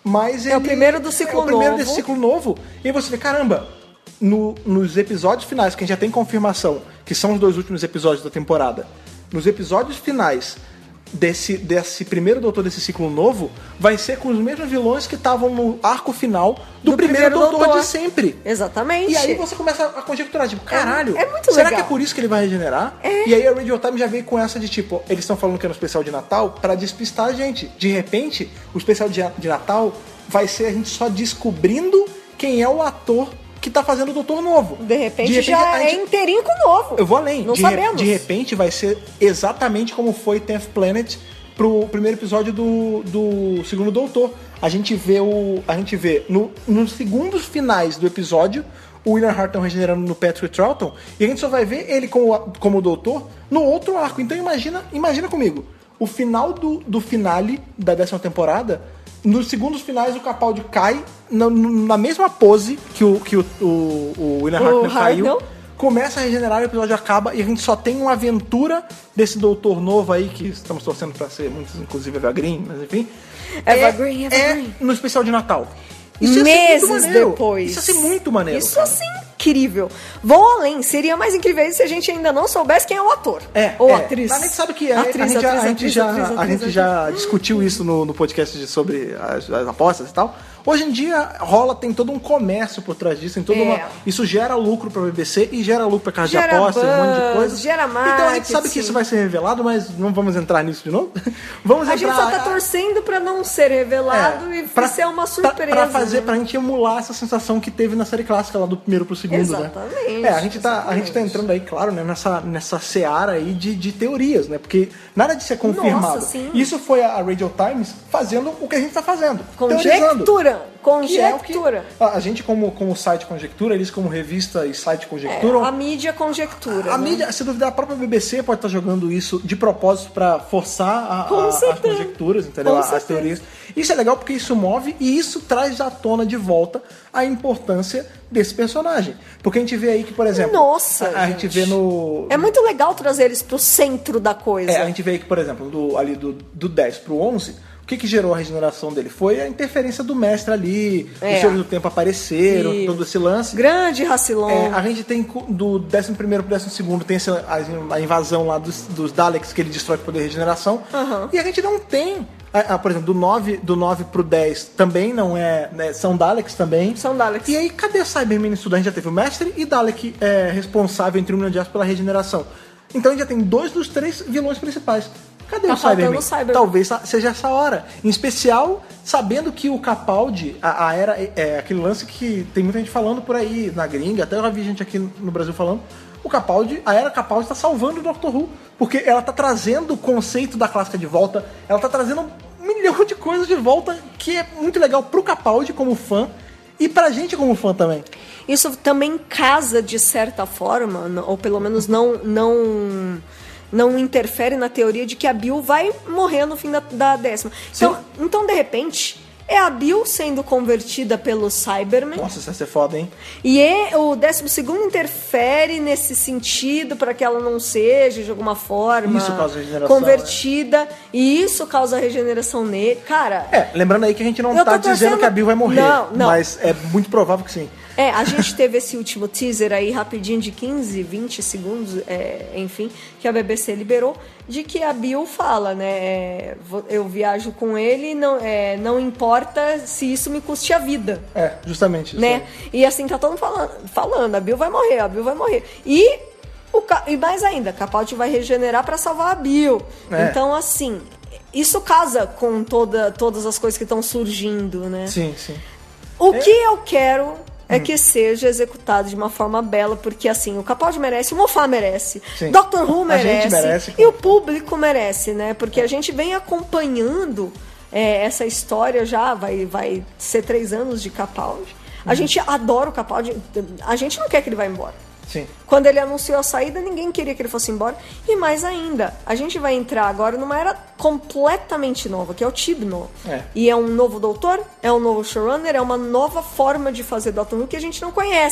mas É o ele- primeiro do ciclo É o primeiro novo. desse ciclo novo. E aí você vê, caramba, no- nos episódios finais, que a gente já tem confirmação, que são os dois últimos episódios da temporada, nos episódios finais desse, desse primeiro doutor desse ciclo novo, vai ser com os mesmos vilões que estavam no arco final do, Do primeiro, primeiro doutor, doutor. de sempre. Exatamente. E aí você começa a conjecturar, tipo, caralho, é muito será legal. que é por isso que ele vai regenerar? E aí a Radio Time já veio com essa de tipo, eles estão falando que é no especial de Natal pra despistar a gente. De repente, o especial de, de Natal vai ser a gente só descobrindo quem é o ator que tá fazendo o Doutor Novo. De repente, já a é gente- inteirinho com o novo. Eu vou além. Não de, re- sabemos. de repente vai ser exatamente como foi tenth Planet pro primeiro episódio do, do segundo Doutor. A gente vê o. A gente vê no, nos segundos finais do episódio o William Hartnell regenerando no Patrick Troughton e a gente só vai ver ele como, como doutor no outro arco. Então imagina, imagina comigo, o final do, do finale da décima temporada, nos segundos finais o Capaldi cai na, na mesma pose que o, que o, o, o William O Hartnell caiu, Hartnell. começa a regenerar, o episódio acaba e a gente só tem uma aventura desse doutor novo aí, que estamos torcendo pra ser muitos, inclusive Eva Green, mas enfim. Eva é, Green, Eva é Green. no especial de Natal. Isso ia ser Meses muito maneiro. depois. Isso ia ser muito maneiro. Isso cara. assim, incrível. Vou além. Seria mais incrível se a gente ainda não soubesse quem é o ator. É, Ou é. atriz. Mas a gente sabe que a, Atriz, a gente já, atriz, a gente atriz, já, atriz, a atriz, gente atriz. já discutiu isso no, no podcast de- sobre as, as apostas e tal. Hoje em dia rola, tem todo um comércio por trás disso, tem toda É. uma, isso gera lucro pra B B C e gera lucro pra casa de Gera apostas, um monte de buzz, coisa. gera Então a gente marketing. sabe que isso vai ser revelado, mas não vamos entrar nisso de novo. Vamos A entrar gente só tá torcendo pra não ser revelado É, e pra- ser uma surpresa. Pra, pra fazer, né? pra gente emular essa sensação que teve na série clássica lá do primeiro pro segundo, Exatamente, né? É, a gente, tá, a gente tá entrando aí, claro, né, nessa, nessa seara aí de, de teorias, né? Porque nada disso é confirmado. Nossa, sim. Isso foi a Radio Times fazendo o que a gente tá fazendo. teorizando. Conjectura. Que é o que Conjectura. a gente como, como site Conjectura, eles como revista e site É, Conjecturam. a mídia conjectura. A né? mídia, se duvidar, a própria B B C pode estar jogando isso de propósito pra forçar a- Com a- as certeza. conjecturas, entendeu? Com As certeza. teorias. Isso é legal porque isso move e isso traz à tona de volta a importância desse personagem. Porque a gente vê aí que, por exemplo, Nossa, a, a gente gente. vê no. É muito legal trazer eles pro centro da coisa. É, a gente vê aí que, por exemplo, do, ali do, do dez pro onze, o que, que gerou a regeneração dele? Foi a interferência do mestre ali, É. os Senhores do Tempo apareceram, Isso. todo esse lance. Grande Racilon. É, a gente tem cu- do décimo primeiro pro décimo segundo tem essa, a, a invasão lá dos, dos Daleks que ele destrói com o poder de regeneração. Aham. E a gente não tem. a- a, por exemplo, do nove, do nove pro dez também não é. Né, são Daleks também. São Daleks. E aí, cadê a Cybermen nisso? A gente já teve o mestre e Dalek é, responsável entre um milhão de aspas pela regeneração. Então a gente já tem dois dos três vilões principais. Cadê Tá o faltando Cybermen? o Cybermen. Talvez seja essa hora. Em especial, sabendo que o Capaldi, a, a era, é aquele lance que tem muita gente falando por aí na gringa, até eu já vi gente aqui no Brasil falando. O Capaldi, a era Capaldi está salvando o Doctor Who, porque ela está trazendo o conceito da clássica de volta, ela está trazendo um milhão de coisas de volta que é muito legal pro Capaldi como fã e pra gente como fã também. Isso também casa de certa forma, n- ou pelo menos não não não interfere na teoria de que a Bill vai morrer no fim da, da décima. Então, então, de repente, é a Bill sendo convertida pelo Cyberman. Nossa, isso vai ser foda, hein? E é- o décimo segundo interfere nesse sentido para que ela não seja, de alguma forma, Isso causa regeneração, convertida. E isso causa regeneração nele. Cara, É, lembrando aí que a gente não Eu tá tô dizendo torcendo- que a Bill vai morrer, Não, não. mas é muito provável que sim. é, a gente teve esse último teaser aí rapidinho de quinze, vinte segundos, é, enfim, que a B B C liberou, de que a Bill fala, né? é, vo- eu viajo com ele, não, é, não importa se isso me custe a vida. É, justamente. isso Né? aí. E assim tá todo mundo falando, falando, a Bill vai morrer, a Bill vai morrer. E, o, Ca- e mais ainda, Capaldi vai regenerar pra salvar a Bill. É. Então, assim, isso casa com toda, todas as coisas que estão surgindo, né? Sim, sim. O que eu quero é que seja executado de uma forma bela, porque assim, o Capaldi merece, o Moffat merece, Sim. Doctor Who A gente merece, merece, e claro. o público merece, né? Porque a gente vem acompanhando é, essa história já, vai, vai ser três anos de Capaldi. A gente adora o Capaldi, a gente não quer que ele vá embora. Sim. Quando ele anunciou a saída, ninguém queria que ele fosse embora. E mais ainda, a gente vai entrar agora numa era completamente nova, que é o Chibnall. É. E é um novo doutor, é um novo showrunner, é uma nova forma de fazer Doctor Who que a gente não conhece.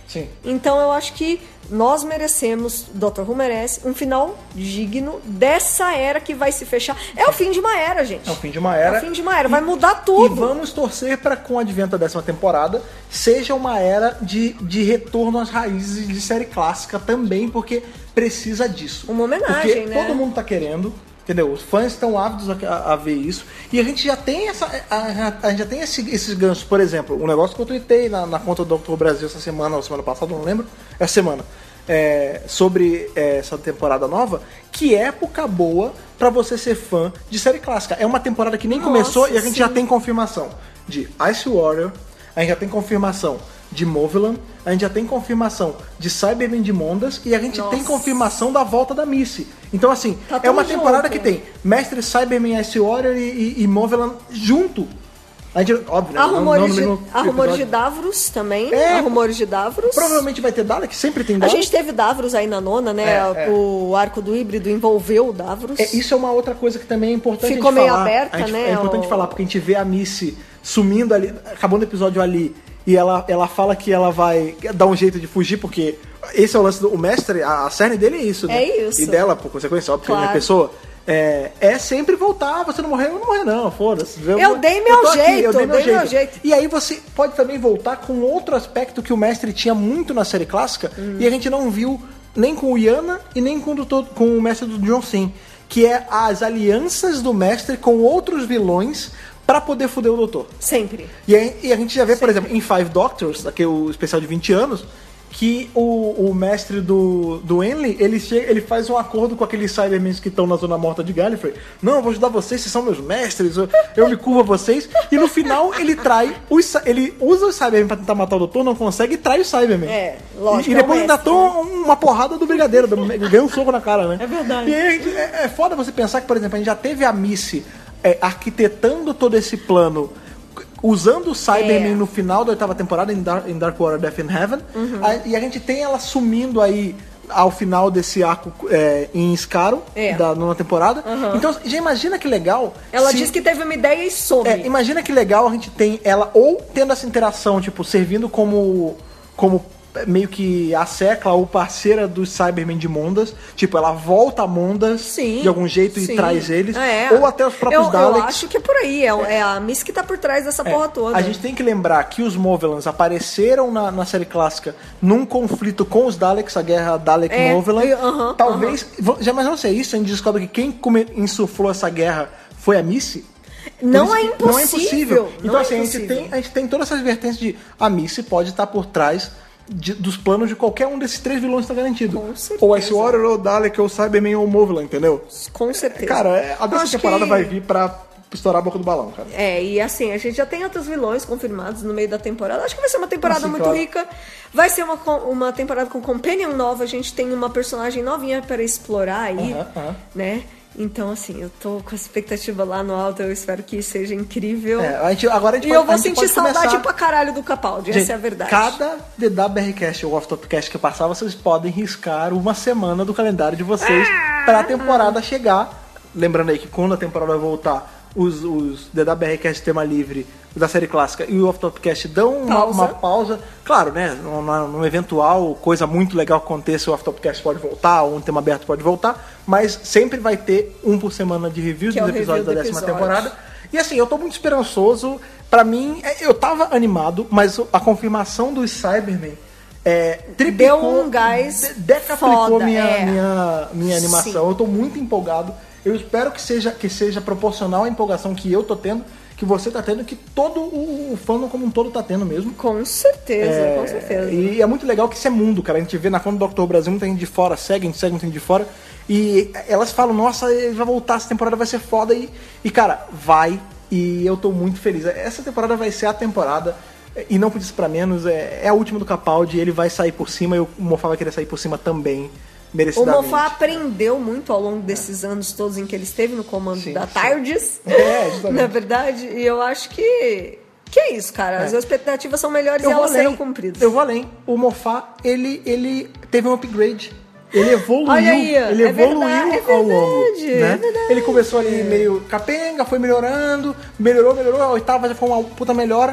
Sim. Então eu acho que nós merecemos, doutor Who merece, um final digno dessa era que vai se fechar. É o fim de uma era, gente. É o fim de uma era. É o fim de uma era, vai E- mudar tudo. E vamos torcer para com o advento da décima temporada seja uma era de, de retorno às raízes de série clássica também, porque precisa disso. Uma homenagem, porque né? todo mundo tá querendo, entendeu? Os fãs estão ávidos a, a ver isso. E a gente já tem essa. A, a- a gente já tem esse- esses ganchos. Por exemplo, um negócio que eu tuitei na, na conta do doutor Brasil essa semana, ou semana passada, não lembro. Essa semana. É, sobre é, essa temporada nova, que época boa pra você ser fã de série clássica. É uma temporada que nem Nossa, começou e a gente sim. já tem confirmação de Ice Warrior, a gente já tem confirmação de Movilan, a gente já tem confirmação de Cybermen de Mondas e a gente Nossa. tem confirmação da volta da Missy. Então, assim, Tá é tudo uma temporada junto. que tem Mestre Cybermen, Ice Warrior e, e, e Movilan junto. A gente, óbvio, né? Há não- rumores, não no de, mesmo há rumores de episódio. Davros também. É. Há rumores de Davros. Provavelmente vai ter Dalek, sempre tem A Dalek. gente teve Davros aí na nona, né? É, é. O arco do híbrido envolveu o Davros. É, isso é uma outra coisa que também é importante Ficou a gente meio falar. aberta, A gente- né, É importante o- falar, porque a gente vê a Missy sumindo ali, acabando o episódio ali, e ela, ela fala que ela vai dar um jeito de fugir, porque esse é o lance do o mestre, a, a cerne dele é isso, né? É isso. E dela, por consequência, óbvio, Claro. que ele é pessoa. É, é sempre voltar, você não morreu, eu não morreu não, foda-se. Eu dei meu tô aqui, jeito, eu dei eu meu dei jeito. meu jeito. E aí você pode também voltar com outro aspecto que o mestre tinha muito na série clássica, Hum. e a gente não viu nem com o Yana e nem com, o doutor- com o mestre do John Sim, que é as alianças do mestre com outros vilões pra poder foder o doutor. Sempre. E, aí, e a gente já vê, por exemplo, em Five Doctors, aquele o especial de vinte anos, que o, o mestre do, do Enlil, ele, chega, ele faz um acordo com aqueles Cybermen que estão na Zona Morta de Gallifrey. Não, eu vou ajudar vocês, vocês são meus mestres, eu, eu me curvo a vocês. E no final ele trai, os, Cy- ele usa os Cybermen pra tentar matar o doutor, não consegue, e trai os Cybermen. É, lógico, E, e é o depois ainda mestre, toma uma porrada do brigadeiro, do- ganha um soco na cara, né? É verdade. E aí a gente- é, é foda você pensar que, por exemplo, a gente já teve a Missy é, arquitetando todo esse plano, usando o Cybermen É. no final da oitava temporada, em Dark, em Dark Water, Death in Heaven, Uhum. a- e a gente tem ela sumindo aí ao final desse arco é, em Scarrow, É. da nona temporada. Então, já imagina que legal. Ela se- diz que teve uma ideia e some. é, imagina que legal a gente tem ela ou tendo essa interação, tipo, servindo como, como meio que a Secla ou parceira dos Cybermen de Mondas. Tipo, ela volta a Mondas Sim, de algum jeito sim. e traz eles. É. Ou até os próprios eu, Daleks. Eu acho que é por aí. É, é a Miss que tá por trás dessa É, porra toda. A gente tem que lembrar que os Movelans apareceram na, na série clássica num conflito com os Daleks, a guerra Dalek-Movelan. É, aham, Talvez. Já, mas não sei isso, a gente descobre que quem come- insuflou essa guerra foi a Missy. Por Não isso é que impossível. Não é impossível. Então, Não é assim, a, gente impossível. tem, a gente tem todas essas vertentes de a Missy pode estar por trás de- dos planos de qualquer um desses três vilões, está garantido. Com certeza. Ou Ice Warrior, ou Dalek, ou Cyberman, ou Movelan, entendeu? Com certeza. Cara, é- a Eu décima acho temporada que- vai vir pra estourar a boca do balão, cara. É, e assim, a gente já tem outros vilões confirmados no meio da temporada. Acho que vai ser uma temporada Assim, muito claro. rica. Vai ser uma, com- uma temporada com companion nova. A gente tem uma personagem novinha para explorar aí, Aham, aham. né? Então, assim, eu tô com a expectativa lá no alto. Eu espero que seja incrível. É, a gente, agora a gente E pode, eu vou a gente sentir pode saudade começar... pra caralho do Capaldi, Gente, essa é a verdade. Cada D W R Cast ou Off Top Cast que passar, vocês podem riscar uma semana do calendário de vocês Ah! para a temporada chegar. Lembrando aí que quando a temporada vai voltar, os, os D W R Cast tema livre da série clássica e o Off Top Cast dão uma Pausa. uma pausa. Claro, né? Numa, numa eventual coisa muito legal que aconteça, o Off Top Cast pode voltar, ou um tema aberto pode voltar, mas sempre vai ter um por semana de reviews Que é dos o episódios review da do décima episódio. temporada. E assim, eu tô muito esperançoso. Pra mim, é, eu tava animado, mas a confirmação dos Cybermen é, triplicou, Deu um gás de- decaplicou foda, minha, é. minha, minha animação. Sim. Eu tô muito empolgado. Eu espero que seja, que seja proporcional à empolgação que eu tô tendo, que você tá tendo, que todo o, o fandom como um todo tá tendo mesmo. Com certeza, É, com certeza. E é muito legal que isso é mundo, cara. A gente vê na conta do doutor Brasil, muita gente de fora segue, a gente segue muita gente de fora. E elas falam, nossa, ele vai voltar, essa temporada vai ser foda. E, e cara, vai. E eu tô muito feliz. Essa temporada vai ser a temporada. E não por isso pra menos, é, é a última do Capaldi. Ele vai sair por cima e o Moffat vai querer sair por cima também, O merecidamente. Moffat aprendeu muito ao longo desses anos todos em que ele esteve no comando Sim, da sim. TARDIS. É, justamente. Na verdade, e eu acho que que é isso, cara. As É. expectativas são melhores e Eu vou elas além, serão cumpridas. eu vou além. O Moffat, ele, ele teve um upgrade. Ele evoluiu, Olha aí, ele é evoluiu verdade, é ao longo. verdade, Né? é verdade. Ele começou ali meio capenga, foi melhorando, melhorou, melhorou, a oitava já foi uma puta melhora.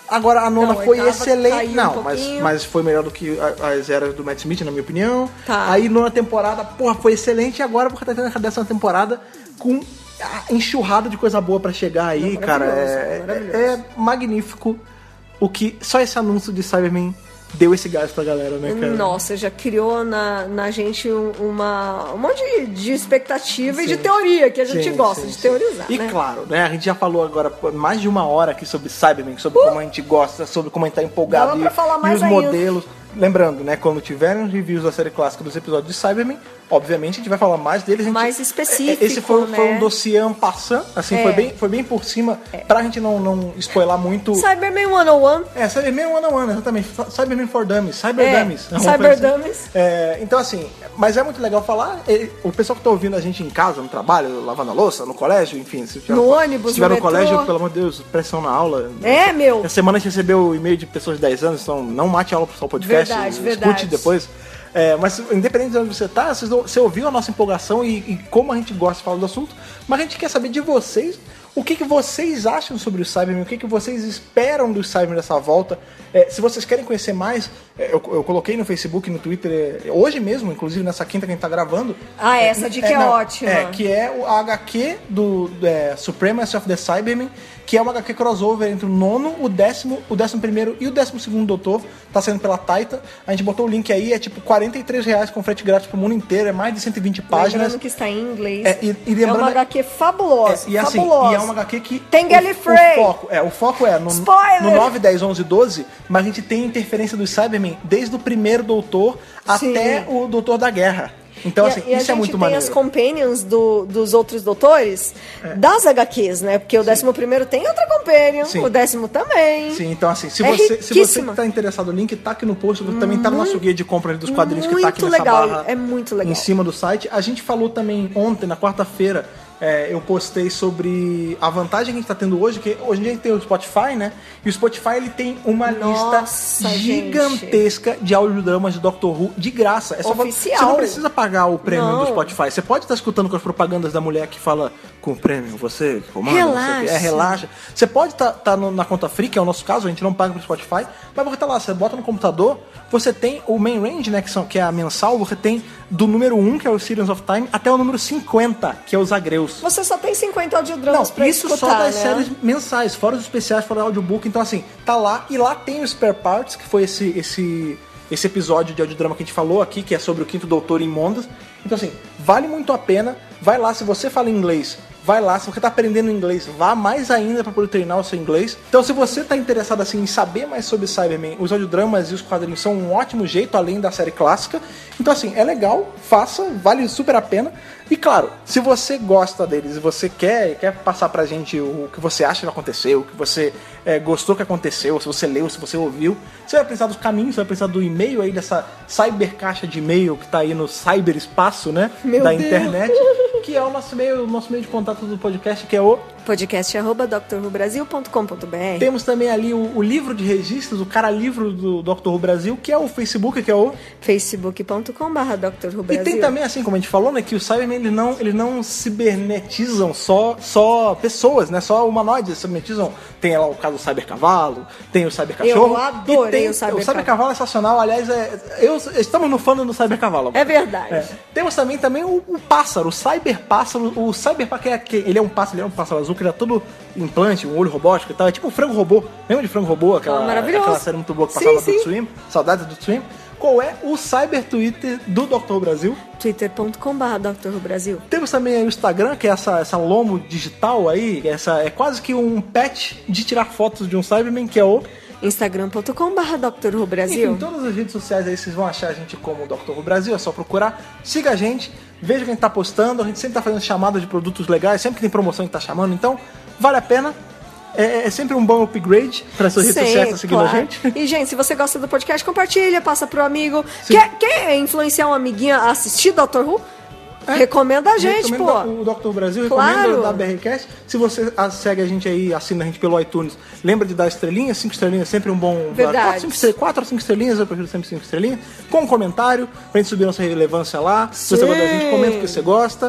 Agora, a nona Não, a foi oitava excelente. caiu um Não, mas, pouquinho. mas foi melhor do que a- as eras do Matt Smith, na minha opinião. Tá. Aí, nona temporada, porra, foi excelente. E agora, vou estar tendo a décima temporada com a enxurrada de coisa boa pra chegar aí, Não, cara. maravilhoso, É, maravilhoso. é magnífico o que só esse anúncio de Cyberman deu esse gás pra galera, né, cara? Nossa, já criou na, na gente um- uma, um monte de, de expectativa e de Sim. teoria, que a gente Sim, gosta sim, de sim. teorizar, E né? claro, né? A gente já falou agora por mais de uma hora aqui sobre Cyberman, sobre como a gente gosta, sobre como a gente tá empolgado Dava e, pra falar e mais os ainda. modelos. Lembrando, né? Quando tiverem os reviews da série clássica dos episódios de Cyberman, obviamente a gente vai falar mais deles. A gente- Mais específico, Esse foi, foi um né? dossiê en passant, assim, É. foi, bem, foi bem por cima, pra gente não, não spoiler muito. Cyberman cento e um. É, Cyberman one on one, exatamente. Cyberman for Dummies, Cyber É, Dummies. Uma Cyber coisa assim. Dummies. É, então, assim, mas é muito legal falar. e- O pessoal que tá ouvindo a gente em casa, no trabalho, lavando a louça, no colégio, enfim. Se tiver No ônibus, Se tiver no no, colégio, metrô. pelo amor de Deus, pressão na aula. É, meu. Essa semana a gente recebeu e-mail de pessoas de dez anos, então não mate a aula pro seu podcast. Verdade, escute verdade. depois. É, mas independente de onde você tá, vocês- você ouviu a nossa empolgação e, e como a gente gosta de falar do assunto, mas a gente quer saber de vocês o que, que vocês acham sobre o Cyberman, o que, que vocês esperam do Cyberman dessa volta. É, se vocês querem conhecer mais, é, eu, eu coloquei no Facebook e no Twitter, é, hoje mesmo, inclusive nessa quinta que a gente tá gravando. Ah, essa dica é não, ótima. É, que é o a H Q do é, Supremacy of the Cybermen, que é uma H Q crossover entre o nono, o décimo, o décimo primeiro e o décimo segundo Doutor. Tá saindo pela Titan. A gente botou o link aí, é tipo quarenta e três reais com frete grátis pro mundo inteiro, é mais de cento e vinte páginas. Lembrando que está em inglês. É, e- e lembrando- é uma H Q fabulosa. É, e assim, fabulosa. e é uma H Q que Tem o- Gallifrey. O foco é, o foco é no, Spoiler! no nove, dez, onze, doze, mas a gente tem interferência dos Cybermen desde o primeiro Doutor Sim. até o Doutor da Guerra. Então, E a- assim, e a isso é gente muito tem maneiro. as companions do- dos outros doutores das H Qs, né? Porque o décimo primeiro tem outra companion, Sim. o décimo também. Sim, então assim, se É você, se você riquíssima. que tá interessado, o link tá aqui no post, também tá no nosso guia de compras dos quadrinhos que tá aqui muito nessa legal, barra é muito legal. em cima do site. A gente falou também ontem, na quarta-feira, é, eu postei sobre a vantagem que a gente tá tendo hoje, que hoje em dia a gente tem o Spotify, né? E o Spotify ele tem uma Nossa, lista gente. gigantesca de audiodramas de Doctor Who de graça. É só Oficial. Você não precisa pagar o prêmio Não. do Spotify. Você pode estar escutando com as propagandas da mulher que fala com o prêmio, você que comanda, não sei o quê. É, Relaxa. relaxa. Você pode estar na conta free, que é o nosso caso, a gente não paga pro Spotify, mas você tá lá, você bota no computador, você tem o main range, né, que, são, que é a mensal, você tem do número um, que é o Series of Time, até o número cinquenta, que é os Agreus. Você só tem cinquenta Não, audiodramas pra isso escutar, só das né? séries mensais, fora os especiais, fora o audiobook, então assim, tá lá, e lá tem o Spare Parts, que foi esse, esse, esse episódio de audiodrama que a gente falou aqui, que é sobre o Quinto Doutor em Mondas. Então assim, vale muito a pena, vai lá, se você fala inglês, vai lá, se você tá aprendendo inglês, vá mais ainda para poder treinar o seu inglês. Então se você tá interessado assim em saber mais sobre Cyberman, os audiodramas e os quadrinhos são um ótimo jeito, além da série clássica. Então assim, é legal, faça, vale super a pena. E claro, se você gosta deles e você quer, quer passar pra gente o que você acha que aconteceu, o que você é, gostou que aconteceu, se você leu, se você ouviu, você vai precisar dos caminhos, você vai precisar do e-mail aí, dessa cybercaixa de e-mail que tá aí no cyberespaço, né? Meu da Deus. internet, que é o nosso meio, o nosso meio de contato do podcast, que é o... Podcast arroba doutor who brasil ponto com ponto b r. Temos também ali o, o livro de registros, o cara livro do Doctor Who Brasil, que é o Facebook, que é o... facebook ponto com barra doutor who E brasil. tem também, assim, como a gente falou, né, que os Cybermen, eles não, eles não cibernetizam só, só pessoas, né, só humanoides, eles cibernetizam, tem lá o caso do Cybercavalo, tem o Cybercachorro. Eu adorei e tem, o Cybercavalo. O Cybercavalo é sensacional, aliás, é, eu, estamos no fã do Cybercavalo. É verdade. É. Temos também, também o, o pássaro, o Cyberpássaro, o Cyberpássaro, é, que ele é um pássaro, ele é um pássaro azul, que ele é todo implante, um olho robótico e tal, é tipo um frango robô, lembra de frango robô, aquela, Ah, maravilhoso. aquela série muito boa que Sim, passava sim. do Swim, saudades do Swim. Qual é o Cyber Twitter do Doctor Who Brasil? twitter ponto com barra doutor who brasil. Temos também aí o Instagram, que é essa, essa lomo digital aí, essa, é quase que um patch de tirar fotos de um Cyberman, que é o... instagram ponto com barra doutor who brasil. Enfim, todas as redes sociais aí vocês vão achar a gente como o Doctor Who Brasil, é só procurar. Siga a gente, veja o que a gente tá postando, a gente sempre tá fazendo chamada de produtos legais, sempre que tem promoção a gente tá chamando, então vale a pena. É, é sempre um bom upgrade para suas redes Sim, sociais tá seguindo claro. a gente. E, gente, se você gosta do podcast, compartilha, passa pro amigo. Quer, quer influenciar um amiguinho a assistir Doctor Who? Recomenda a gente, Recomendo pô. o Doctor Brasil, Claro. recomendo da B R Cast. Se você a- segue a gente aí, assina a gente pelo iTunes, lembra de dar estrelinhas, cinco estrelinhas, sempre um bom... Verdade. Quatro, cinco, estre- quatro ou cinco estrelinhas, eu prefiro sempre cinco estrelinhas. Com um comentário, pra gente subir nossa relevância lá. Se você Sim. gosta da gente, comenta o que você gosta.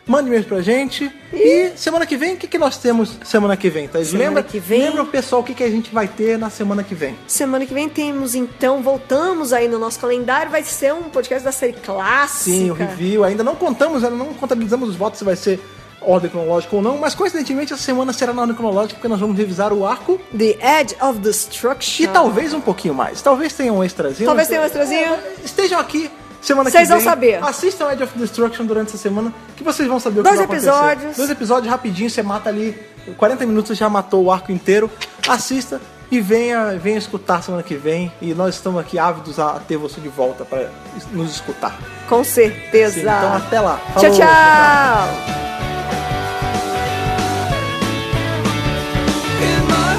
Mande e-mails pra gente. E semana que vem, o que, que nós temos semana que vem, Thaís? Semana Lembra, que vem- lembra o pessoal o que, que a gente vai ter na semana que vem. Semana que vem temos, então, voltamos aí no nosso calendário. Vai ser um podcast da série clássica. Sim, o review. Ainda não contamos, ainda não contabilizamos os votos se vai ser ordem cronológica ou não, mas coincidentemente essa semana será na ordem cronológica porque nós vamos revisar o arco The Edge of Destruction. e talvez um pouquinho mais. Talvez tenha um extrazinho. Talvez tenha um extrazinho. É, estejam aqui semana Vocês que vem. vão saber. Assistam Edge of Destruction durante essa semana que vocês vão saber o Dois que vai acontecer. episódios. Dois episódios rapidinho, você mata ali quarenta minutos, já matou o arco inteiro. Assista e venha, venha escutar semana que vem. E nós estamos aqui ávidos a ter você de volta para nos escutar. Com certeza. Sim, então até lá. Tchau, Falou. tchau. In my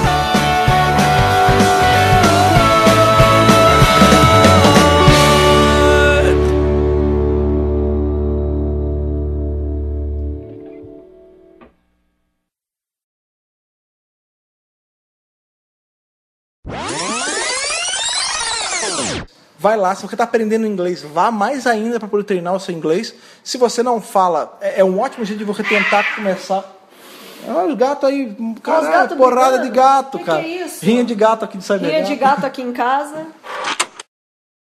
Vai lá, se você está aprendendo inglês, vá mais ainda para poder treinar o seu inglês. Se você não fala, é, é um ótimo jeito de você tentar começar. Olha os gatos aí, cara, gatos porrada brigando. de gato, Que cara. que é isso? Rinha de gato aqui de Cyberpunk. Rinha de gato aqui em casa.